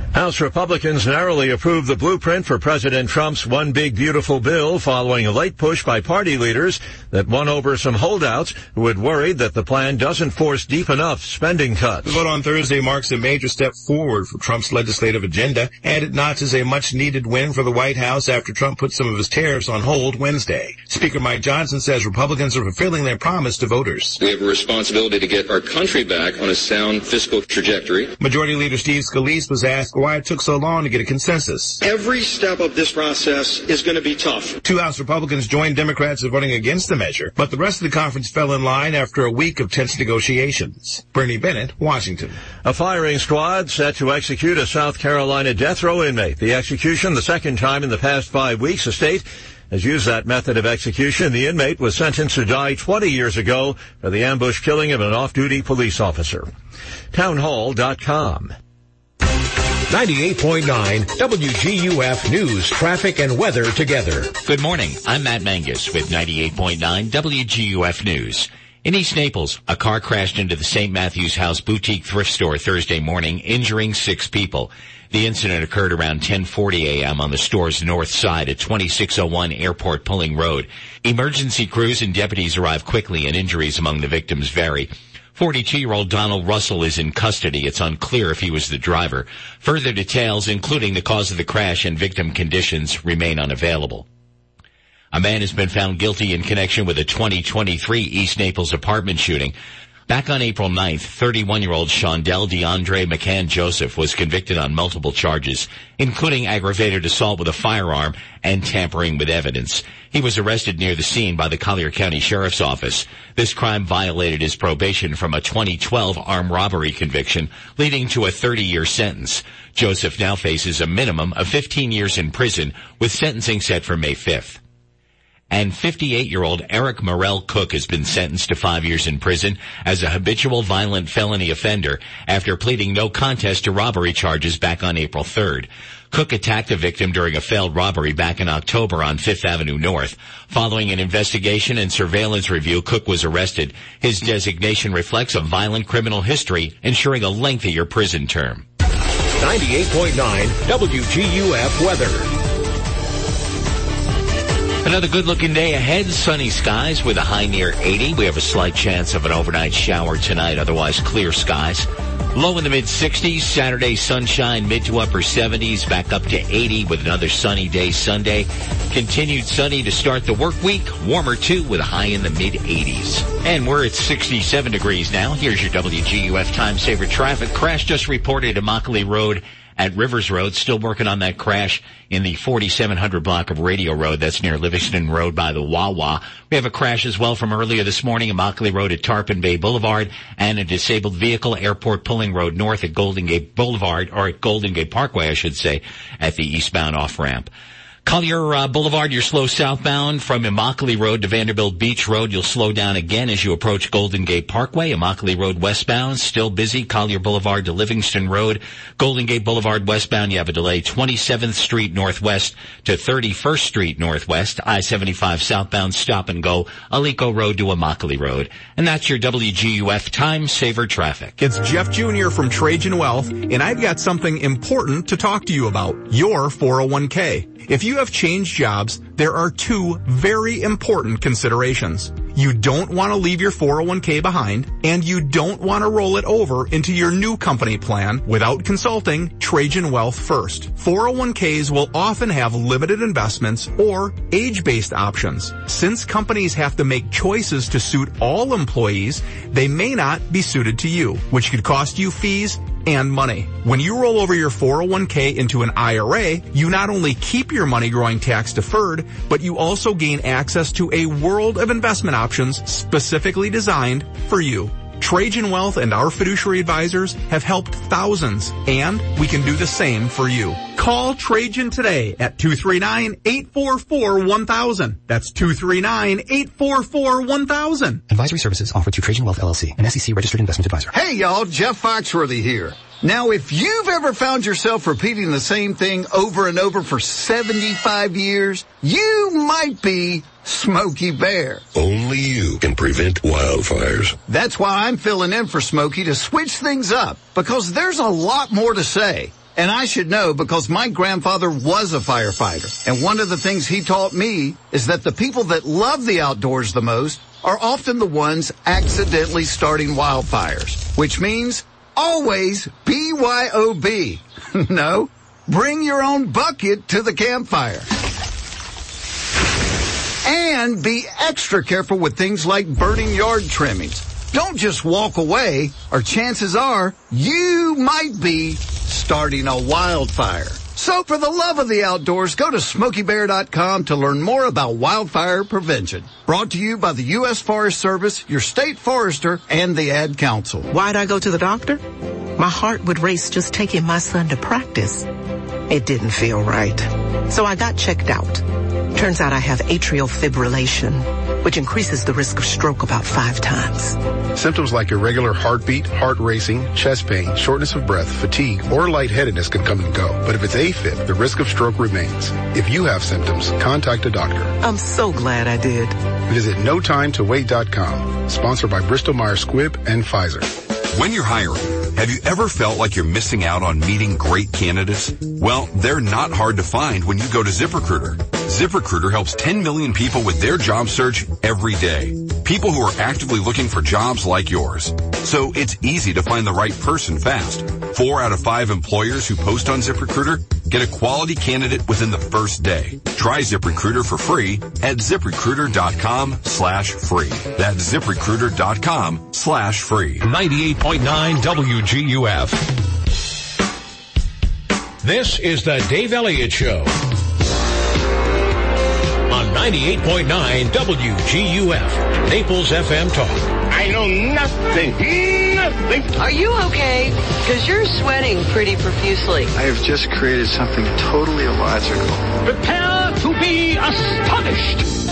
House Republicans narrowly approved the blueprint for President Trump's One Big Beautiful Bill following a late push by party leaders that won over some holdouts who had worried that the plan doesn't force deep enough spending cuts. The vote on Thursday marks a major step forward for Trump's legislative agenda, and it notches a much-needed win for the White House after Trump put some of his tariffs on hold Wednesday. Speaker Mike Johnson says Republicans are fulfilling their promise to voters. We have a responsibility to get our country back on a sound fiscal trajectory. Majority Leader Steve Scalise was asked why it took so long to get a consensus. Every step of this process is going to be tough. Two House Republicans joined Democrats in voting against the measure, but the rest of the conference fell in line after a week of tense negotiations. Bernie Bennett, Washington. A firing squad set to execute a South Carolina death row inmate. The execution, the second time in the past five weeks, the state has used that method of execution. The inmate was sentenced to die twenty years ago for the ambush killing of an off-duty police officer. Townhall dot com. ninety-eight point nine W G U F News, traffic, and weather together. Good morning. I'm Matt Mangus with ninety-eight point nine W G U F News. In East Naples, a car crashed into the Saint Matthew's House boutique thrift store Thursday morning, injuring six people. The incident occurred around ten forty a.m. on the store's north side at twenty-six oh one Airport Pulling Road. Emergency crews and deputies arrived quickly, and injuries among the victims vary. forty-two-year-old Donald Russell is in custody. It's unclear if he was the driver. Further details, including the cause of the crash and victim conditions, remain unavailable. A man has been found guilty in connection with a twenty twenty-three East Naples apartment shooting. Back on April ninth, thirty-one-year-old Shondell DeAndre McCann Joseph was convicted on multiple charges, including aggravated assault with a firearm and tampering with evidence. He was arrested near the scene by the Collier County Sheriff's Office. This crime violated his probation from a twenty twelve armed robbery conviction, leading to a thirty-year sentence. Joseph now faces a minimum of fifteen years in prison, with sentencing set for May fifth. And fifty-eight-year-old Eric Morel Cook has been sentenced to five years in prison as a habitual violent felony offender after pleading no contest to robbery charges back on April third. Cook attacked a victim during a failed robbery back in October on Fifth Avenue North. Following an investigation and surveillance review, Cook was arrested. His designation reflects a violent criminal history, ensuring a lengthier prison term. ninety-eight point nine W G U F weather. Another good-looking day ahead. Sunny skies with a high near eighty. We have a slight chance of an overnight shower tonight, otherwise clear skies. Low in the mid-sixties. Saturday, sunshine, mid to upper seventies, back up to eighty with another sunny day Sunday. Continued sunny to start the work week. Warmer, too, with a high in the mid-eighties. And we're at sixty-seven degrees now. Here's your W G U F Time Saver traffic. Crash just reported at Immokalee Road at Rivers Road. Still working on that crash in the forty-seven hundred block of Radio Road. That's near Livingston Road by the Wawa. We have a crash as well from earlier this morning, Immokalee Road at Tarpon Bay Boulevard, and a disabled vehicle, Airport Pulling Road North at Golden Gate Boulevard, or at Golden Gate Parkway, I should say, at the eastbound off-ramp. Collier uh, Boulevard, you're slow southbound from Immokalee Road to Vanderbilt Beach Road. You'll slow down again as you approach Golden Gate Parkway. Immokalee Road westbound, still busy. Collier Boulevard to Livingston Road. Golden Gate Boulevard westbound, you have a delay. twenty-seventh Street Northwest to thirty-first Street Northwest. I seventy-five southbound, stop and go. Alico Road to Immokalee Road. And that's your W G U F Time Saver traffic. It's Jeff Junior from Trajan Wealth, and I've got something important to talk to you about. Your four oh one k. If you have changed jobs, there are two very important considerations. You don't want to leave your four oh one k behind, and you don't want to roll it over into your new company plan without consulting Trajan Wealth first. four oh one k's will often have limited investments or age-based options. Since companies have to make choices to suit all employees, they may not be suited to you, which could cost you fees and money. When you roll over your four oh one k into an I R A, you not only keep your money growing tax deferred, but you also gain access to a world of investment options specifically designed for you. Trajan Wealth and our fiduciary advisors have helped thousands, and we can do the same for you. Call Trajan today at two three nine, eight four four, one thousand. That's two three nine, eight four four, one thousand. Advisory services offered through Trajan Wealth L L C, an S E C registered investment advisor. Hey y'all, Jeff Foxworthy here. Now, if you've ever found yourself repeating the same thing over and over for seventy-five years, you might be Smokey Bear. Only you can prevent wildfires. That's why I'm filling in for Smokey to switch things up, because there's a lot more to say. And I should know because my grandfather was a firefighter. And one of the things he taught me is that the people that love the outdoors the most are often the ones accidentally starting wildfires, which means always B Y O B. No, bring your own bucket to the campfire. And be extra careful with things like burning yard trimmings. Don't just walk away, or chances are you might be starting a wildfire. So for the love of the outdoors, go to smokey bear dot com to learn more about wildfire prevention. Brought to you by the U S Forest Service, your state forester, and the Ad Council. Why'd I go to the doctor? My heart would race just taking my son to practice. It didn't feel right. So I got checked out. Turns out I have atrial fibrillation, which increases the risk of stroke about five times. Symptoms like irregular heartbeat, heart racing, chest pain, shortness of breath, fatigue, or lightheadedness can come and go. But if it's AFib, the risk of stroke remains. If you have symptoms, contact a doctor. I'm so glad I did. Visit no time to wait dot com. Sponsored by Bristol Myers Squibb and Pfizer. When you're hiring, have you ever felt like you're missing out on meeting great candidates? Well, they're not hard to find when you go to ZipRecruiter. ZipRecruiter helps ten million people with their job search every day. People who are actively looking for jobs like yours. So it's easy to find the right person fast. Four out of five employers who post on ZipRecruiter get a quality candidate within the first day. Try ZipRecruiter for free at ZipRecruiter.com slash free. That's ZipRecruiter.com slash free. ninety-eight point nine W G U F. This is the Dave Elliott Show on ninety-eight point nine W G U F, Naples F M Talk. I know nothing, nothing. Are you okay? Because you're sweating pretty profusely. I have just created something totally illogical. Prepare to be astonished.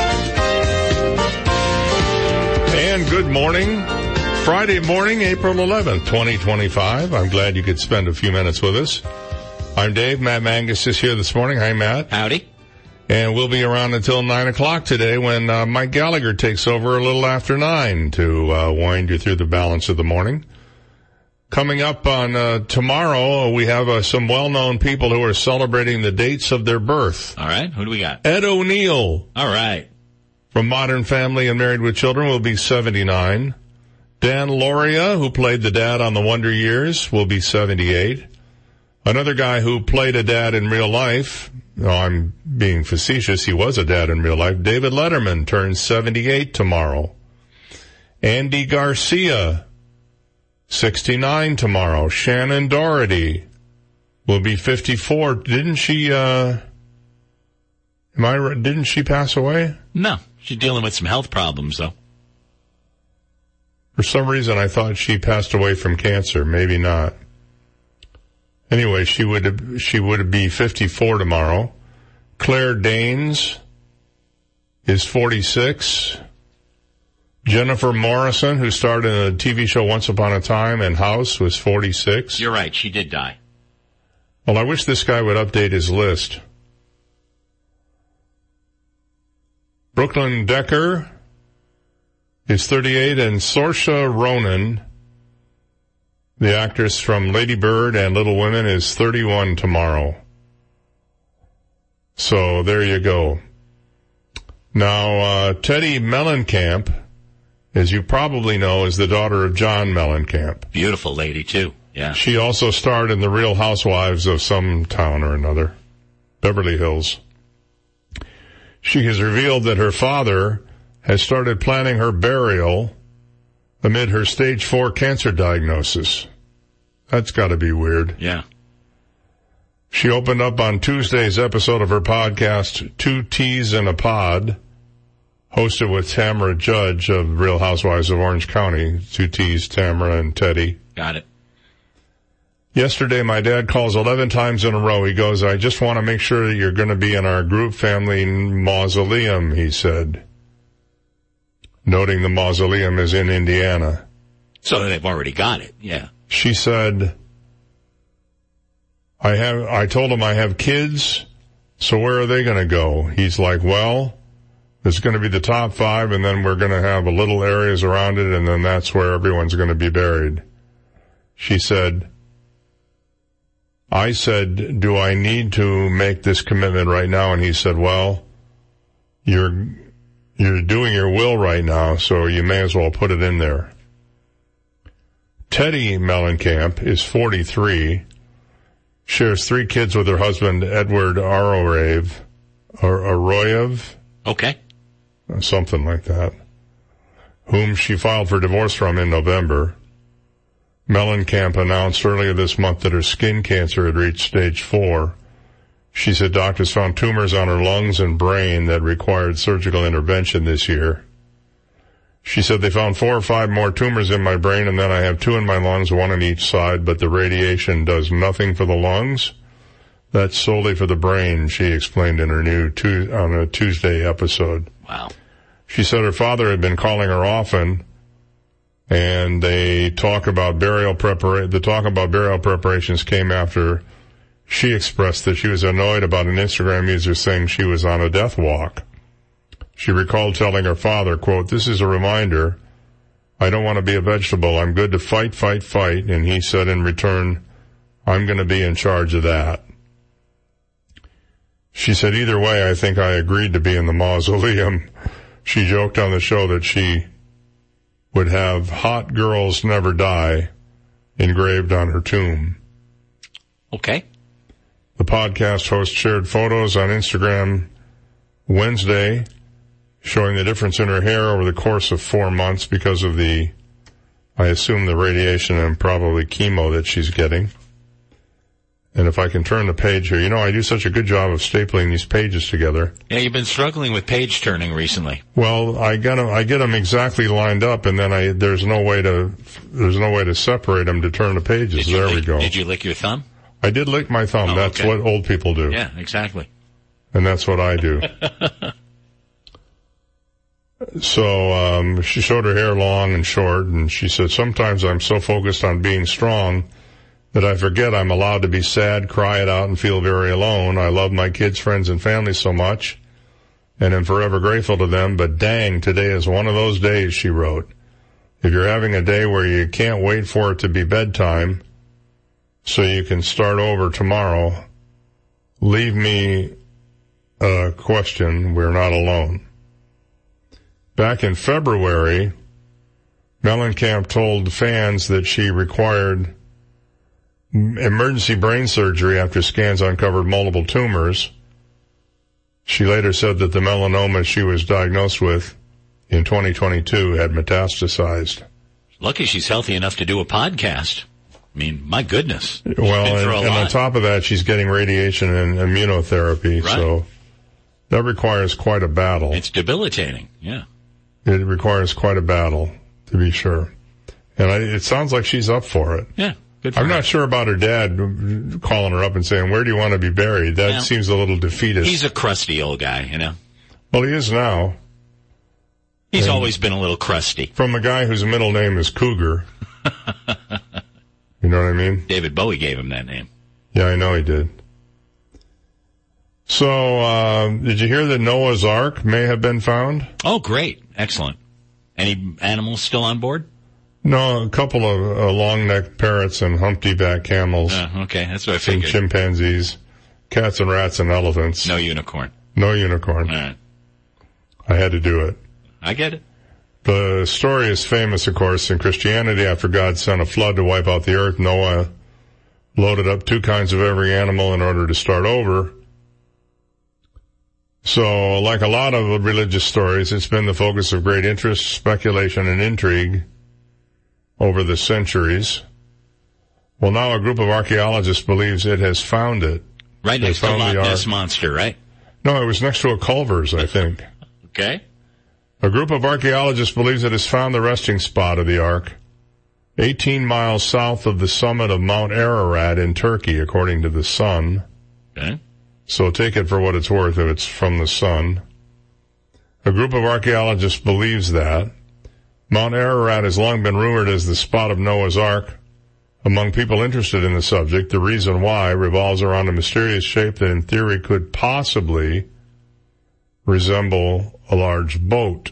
And good morning. Friday morning, April eleventh, twenty twenty-five. I'm glad you could spend a few minutes with us. I'm Dave. Matt Mangus is here this morning. Hi, Matt. Howdy. And we'll be around until nine o'clock today when uh, Mike Gallagher takes over a little after nine to uh, wind you through the balance of the morning. Coming up on uh, tomorrow, we have uh, some well-known people who are celebrating the dates of their birth. All right. Who do we got? Ed O'Neill. All right. From Modern Family and Married with Children will be seventy-nine. Dan Lauria, who played the dad on The Wonder Years, will be seventy-eight. Another guy who played a dad in real life, no, I'm being facetious, he was a dad in real life, David Letterman turns seventy-eight tomorrow. Andy Garcia, sixty-nine tomorrow. Shannon Doherty will be fifty-four. Didn't she, uh, am I, didn't she pass away? No, she's dealing with some health problems though. For some reason, I thought she passed away from cancer. Maybe not. Anyway, she would she would be fifty-four tomorrow. Claire Danes is forty-six. Jennifer Morrison, who starred in a T V show Once Upon a Time and House, was forty-six. You're right. She did die. Well, I wish this guy would update his list. Brooklyn Decker is thirty-eight, and Saoirse Ronan, the actress from Lady Bird and Little Women, is thirty-one tomorrow. So there you go. Now, uh, Teddy Mellencamp, as you probably know, is the daughter of John Mellencamp. Beautiful lady, too. Yeah. She also starred in The Real Housewives of some town or another, Beverly Hills. She has revealed that her father has started planning her burial amid her stage four cancer diagnosis. That's got to be weird. Yeah. She opened up on Tuesday's episode of her podcast, Two Teas in a Pod, hosted with Tamara Judge of Real Housewives of Orange County. Two T's, Tamara and Teddy. Got it. Yesterday, my dad calls eleven times in a row. He goes, I just want to make sure that you're going to be in our group family mausoleum, he said, noting the mausoleum is in Indiana. So they've already got it, yeah. She said, I have, I told him I have kids, so where are they going to go? He's like, well, it's going to be the top five, and then we're going to have a little areas around it, and then that's where everyone's going to be buried. She said, I said, do I need to make this commitment right now? And he said, well, you're, you're doing your will right now, so you may as well put it in there. Teddy Mellencamp is forty-three, shares three kids with her husband, Edward Arroyev, or Arroyev. Okay. Something like that. Whom she filed for divorce from in November. Mellencamp announced earlier this month that her skin cancer had reached stage four. She said doctors found tumors on her lungs and brain that required surgical intervention this year. She said they found four or five more tumors in my brain, and then I have two in my lungs, one on each side, but the radiation does nothing for the lungs. That's solely for the brain, she explained in her new tu- on a Tuesday episode. Wow. She said her father had been calling her often, and they talk about burial prepara- the talk about burial preparations came after she expressed that she was annoyed about an Instagram user saying she was on a death walk. She recalled telling her father, quote, this is a reminder. I don't want to be a vegetable. I'm good to fight, fight, fight. And he said in return, I'm going to be in charge of that. She said, either way, I think I agreed to be in the mausoleum. She joked on the show that she would have hot girls never die engraved on her tomb. Okay. The podcast host shared photos on Instagram Wednesday showing the difference in her hair over the course of four months because of the, I assume, the radiation and probably chemo that she's getting. And if I can turn the page here, you know, I do such a good job of stapling these pages together. Yeah, you've been struggling with page turning recently. Well, I get them, I get them exactly lined up, and then I, there's no way to, there's no way to separate them to turn the pages. There lick, we go. Did you lick your thumb? I did lick my thumb. Oh, that's okay. what old people do. Yeah, exactly. And that's what I do. So, um, she showed her hair long and short, and she said, sometimes I'm so focused on being strong that I forget I'm allowed to be sad, cry it out, and feel very alone. I love my kids, friends, and family so much, and am forever grateful to them, but dang, today is one of those days, she wrote. If you're having a day where you can't wait for it to be bedtime so you can start over tomorrow, leave me a question. We're not alone. Back in February, Mellencamp told fans that she required emergency brain surgery after scans uncovered multiple tumors. She later said that the melanoma she was diagnosed with in twenty twenty-two had metastasized. Lucky she's healthy enough to do a podcast. I mean, my goodness. Well, and, and on top of that, she's getting radiation and immunotherapy, right. So that requires quite a battle. It's debilitating, yeah. It requires quite a battle, to be sure. And I, it sounds like she's up for it. Yeah, good for I'm her. not sure about her dad calling her up and saying, where do you want to be buried? That yeah. seems a little defeatist. He's a crusty old guy, you know. Well, he is now. He's and always been a little crusty. From a guy whose middle name is Cougar. You know what I mean? David Bowie gave him that name. Yeah, I know he did. So, uh, did you hear that Noah's Ark may have been found? Oh, great. Excellent. Any animals still on board? No, a couple of uh, long-necked parrots and humpty-back camels. Uh, okay, that's what I figured. And chimpanzees, cats and rats and elephants. No unicorn. No unicorn. All right. I had to do it. I get it. The story is famous, of course, in Christianity. After God sent a flood to wipe out the earth, Noah loaded up two kinds of every animal in order to start over. So, like a lot of religious stories, it's been the focus of great interest, speculation, and intrigue over the centuries. Well, now a group of archaeologists believes it has found it. Right next to Loch Ness Monster, right? No, it was next to a Culver's, I think. Okay. A group of archaeologists believes it has found the resting spot of the Ark, eighteen miles south of the summit of Mount Ararat in Turkey, according to the Sun. Okay. So take it for what it's worth if it's from the Sun. A group of archaeologists believes that. Mount Ararat has long been rumored as the spot of Noah's Ark. Among people interested in the subject, the reason why revolves around a mysterious shape that in theory could possibly resemble a large boat.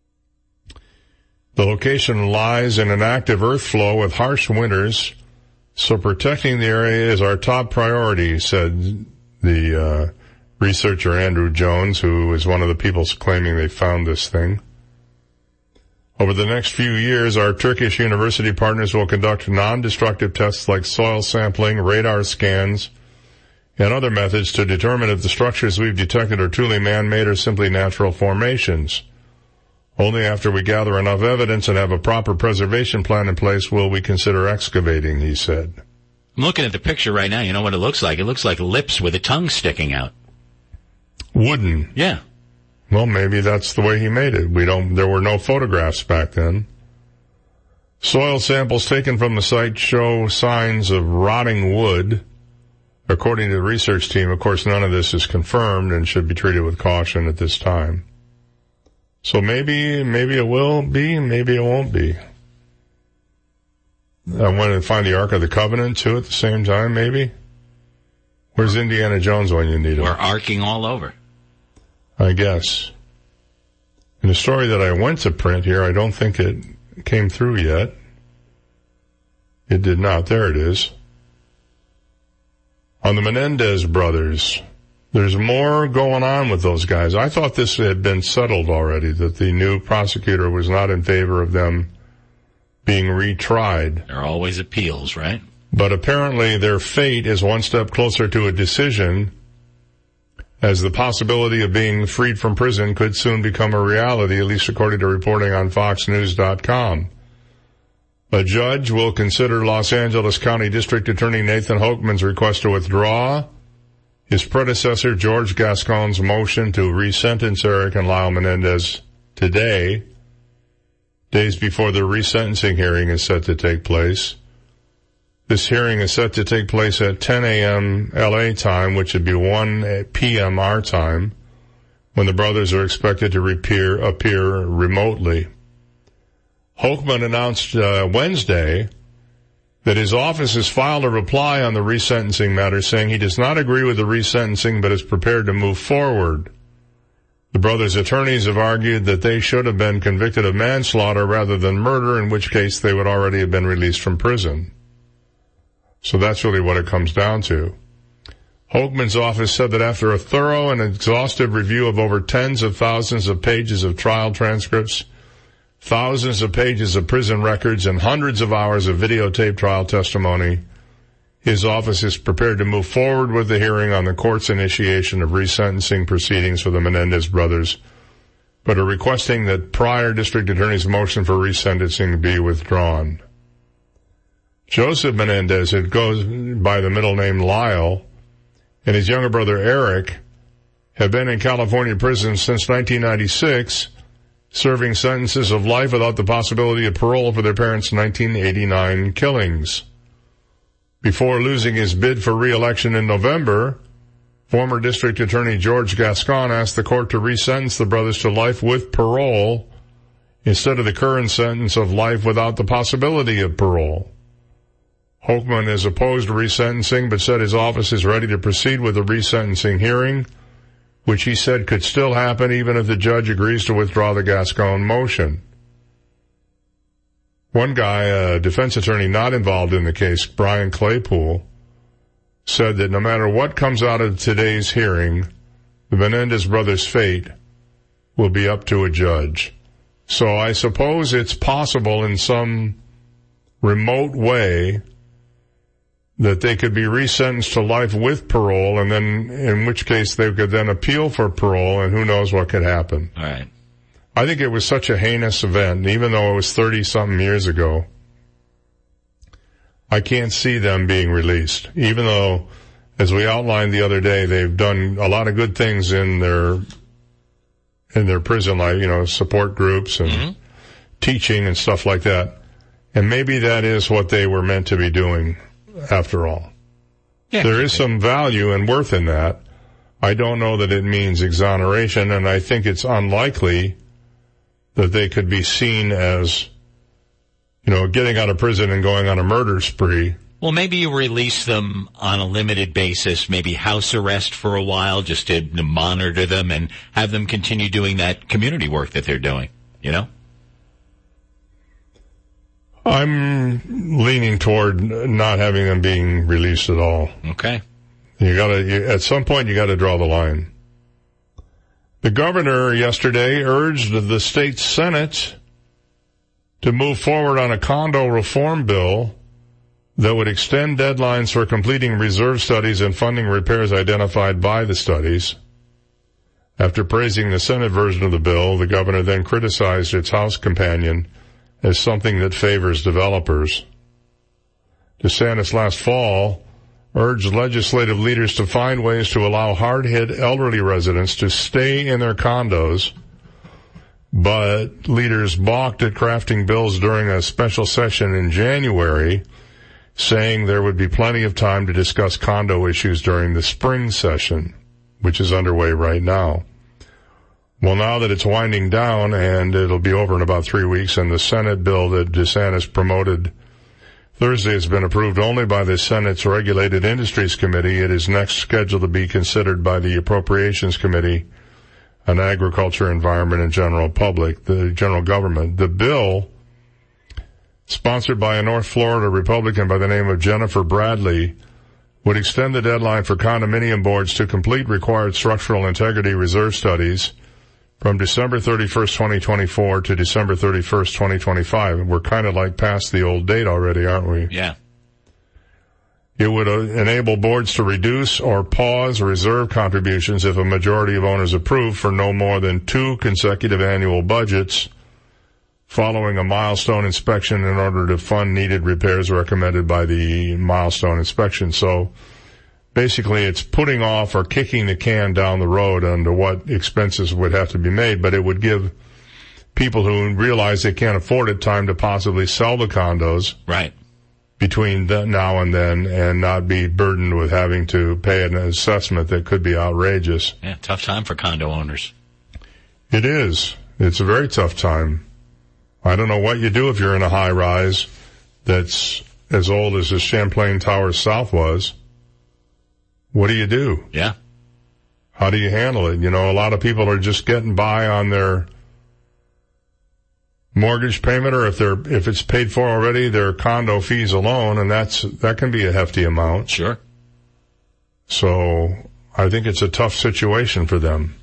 The location lies in an active earth flow with harsh winters So protecting the area is our top priority, said the uh, researcher Andrew Jones, who is one of the people claiming they found this thing. Over the next few years, our Turkish university partners will conduct non-destructive tests like soil sampling, radar scans, and other methods to determine if the structures we've detected are truly man-made or simply natural formations. Only after we gather enough evidence and have a proper preservation plan in place will we consider excavating, he said. I'm looking at the picture right now. You know what it looks like? It looks like lips with a tongue sticking out. Wooden. Yeah. Well, maybe that's the way he made it. We don't, there were no photographs back then. Soil samples taken from the site show signs of rotting wood. According to the research team, of course, none of this is confirmed and should be treated with caution at this time. So maybe, maybe it will be, maybe it won't be. I want to find the Ark of the Covenant too at the same time, maybe. Where's Indiana Jones when you need him? We're arcing all over. I guess. In the story that I went to print here, I don't think it came through yet. It did not. There it is. On the Menendez brothers. There's more going on with those guys. I thought this had been settled already, that the new prosecutor was not in favor of them being retried. There are always appeals, right? But apparently their fate is one step closer to a decision, as the possibility of being freed from prison could soon become a reality, at least according to reporting on fox news dot com. A judge will consider Los Angeles County District Attorney Nathan Hochman's request to withdraw his predecessor George Gascon's motion to resentence Eric and Lyle Menendez today, days before the resentencing hearing is set to take place. This hearing is set to take place at ten a.m. L A time, which would be one p.m. our time, when the brothers are expected to appear, appear remotely. Hochman announced uh, Wednesday that his office has filed a reply on the resentencing matter, saying he does not agree with the resentencing but is prepared to move forward. The brothers' attorneys have argued that they should have been convicted of manslaughter rather than murder, in which case they would already have been released from prison. So that's really what it comes down to. Hochman's office said that after a thorough and exhaustive review of over tens of thousands of pages of trial transcripts, thousands of pages of prison records, and hundreds of hours of videotaped trial testimony, his office is prepared to move forward with the hearing on the court's initiation of resentencing proceedings for the Menendez brothers, but are requesting that prior district attorney's motion for resentencing be withdrawn. Joseph Menendez, who goes by the middle name Lyle, and his younger brother Eric have been in California prison since nineteen ninety-six, serving sentences of life without the possibility of parole for their parents' nineteen eighty-nine killings. Before losing his bid for re-election in November, former District Attorney George Gascon asked the court to resentence the brothers to life with parole instead of the current sentence of life without the possibility of parole. Hochman is opposed to resentencing, but said his office is ready to proceed with the resentencing hearing, which he said could still happen even if the judge agrees to withdraw the Gascon motion. One guy, a defense attorney not involved in the case, Brian Claypool, said that no matter what comes out of today's hearing, the Menendez brothers' fate will be up to a judge. So I suppose it's possible in some remote way that they could be resentenced to life with parole, and then in which case they could then appeal for parole, and who knows what could happen. All right. I think it was such a heinous event, even though it was thirty-something years ago. I can't see them being released, even though, as we outlined the other day, they've done a lot of good things in their in their prison life, you know, support groups and mm-hmm. teaching and stuff like that. And maybe that is what they were meant to be doing, after all. Yeah, there is some value and worth in that. I don't know that it means exoneration, and I think it's unlikely that they could be seen as, you know, getting out of prison and going on a murder spree. Well, maybe you release them on a limited basis, maybe house arrest for a while, just to monitor them and have them continue doing that community work that they're doing, you know? I'm leaning toward not having them being released at all. Okay. You gotta, you, at some point you gotta draw the line. The governor yesterday urged the state Senate to move forward on a condo reform bill that would extend deadlines for completing reserve studies and funding repairs identified by the studies. After praising the Senate version of the bill, the governor then criticized its House companion as something that favors developers. DeSantis last fall urged legislative leaders to find ways to allow hard-hit elderly residents to stay in their condos, but leaders balked at crafting bills during a special session in January, saying there would be plenty of time to discuss condo issues during the spring session, which is underway right now. Well, now that it's winding down, and it'll be over in about three weeks, and the Senate bill that DeSantis promoted Thursday has been approved only by the Senate's Regulated Industries Committee. It is next scheduled to be considered by the Appropriations Committee on Agriculture, Environment, and General Public, the general government. The bill, sponsored by a North Florida Republican by the name of Jennifer Bradley, would extend the deadline for condominium boards to complete required structural integrity reserve studies from December thirty-first, twenty twenty-four to December thirty-first, twenty twenty-five. We're kind of like past the old date already, aren't we? Yeah. It would uh, enable boards to reduce or pause reserve contributions if a majority of owners approve for no more than two consecutive annual budgets following a milestone inspection in order to fund needed repairs recommended by the milestone inspection. So basically it's putting off or kicking the can down the road on to what expenses would have to be made, but it would give people who realize they can't afford it time to possibly sell the condos. Right. Between the, now and then, and not be burdened with having to pay an assessment that could be outrageous. Yeah, tough time for condo owners. It is. It's a very tough time. I don't know what you do if you're in a high rise that's as old as the Champlain Towers South was. What do you do? Yeah. How do you handle it? You know, a lot of people are just getting by on their mortgage payment, or if they're, if it's paid for already, their condo fees alone, and that's, that can be a hefty amount. Sure. So, I think it's a tough situation for them.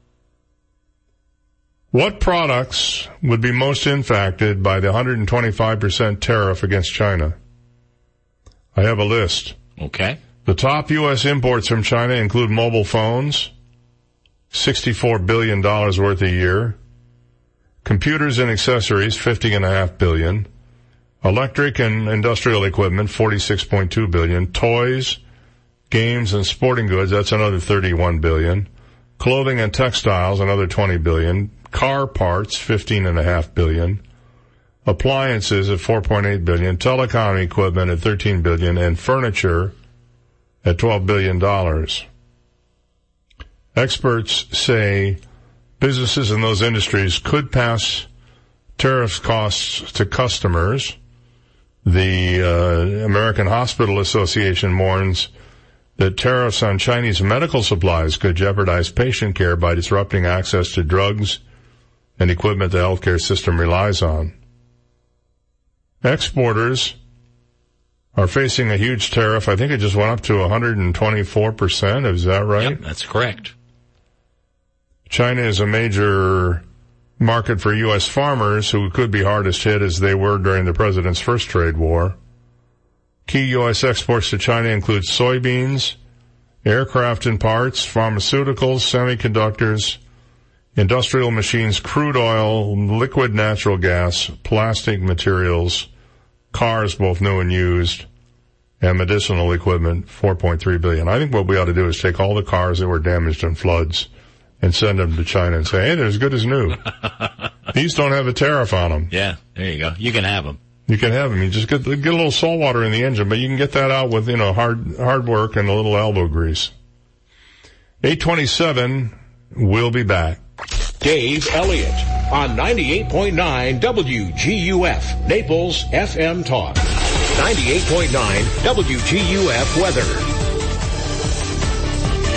What products would be most impacted by the one hundred twenty-five percent tariff against China? I have a list. Okay. The top U S imports from China include mobile phones, sixty-four billion dollars worth a year. Computers and accessories, fifty and a half billion. Electric and industrial equipment, forty-six point two billion. Toys, games, and sporting goods, that's another thirty-one billion. Clothing and textiles, another twenty billion. Car parts, fifteen and a half billion. Appliances at four point eight billion. Telecom equipment at thirteen billion, and furniture at twelve billion dollars. Experts say businesses in those industries could pass tariff costs to customers. The uh, American Hospital Association warns that tariffs on Chinese medical supplies could jeopardize patient care by disrupting access to drugs and equipment the healthcare system relies on. Exporters are facing a huge tariff. I think it just went up to one hundred twenty-four percent. Is that right? Yep, that's correct. China is a major market for U S farmers who could be hardest hit as they were during the president's first trade war. Key U S exports to China include soybeans, aircraft and parts, pharmaceuticals, semiconductors, industrial machines, crude oil, liquid natural gas, plastic materials, cars, both new and used, and medicinal equipment, four point three billion dollars. I think what we ought to do is take all the cars that were damaged in floods and send them to China and say, hey, they're as good as new. These don't have a tariff on them. Yeah, there you go. You can have them. You can have them. You just get, get a little salt water in the engine, but you can get that out with, you know, hard, hard work and a little elbow grease. eight twenty-seven, we'll be back. Dave Elliott on ninety-eight point nine W G U F, Naples F M Talk. ninety-eight point nine W G U F weather.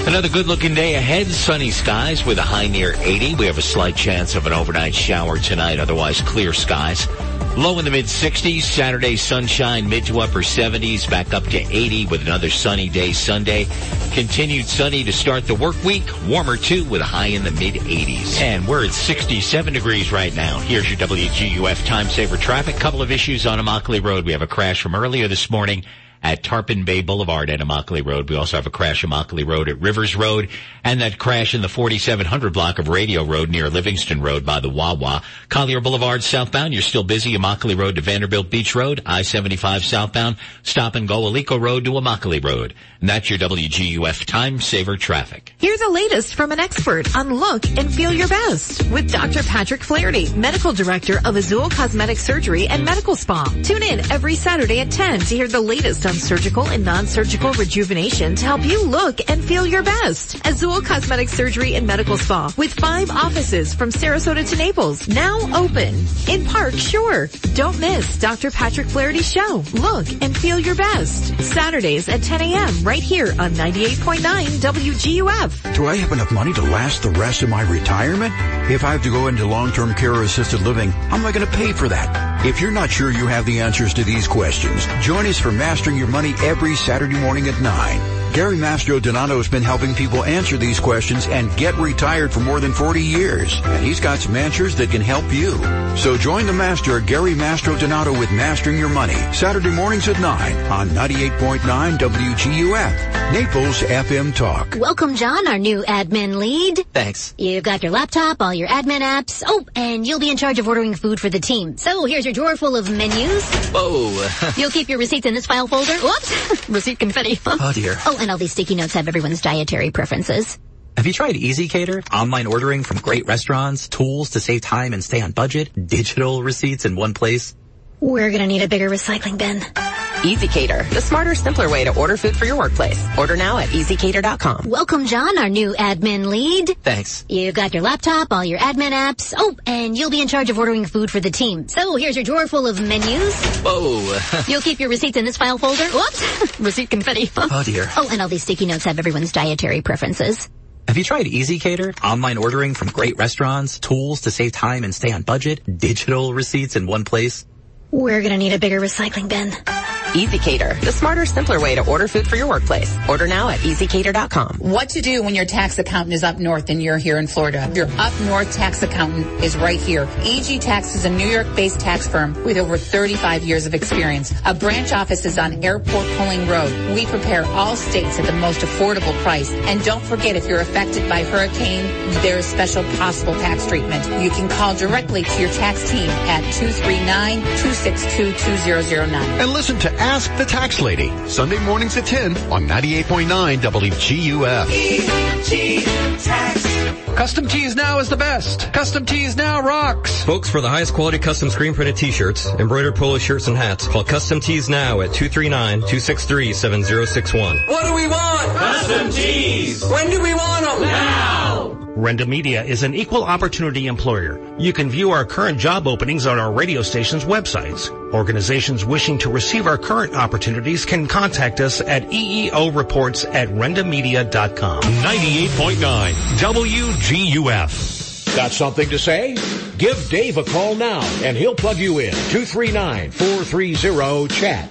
Another good-looking day ahead. Sunny skies with a high near eighty. We have a slight chance of an overnight shower tonight, otherwise clear skies. Low in the mid-sixties. Saturday, sunshine, mid to upper seventies. Back up to eighty with another sunny day Sunday. Continued sunny to start the work week. Warmer, too, with a high in the mid-eighties. And we're at sixty-seven degrees right now. Here's your W G U F Time Saver traffic. Couple of issues on Immokalee Road. We have a crash from earlier this morning at Tarpon Bay Boulevard at Immokalee Road. We also have a crash at Immokalee Road at Rivers Road, and that crash in the forty-seven hundred block of Radio Road near Livingston Road by the Wawa. Collier Boulevard southbound, you're still busy. Immokalee Road to Vanderbilt Beach Road, I seventy-five southbound, stop and go Alico Road to Immokalee Road. And that's your W G U F Time Saver traffic. Hear the latest from an expert on look and feel your best with Doctor Patrick Flaherty, Medical Director of Azul Cosmetic Surgery and Medical Spa. Tune in every Saturday at ten to hear the latest on surgical and non-surgical rejuvenation to help you look and feel your best. Azul Cosmetic Surgery and Medical Spa with five offices from Sarasota to Naples. Now open. In Park Shore. Don't miss Doctor Patrick Flaherty's show. Look and feel your best. Saturdays at ten a.m. right here on ninety-eight point nine W G U F. Do I have enough money to last the rest of my retirement? If I have to go into long-term care or assisted living, how am I going to pay for that? If you're not sure you have the answers to these questions, join us for Mastering Your Money every Saturday morning at nine. Gary Mastro Donato has been helping people answer these questions and get retired for more than forty years. And he's got some answers that can help you. So join the master, Gary Mastro Donato, with Mastering Your Money, Saturday mornings at nine on ninety-eight point nine W G U F, Naples F M Talk. Welcome, John, our new admin lead. Thanks. You've got your laptop, all your admin apps. Oh, and you'll be in charge of ordering food for the team. So here's your drawer full of menus. Whoa. You'll keep your receipts in this file folder. Whoops. Receipt confetti. Oh, dear. Oh, and all these sticky notes have everyone's dietary preferences. Have you tried EasyCater? Online ordering from great restaurants, tools to save time and stay on budget, digital receipts in one place. We're gonna need a bigger recycling bin. EasyCater, the smarter, simpler way to order food for your workplace. Order now at easy cater dot com. Welcome, John, our new admin lead. Thanks. You've got your laptop, all your admin apps. Oh, and you'll be in charge of ordering food for the team. So here's your drawer full of menus. Whoa. You'll keep your receipts in this file folder. Whoops. Receipt confetti. Oh, dear. Oh, and all these sticky notes have everyone's dietary preferences. Have you tried EasyCater? Online ordering from great restaurants, tools to save time and stay on budget, digital receipts in one place. We're gonna need a bigger recycling bin. EasyCater, the smarter, simpler way to order food for your workplace. Order now at easy cater dot com. What to do when your tax accountant is up north and you're here in Florida? Your up north tax accountant is right here. E G Tax is a New York-based tax firm with over thirty-five years of experience. A branch office is on Airport Pulling Road. We prepare all states at the most affordable price. And don't forget, if you're affected by hurricane, there is special possible tax treatment. You can call directly to your tax team at two three nine, two six two, two zero zero nine. And listen to Ask the Tax Lady, Sunday mornings at ten on ninety-eight point nine W G U F. E G Tax. Custom Tees Now is the best. Custom Tees Now rocks. Folks, for the highest quality custom screen printed t-shirts, embroidered polo shirts and hats, call Custom Tees Now at two three nine, two six three, seven zero six one. What do we want? Custom Tees. When do we want them? Now. Renda Media is an equal opportunity employer. You can view our current job openings on our radio station's websites. Organizations wishing to receive our current opportunities can contact us at E E O reports at renda media dot com. ninety-eight point nine W G U F. Got something to say? Give Dave a call now and he'll plug you in. two three nine, four three zero, chat.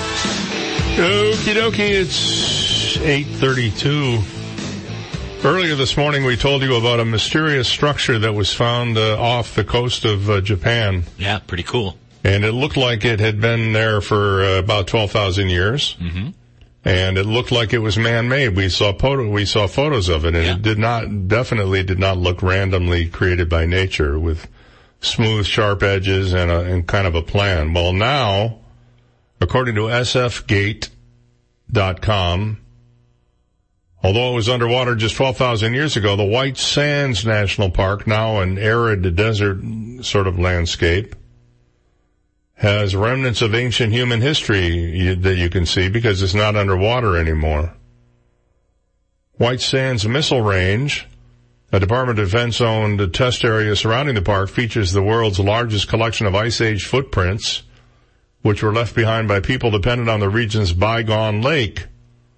Okie dokie, it's eight thirty-two. Earlier this morning, we told you about a mysterious structure that was found uh, off the coast of uh, Japan. Yeah, pretty cool. And it looked like it had been there for uh, about twelve thousand years. Mm-hmm. And it looked like it was man-made. We saw photo, we saw photos of it, and yeah. It did not, definitely did not look randomly created by nature with smooth, sharp edges and, a, and kind of a plan. Well, now, according to S F gate dot com, although it was underwater just twelve thousand years ago, the White Sands National Park, now an arid desert sort of landscape, has remnants of ancient human history that you can see because it's not underwater anymore. White Sands Missile Range, a Department of Defense-owned test area surrounding the park, features the world's largest collection of Ice Age footprints, which were left behind by people dependent on the region's bygone lake.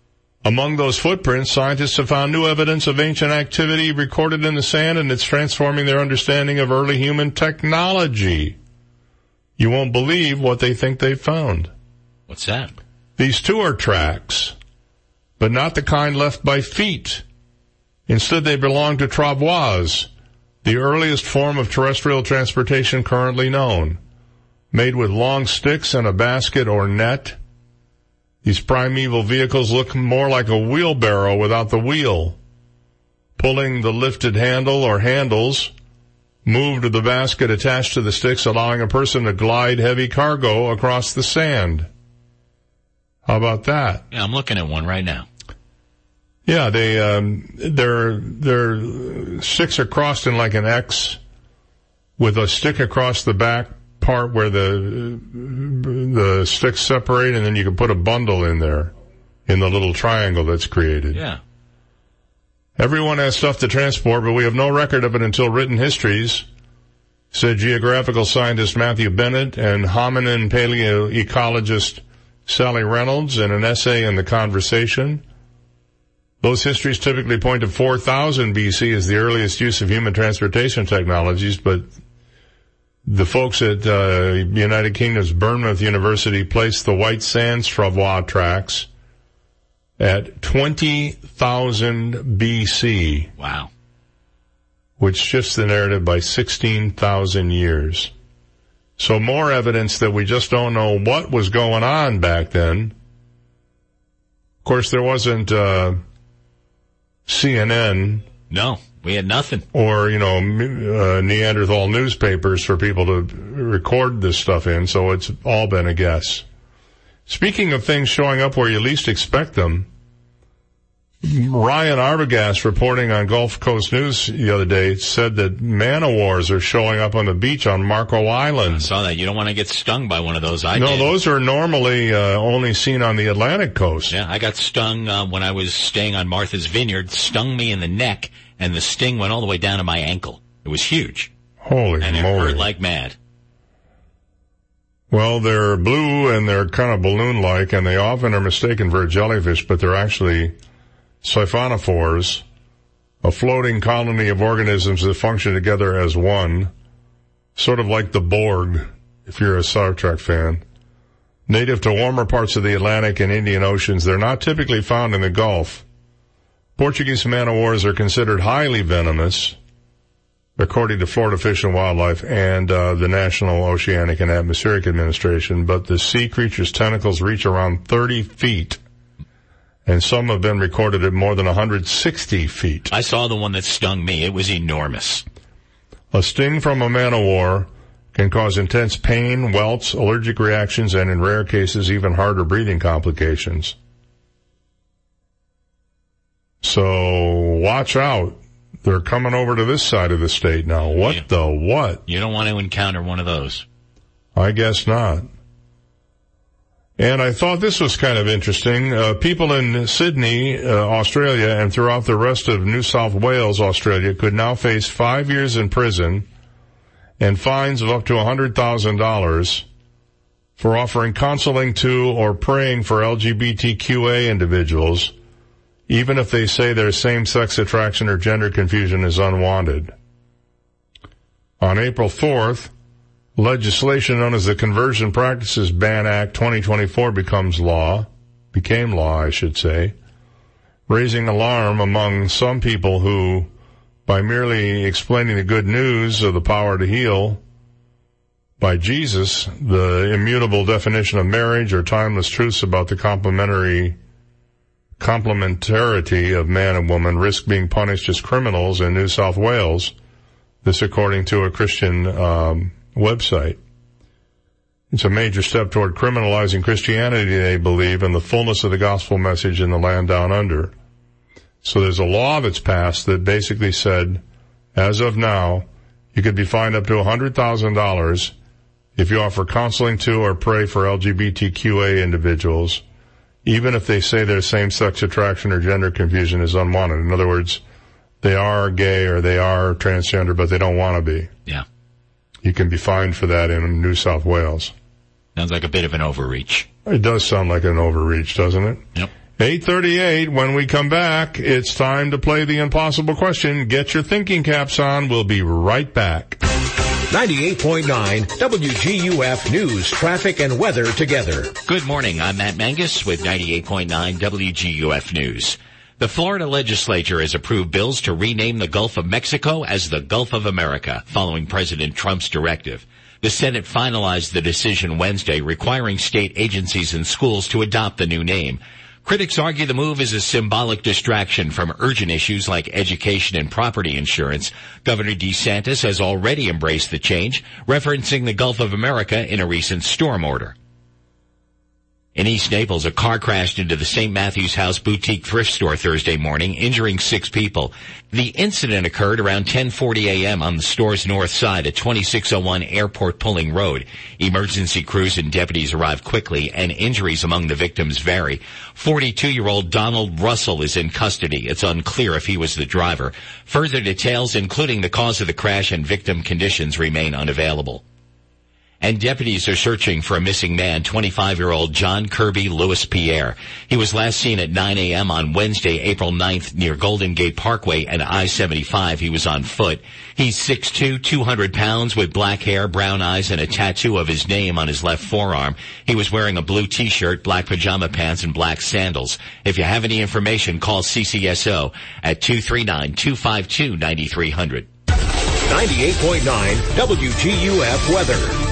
Among those footprints, scientists have found new evidence of ancient activity recorded in the sand, and it's transforming their understanding of early human technology. You won't believe what they think they've found. What's that? These too are tracks, but not the kind left by feet. Instead, they belong to travois, the earliest form of terrestrial transportation currently known. Made with long sticks and a basket or net, these primeval vehicles look more like a wheelbarrow without the wheel. Pulling the lifted handle or handles, moved the basket attached to the sticks, allowing a person to glide heavy cargo across the sand. How about that? Yeah, I'm looking at one right now. Yeah, they, um, their, their sticks are crossed in like an X with a stick across the back part where the, the sticks separate, and then you can put a bundle in there in the little triangle that's created. Yeah. Everyone has stuff to transport, but we have no record of it until written histories, said geographical scientist Matthew Bennett and hominin paleoecologist Sally Reynolds in an essay in The Conversation. Those histories typically point to four thousand B C as the earliest use of human transportation technologies, but the folks at uh, United Kingdom's Bournemouth University placed the White Sands travois tracks at twenty thousand B C. Wow. Which shifts the narrative by sixteen thousand years. So more evidence that we just don't know what was going on back then. Of course, there wasn't uh, C N N. No, we had nothing. Or, you know, uh, Neanderthal newspapers for people to record this stuff in, so it's all been a guess. Speaking of things showing up where you least expect them, Ryan Arbogast, reporting on Gulf Coast News the other day, said that man-o-wars are showing up on the beach on Marco Island. I saw that. You don't want to get stung by one of those. I no, did. Those are normally uh, only seen on the Atlantic coast. Yeah, I got stung uh, when I was staying on Martha's Vineyard, stung me in the neck, and the sting went all the way down to my ankle. It was huge. Holy and moly. And it hurt like mad. Well, they're blue and they're kind of balloon-like, and they often are mistaken for a jellyfish, but they're actually siphonophores, a floating colony of organisms that function together as one, sort of like the Borg, if you're a Star Trek fan. Native to warmer parts of the Atlantic and Indian Oceans, they're not typically found in the Gulf. Portuguese man-o-wars are considered highly venomous, according to Florida Fish and Wildlife and uh, the National Oceanic and Atmospheric Administration, but the sea creature's tentacles reach around thirty feet. And some have been recorded at more than one hundred sixty feet. I saw the one that stung me. It was enormous. A sting from a man-o-war can cause intense pain, welts, allergic reactions, and in rare cases, even harder breathing complications. So, watch out. They're coming over to this side of the state now. What yeah. the what? You don't want to encounter one of those. I guess not. And I thought this was kind of interesting. Uh, people in Sydney, uh, Australia, and throughout the rest of New South Wales, Australia, could now face five years in prison and fines of up to one hundred thousand dollars for offering counseling to or praying for L G B T Q A individuals, even if they say their same-sex attraction or gender confusion is unwanted. On April fourth, legislation known as the Conversion Practices Ban Act twenty twenty-four becomes law, became law, I should say, raising alarm among some people who, by merely explaining the good news of the power to heal by Jesus, the immutable definition of marriage, or timeless truths about the complementary complementarity of man and woman, risk being punished as criminals in New South Wales. This according to a Christian um website. It's a major step toward criminalizing Christianity, they believe, and the fullness of the gospel message in the land down under. So there's a law that's passed that basically said, as of now, you could be fined up to one hundred thousand dollars if you offer counseling to or pray for L G B T Q A individuals, even if they say their same-sex attraction or gender confusion is unwanted. In other words, they are gay or they are transgender, but they don't want to be. Yeah. You can be fined for that in New South Wales. Sounds like a bit of an overreach. It does sound like an overreach, doesn't it? Yep. eight thirty-eight, when we come back, it's time to play the impossible question. Get your thinking caps on. We'll be right back. ninety-eight point nine W G U F News, traffic, and weather together. Good morning. I'm Matt Mangus with ninety-eight point nine W G U F News. The Florida legislature has approved bills to rename the Gulf of Mexico as the Gulf of America, following President Trump's directive. The Senate finalized the decision Wednesday, requiring state agencies and schools to adopt the new name. Critics argue the move is a symbolic distraction from urgent issues like education and property insurance. Governor DeSantis has already embraced the change, referencing the Gulf of America in a recent storm order. In East Naples, a car crashed into the Saint Matthew's House boutique thrift store Thursday morning, injuring six people. The incident occurred around ten forty a.m. on the store's north side at twenty-six oh one Airport Pulling Road. Emergency crews and deputies arrived quickly, and injuries among the victims vary. forty-two-year-old Donald Russell is in custody. It's unclear if he was the driver. Further details, including the cause of the crash and victim conditions, remain unavailable. And deputies are searching for a missing man, twenty-five-year-old John Kirby Lewis Pierre. He was last seen at nine a.m. on Wednesday, April ninth, near Golden Gate Parkway and I seventy-five. He was on foot. He's six foot two, two hundred pounds, with black hair, brown eyes, and a tattoo of his name on his left forearm. He was wearing a blue T-shirt, black pajama pants, and black sandals. If you have any information, call C C S O at two three nine, two five two, nine three zero zero. ninety-eight point nine W G U F weather.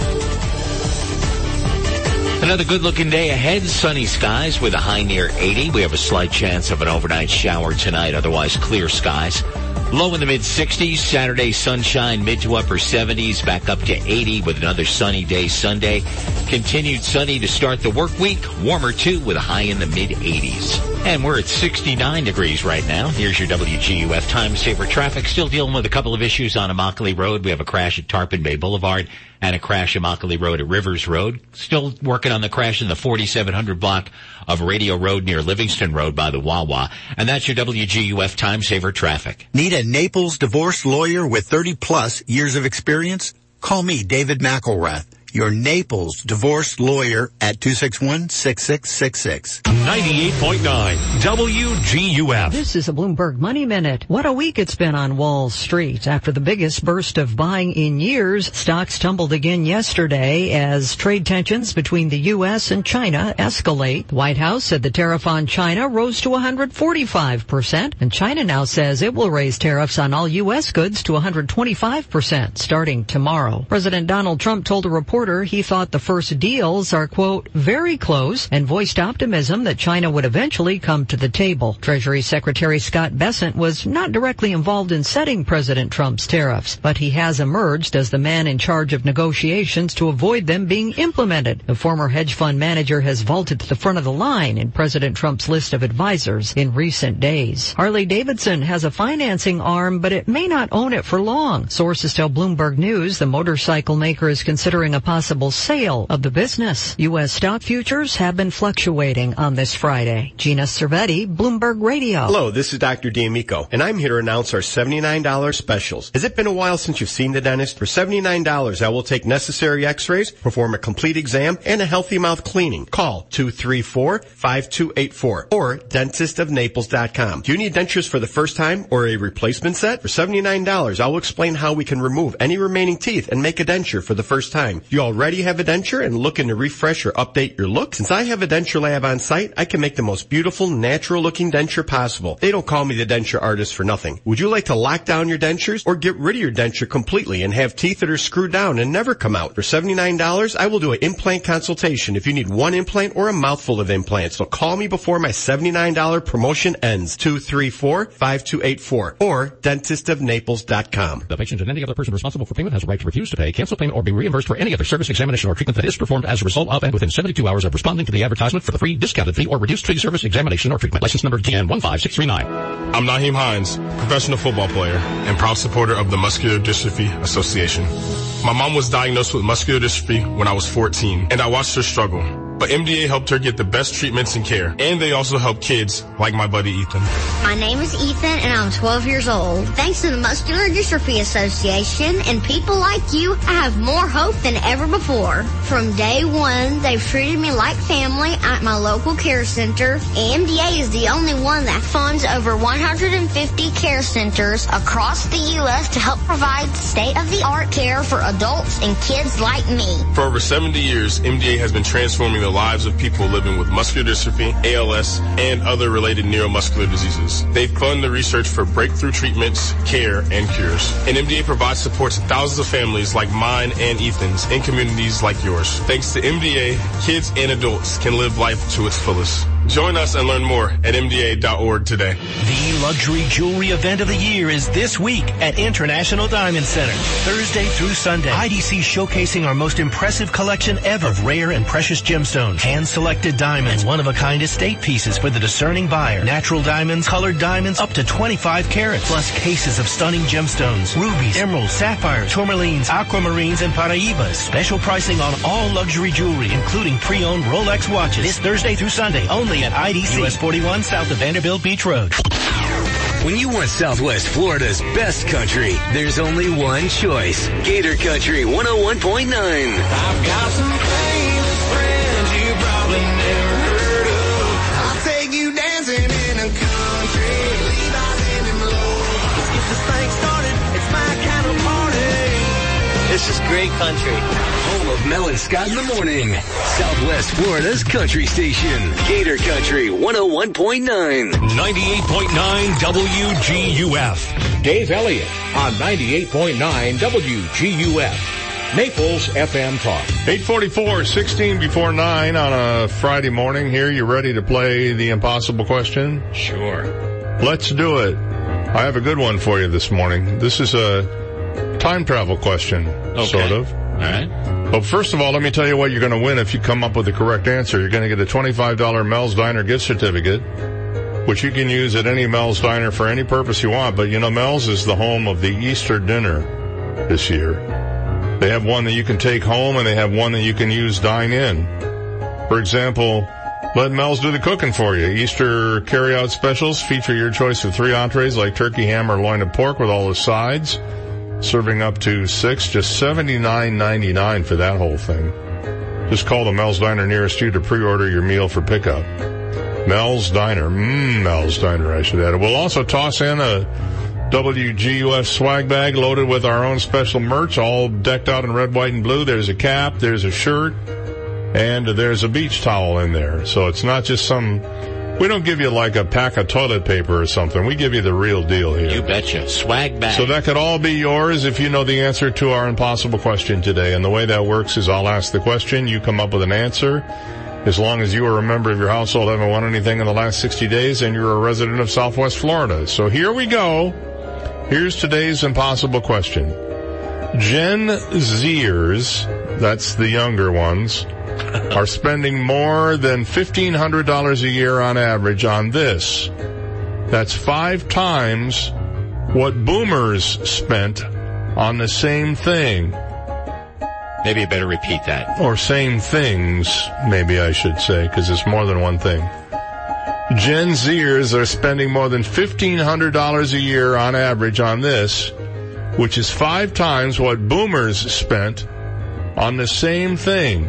Another good-looking day ahead. Sunny skies with a high near eighty. We have a slight chance of an overnight shower tonight, otherwise clear skies. Low in the mid-sixties. Saturday, sunshine, mid to upper seventies. Back up to eighty with another sunny day Sunday. Continued sunny to start the work week. Warmer, too, with a high in the mid-eighties. And we're at sixty-nine degrees right now. Here's your W G U F time saver traffic. Still dealing with a couple of issues on Immokalee Road. We have a crash at Tarpon Bay Boulevard and a crash at Immokalee Road at Rivers Road. Still working on the crash in the forty-seven hundred block of Radio Road near Livingston Road by the Wawa. And that's your W G U F time saver traffic. Need a Naples divorce lawyer with thirty plus years of experience? Call me, David McElrath, your Naples divorce lawyer at two six one, six six six six. ninety-eight point nine W G U F. This is a Bloomberg Money Minute. What a week it's been on Wall Street. After the biggest burst of buying in years, stocks tumbled again yesterday as trade tensions between the U S and China escalate. The White House said the tariff on China rose to one hundred forty-five percent, and China now says it will raise tariffs on all U S goods to one hundred twenty-five percent starting tomorrow. President Donald Trump told a reporter he thought the first deals are, quote, very close, and voiced optimism that China would eventually come to the table. Treasury Secretary Scott Bessent was not directly involved in setting President Trump's tariffs, but he has emerged as the man in charge of negotiations to avoid them being implemented. The former hedge fund manager has vaulted to the front of the line in President Trump's list of advisors in recent days. Harley-Davidson has a financing arm, but it may not own it for long. Sources tell Bloomberg News the motorcycle maker is considering a possible sale of the business. U S stock futures have been fluctuating on this Friday. Gina Cervetti, Bloomberg Radio. Hello, this is Doctor D'Amico, and I'm here to announce our seventy-nine dollars specials. Has it been a while since you've seen the dentist? For seventy-nine dollars, I will take necessary x-rays, perform a complete exam, and a healthy mouth cleaning. Call two three four, five two eight four or dentist of naples dot com. Do you need dentures for the first time or a replacement set? For seventy-nine dollars, I will explain how we can remove any remaining teeth and make a denture for the first time. You already have a denture and looking to refresh or update your look? Since I have a denture lab on site, I can make the most beautiful, natural-looking denture possible. They don't call me the denture artist for nothing. Would you like to lock down your dentures or get rid of your denture completely and have teeth that are screwed down and never come out? For seventy-nine dollars, I will do an implant consultation if you need one implant or a mouthful of implants. So call me before my seventy-nine dollars promotion ends. two three four, five two eight four or dentist of naples dot com. The patient and any other person responsible for payment has a right to refuse to pay, cancel payment, or be reimbursed for any other service, examination, or treatment that is performed as a result of and within seventy-two hours of responding to the advertisement for the free, discounted fee, or reduced fee service, examination, or treatment. License number T N one five six three nine. I'm Naheem Hines, professional football player and proud supporter of the Muscular Dystrophy Association. My mom was diagnosed with muscular dystrophy when I was fourteen, and I watched her struggle. but M D A helped her get the best treatments and care. And they also help kids like my buddy Ethan. My name is Ethan, and I'm twelve years old. Thanks to the Muscular Dystrophy Association and people like you, I have more hope than ever before. From day one, they've treated me like family at my local care center. M D A is the only one that funds over one hundred fifty care centers across the U S to help provide state-of-the-art care for adults and kids like me. For over seventy years, M D A has been transforming the lives of people living with muscular dystrophy, A L S, and other related neuromuscular diseases. They fund the research for breakthrough treatments, care, and cures. And M D A provides support to thousands of families like mine and Ethan's in communities like yours. Thanks to M D A, kids and adults can live life to its fullest. Join us and learn more at M D A dot org today. The luxury jewelry event of the year is this week at International Diamond Center. Thursday through Sunday, I D C showcasing our most impressive collection ever of rare and precious gemstones, hand-selected diamonds, one-of-a-kind estate pieces for the discerning buyer, natural diamonds, colored diamonds up to twenty-five carats, plus cases of stunning gemstones, rubies, emeralds, sapphires, tourmalines, aquamarines, and paraibas. Special pricing on all luxury jewelry, including pre-owned Rolex watches. This Thursday through Sunday, only at I D C, U S forty-one south of Vanderbilt Beach Road. When you want Southwest Florida's best country, there's only one choice. Gator Country one oh one point nine. I've got some famous friends you probably never heard of. I'll take you dancing in a country, Levi's and them low. Let's get this thing started, it's my kind of party. This is great country. Home of Mel and Scott in the morning. Southwest Florida's country station. Gator Country one oh one point nine. ninety-eight point nine W G U F. Dave Elliott on ninety-eight point nine W G U F. Naples F M Talk. eight forty-four, sixteen before nine on a Friday morning here. You ready to play the impossible question? Sure. Let's do it. I have a good one for you this morning. This is a time travel question, okay. sort of. All right. Well, first of all, let me tell you what you're going to win if you come up with the correct answer. You're going to get a twenty-five dollars Mel's Diner gift certificate, which you can use at any Mel's Diner for any purpose you want. But, you know, Mel's is the home of the Easter dinner this year. They have one that you can take home, and they have one that you can use dine in. For example, let Mel's do the cooking for you. Easter carry-out specials feature your choice of three entrees like turkey, ham, or loin of pork with all the sides. Serving up to six, just seventy-nine ninety-nine for that whole thing. Just call the Mel's Diner nearest you to pre-order your meal for pickup. Mel's Diner. Mmm, Mel's Diner, I should add. We'll also toss in a W G U F swag bag loaded with our own special merch, all decked out in red, white, and blue. There's a cap, there's a shirt, and there's a beach towel in there. So it's not just some... We don't give you like a pack of toilet paper or something. We give you the real deal here. You betcha. Swag bag. So that could all be yours if you know the answer to our impossible question today. And the way that works is I'll ask the question, you come up with an answer. As long as you or a member of your household haven't won anything in the last sixty days and you're a resident of Southwest Florida. So here we go. Here's today's impossible question. Gen Zers, that's the younger ones, are spending more than fifteen hundred dollars a year on average on this. That's five times what boomers spent on the same thing. Maybe you better repeat that. Or same things, maybe I should say, because it's more than one thing. Gen Zers are spending more than fifteen hundred dollars a year on average on this, which is five times what boomers spent on the same thing.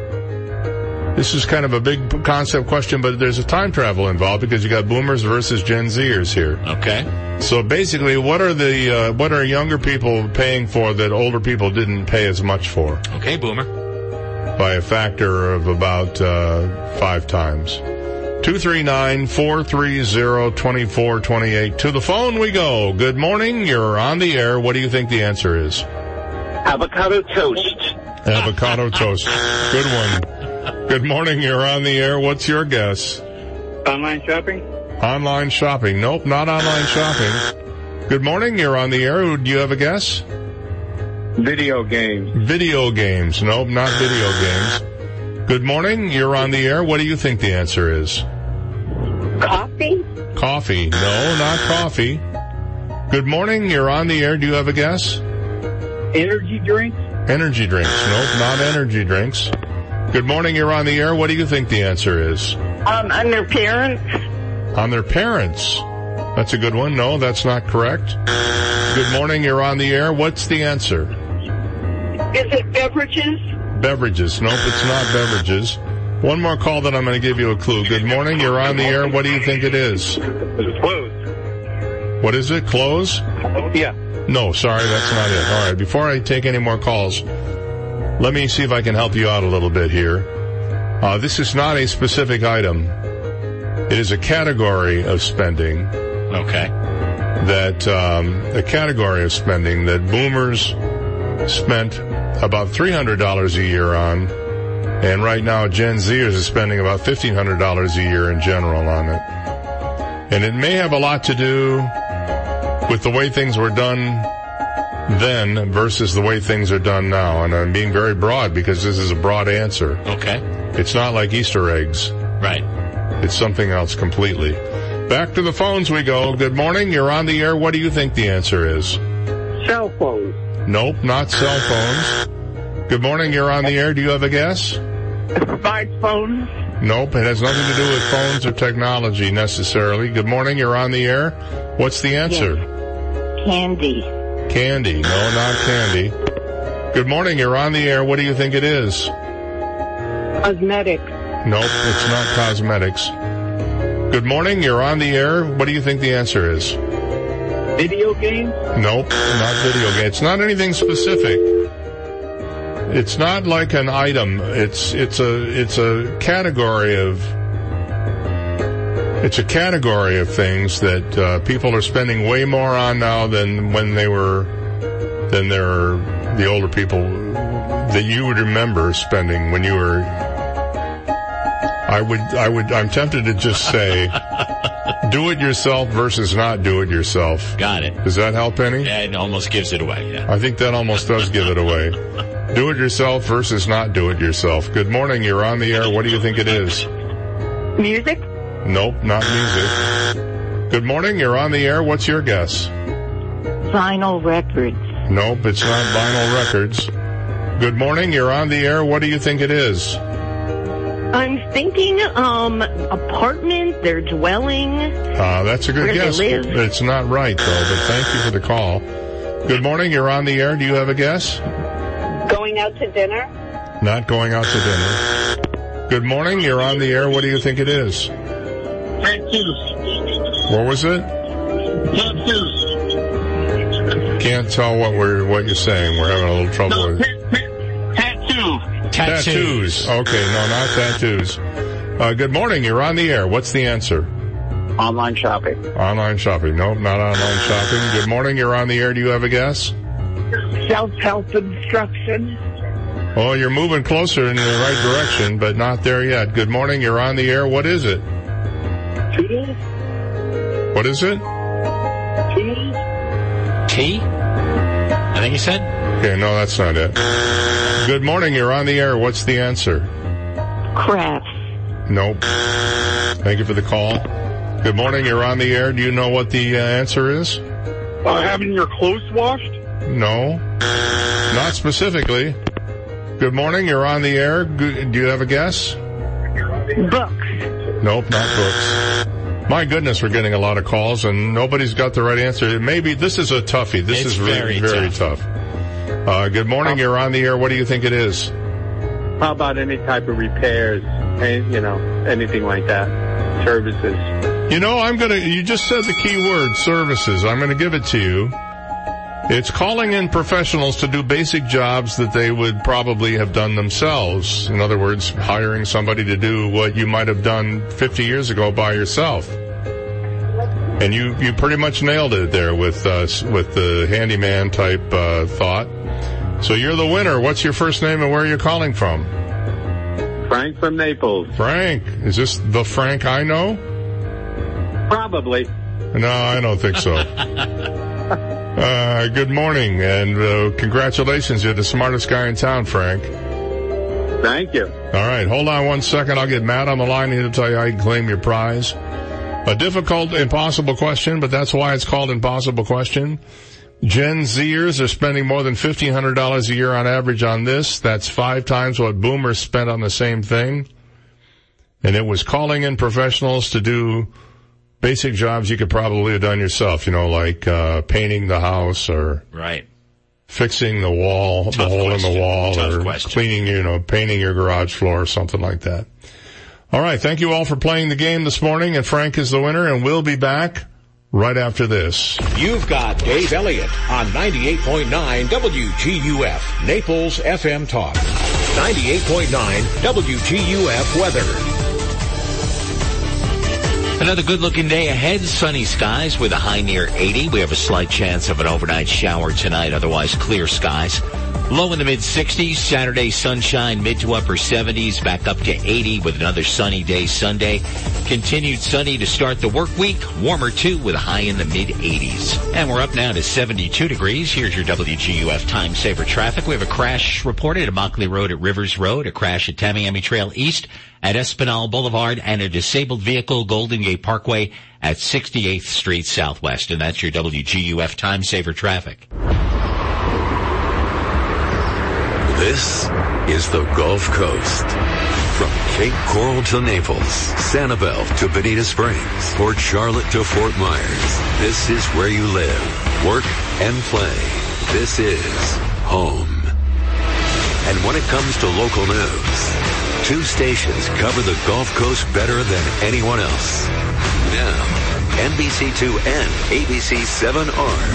This is kind of a big concept question, but there's a time travel involved because you got boomers versus Gen Zers here. Okay. So basically, what are the uh, what are younger people paying for that older people didn't pay as much for? Okay, boomer. By a factor of about uh, five times. two three nine, four three zero, two four two eight. To the phone we go. Good morning. You're on the air. What do you think the answer is? Avocado toast. Avocado toast. Good one. Good morning. You're on the air. What's your guess? Online shopping? Online shopping. Nope, not online shopping. Good morning. You're on the air. Do you have a guess? Video games. Video games. Nope, not video games. Good morning. You're on the air. What do you think the answer is? Coffee? Coffee. No, not coffee. Good morning. You're on the air. Do you have a guess? Energy drinks? Energy drinks. Nope, not energy drinks. Good morning, you're on the air. What do you think the answer is? Um, on their parents. On their parents. That's a good one. No, that's not correct. Good morning, you're on the air. What's the answer? Is it beverages? Beverages. Nope, it's not beverages. One more call, then I'm going to give you a clue. Good morning, you're on the air. What do you think it is? It's clothes. What is it? Clothes? Yeah. No, sorry, that's not it. All right, before I take any more calls, let me see if I can help you out a little bit here. Uh, this is not a specific item. It is a category of spending. Okay. That, um, a category of spending that boomers spent about three hundred dollars a year on, and right now Gen Zers is spending about fifteen hundred dollars a year in general on it. And it may have a lot to do with the way things were done then versus the way things are done now. And I'm being very broad because this is a broad answer. Okay. It's not like Easter eggs. Right. It's something else completely. Back to the phones we go. Good morning. You're on the air. What do you think the answer is? Cell phones. Nope, not cell phones. Good morning. You're on the air. Do you have a guess? Smartphones. Nope, it has nothing to do with phones or technology necessarily. Good morning. You're on the air. What's the answer? Yes. Candy. Candy. No, not candy. Good morning. You're on the air. What do you think it is? Cosmetics. Nope, it's not cosmetics. Good morning. You're on the air. What do you think the answer is? Video games? Nope, not video games. It's not anything specific. It's not like an item. It's it's a it's a category of it's a category of things that uh, people are spending way more on now than when they were than they're the older people that you would remember spending when you were. I would I would I'm tempted to just say do it yourself versus not do it yourself. Got it. Does that help any? Yeah, it almost gives it away. Yeah. I think that almost does give it away. Do it yourself versus not do it yourself. Good morning. You're on the air. What do you think it is? Music? Nope, not music. Good morning. You're on the air. What's your guess? Vinyl records. Nope, it's not vinyl records. Good morning. You're on the air. What do you think it is? I'm thinking, um, apartment, their dwelling. Uh, that's a good where guess. They live. It's not right, though, but thank you for the call. Good morning. You're on the air. Do you have a guess? Going out to dinner? Not going out to dinner. Good morning. You're on the air. What do you think it is? Tattoos. What was it? Tattoos. Can't tell what we're what you're saying. We're having a little trouble No, with tattoo. Tattoos. tattoos. Okay, no, not tattoos. Uh, good morning. You're on the air. What's the answer? Online shopping. Online shopping. Nope, not online shopping. Good morning. You're on the air. Do you have a guess? Self-help instruction. Oh, you're moving closer in the right direction, but not there yet. Good morning. You're on the air. What is it? Toodles. What is it? Toodles. Tea? I think you said? Okay, no, that's not it. Good morning. You're on the air. What's the answer? Crafts. Nope. Thank you for the call. Good morning. You're on the air. Do you know what the uh, answer is? Uh, having your clothes washed? No. Not specifically. Good morning. You're on the air. Go- do you have a guess? Books. Nope, not books. My goodness, we're getting a lot of calls, and nobody's got the right answer. Maybe this is a toughie. This It's is very, very very tough. Uh, good morning. You're on the air. What do you think it is? How about any type of repairs? And, you know, anything like that. Services. You know, I'm gonna, you just said the key word, services. I'm gonna give it to you. It's calling in professionals to do basic jobs that they would probably have done themselves. In other words, hiring somebody to do what you might have done fifty years ago by yourself. And you, you pretty much nailed it there with, uh, with the handyman type, uh, thought. So you're the winner. What's your first name and where are you calling from? Frank from Naples. Frank. Is this the Frank I know? Probably. No, I don't think so. uh, good morning and uh, congratulations. You're the smartest guy in town, Frank. Thank you. All right, hold on one second. I'll get Matt on the line here to tell you how you can claim your prize. A difficult, impossible question, but that's why it's called Impossible Question. Gen Zers are spending more than fifteen hundred dollars a year on average on this. That's five times what boomers spent on the same thing. And it was calling in professionals to do basic jobs you could probably have done yourself, you know, like uh painting the house or right. fixing the wall, Tough the hole question. in the wall, Tough or question. cleaning, you know, painting your garage floor or something like that. All right, thank you all for playing the game this morning, and Frank is the winner, and we'll be back right after this. You've got Dave Elliott on ninety-eight point nine W G U F, Naples F M Talk. ninety-eight point nine W G U F weather. Another good-looking day ahead. Sunny skies with a high near eighty. We have a slight chance of an overnight shower tonight, otherwise clear skies. Low in the mid-sixties. Saturday, sunshine, mid to upper seventies, back up to eighty with another sunny day Sunday. Continued sunny to start the work week. Warmer, too, with a high in the mid-eighties. And we're up now to seventy-two degrees. Here's your W G U F Time Saver traffic. We have a crash reported at Mockley Road at Rivers Road, a crash at Tamiami Trail East at Espinal Boulevard, and a disabled vehicle, Golden Gate Parkway at sixty-eighth Street Southwest. And that's your W G U F Time Saver traffic. This is the Gulf Coast. From Cape Coral to Naples, Sanibel to Bonita Springs, Port Charlotte to Fort Myers. This is where you live, work, and play. This is home. And when it comes to local news, two stations cover the Gulf Coast better than anyone else. Now, N B C two and A B C seven R.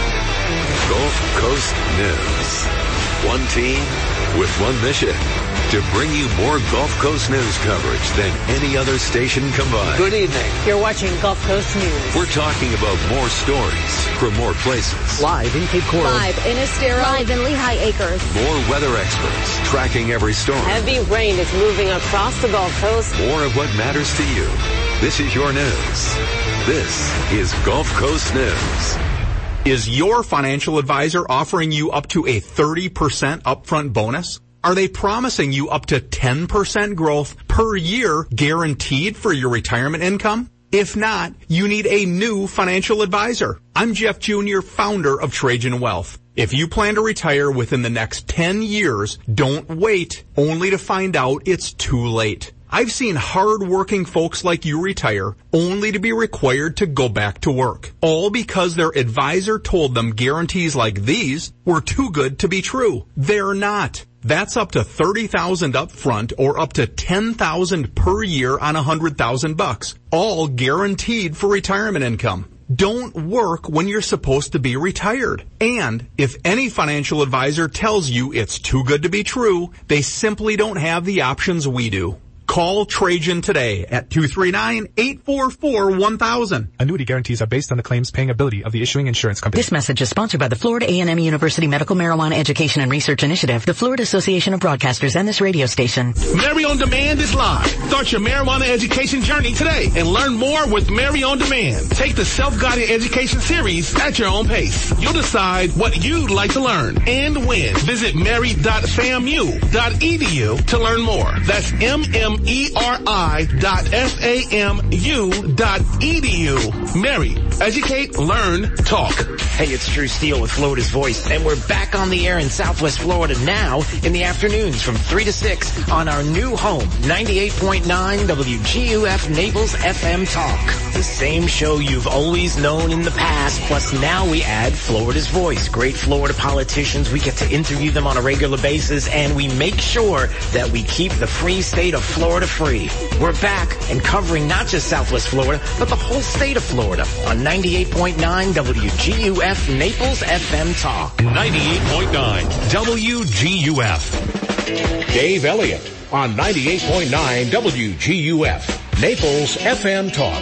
Gulf Coast News. One team with one mission. To bring you more Gulf Coast news coverage than any other station combined. Good evening. You're watching Gulf Coast News. We're talking about more stories from more places. Live in Cape Coral. Live in Estero. Live in Lehigh Acres. More weather experts tracking every storm. Heavy rain is moving across the Gulf Coast. More of what matters to you. This is your news. This is Gulf Coast News. Is your financial advisor offering you up to a thirty percent upfront bonus? Are they promising you up to ten percent growth per year guaranteed for your retirement income? If not, you need a new financial advisor. I'm Jeff Junior, founder of Trajan Wealth. If you plan to retire within the next ten years, don't wait only to find out it's too late. I've seen hard-working folks like you retire only to be required to go back to work, all because their advisor told them guarantees like these were too good to be true. They're not. That's up to thirty thousand dollars up front or up to ten thousand dollars per year on one hundred thousand bucks, all guaranteed for retirement income. Don't work when you're supposed to be retired. And if any financial advisor tells you it's too good to be true, they simply don't have the options we do. Call Trajan today at two three nine, eight four four, one thousand. Annuity guarantees are based on the claims paying ability of the issuing insurance company. This message is sponsored by the Florida A and M University Medical Marijuana Education and Research Initiative, the Florida Association of Broadcasters, and this radio station. Mary on Demand is live. Start your marijuana education journey today and learn more with Mary on Demand. Take the self-guided education series at your own pace. You'll decide what you'd like to learn and when. Visit mary dot famu dot e d u to learn more. That's M M E R I dot F A M U dot E D U. Mary, educate, learn, talk. Hey, it's Drew Steele with Florida's Voice, and we're back on the air in Southwest Florida now in the afternoons from three to six on our new home, ninety-eight point nine W G U F Naples F M Talk. The same show you've always known in the past, plus now we add Florida's Voice. Great Florida politicians, we get to interview them on a regular basis, and we make sure that we keep the free state of Florida free. We're back and covering not just Southwest Florida, but the whole state of Florida on ninety-eight point nine W G U F Naples F M Talk. ninety-eight point nine W G U F. Dave Elliott on ninety-eight point nine W G U F, Naples F M Talk.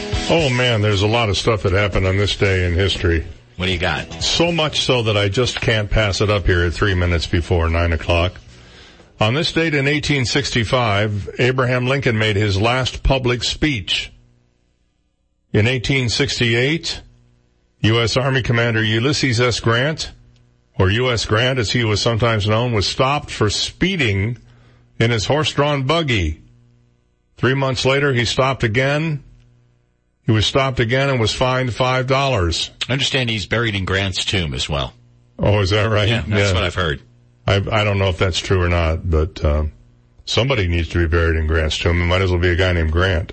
Oh man, there's a lot of stuff that happened on this day in history. What do you got? So much so that I just can't pass it up here at three minutes before nine o'clock. On this date in eighteen sixty-five, Abraham Lincoln made his last public speech. In eighteen sixty-eight, U S Army Commander Ulysses S. Grant, or U S Grant as he was sometimes known, was stopped for speeding in his horse-drawn buggy. Three months later, he stopped again He was stopped again and was fined five dollars. I understand he's buried in Grant's tomb as well. Oh, is that right? Yeah, that's yeah. what I've heard. I, I don't know if that's true or not, but uh, somebody needs to be buried in Grant's tomb. It might as well be a guy named Grant.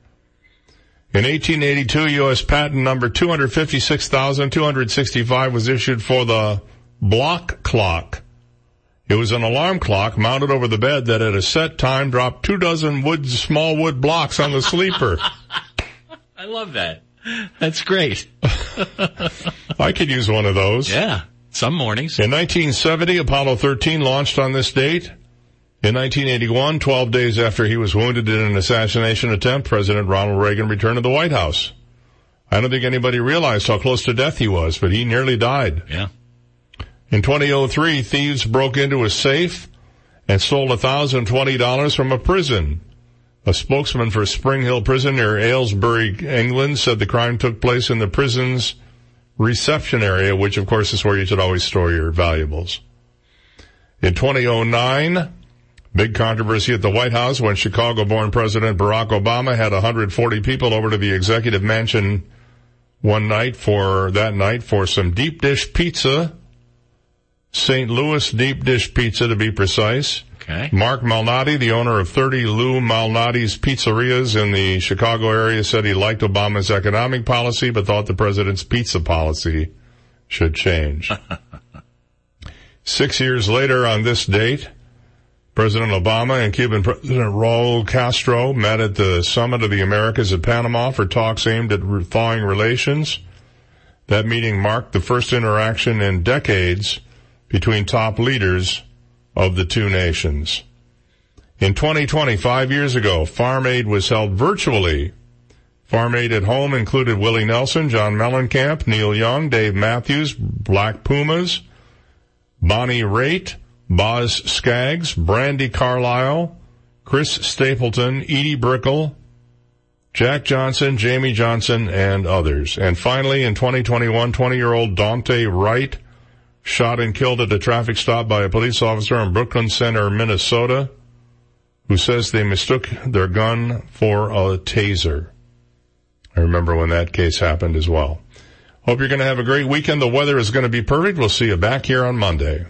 In eighteen eighty-two, U S patent number two hundred fifty-six thousand two hundred sixty-five was issued for the block clock. It was an alarm clock mounted over the bed that at a set time dropped two dozen wood, small wood blocks on the sleeper. I love that. That's great. I could use one of those. Yeah, some mornings. In nineteen seventy, Apollo thirteen launched on this date. In nineteen eighty-one, twelve days after he was wounded in an assassination attempt, President Ronald Reagan returned to the White House. I don't think anybody realized how close to death he was, but he nearly died. Yeah. In two thousand three, thieves broke into a safe and stole one thousand twenty dollars from a prison. A spokesman for Spring Hill Prison near Aylesbury, England, said the crime took place in the prison's reception area, which of course is where you should always store your valuables. In two thousand nine, big controversy at the White House when Chicago-born President Barack Obama had one hundred forty people over to the executive mansion one night for, that night for some deep dish pizza. Saint Louis deep dish pizza to be precise. Okay. Mark Malnati, the owner of thirty Lou Malnati's pizzerias in the Chicago area, said he liked Obama's economic policy but thought the president's pizza policy should change. Six years later on this date, President Obama and Cuban President Raul Castro met at the Summit of the Americas at Panama for talks aimed at thawing relations. That meeting marked the first interaction in decades between top leaders of the two nations. In twenty twenty, five years ago, Farm Aid was held virtually. Farm Aid at home included Willie Nelson, John Mellencamp, Neil Young, Dave Matthews, Black Pumas, Bonnie Raitt, Boz Scaggs, Brandy Carlisle, Chris Stapleton, Edie Brickell, Jack Johnson, Jamie Johnson, and others. And finally, in twenty twenty-one, twenty-year-old Dante Wright shot and killed at a traffic stop by a police officer in Brooklyn Center, Minnesota, who says they mistook their gun for a taser. I remember when that case happened as well. Hope you're going to have a great weekend. The weather is going to be perfect. We'll see you back here on Monday.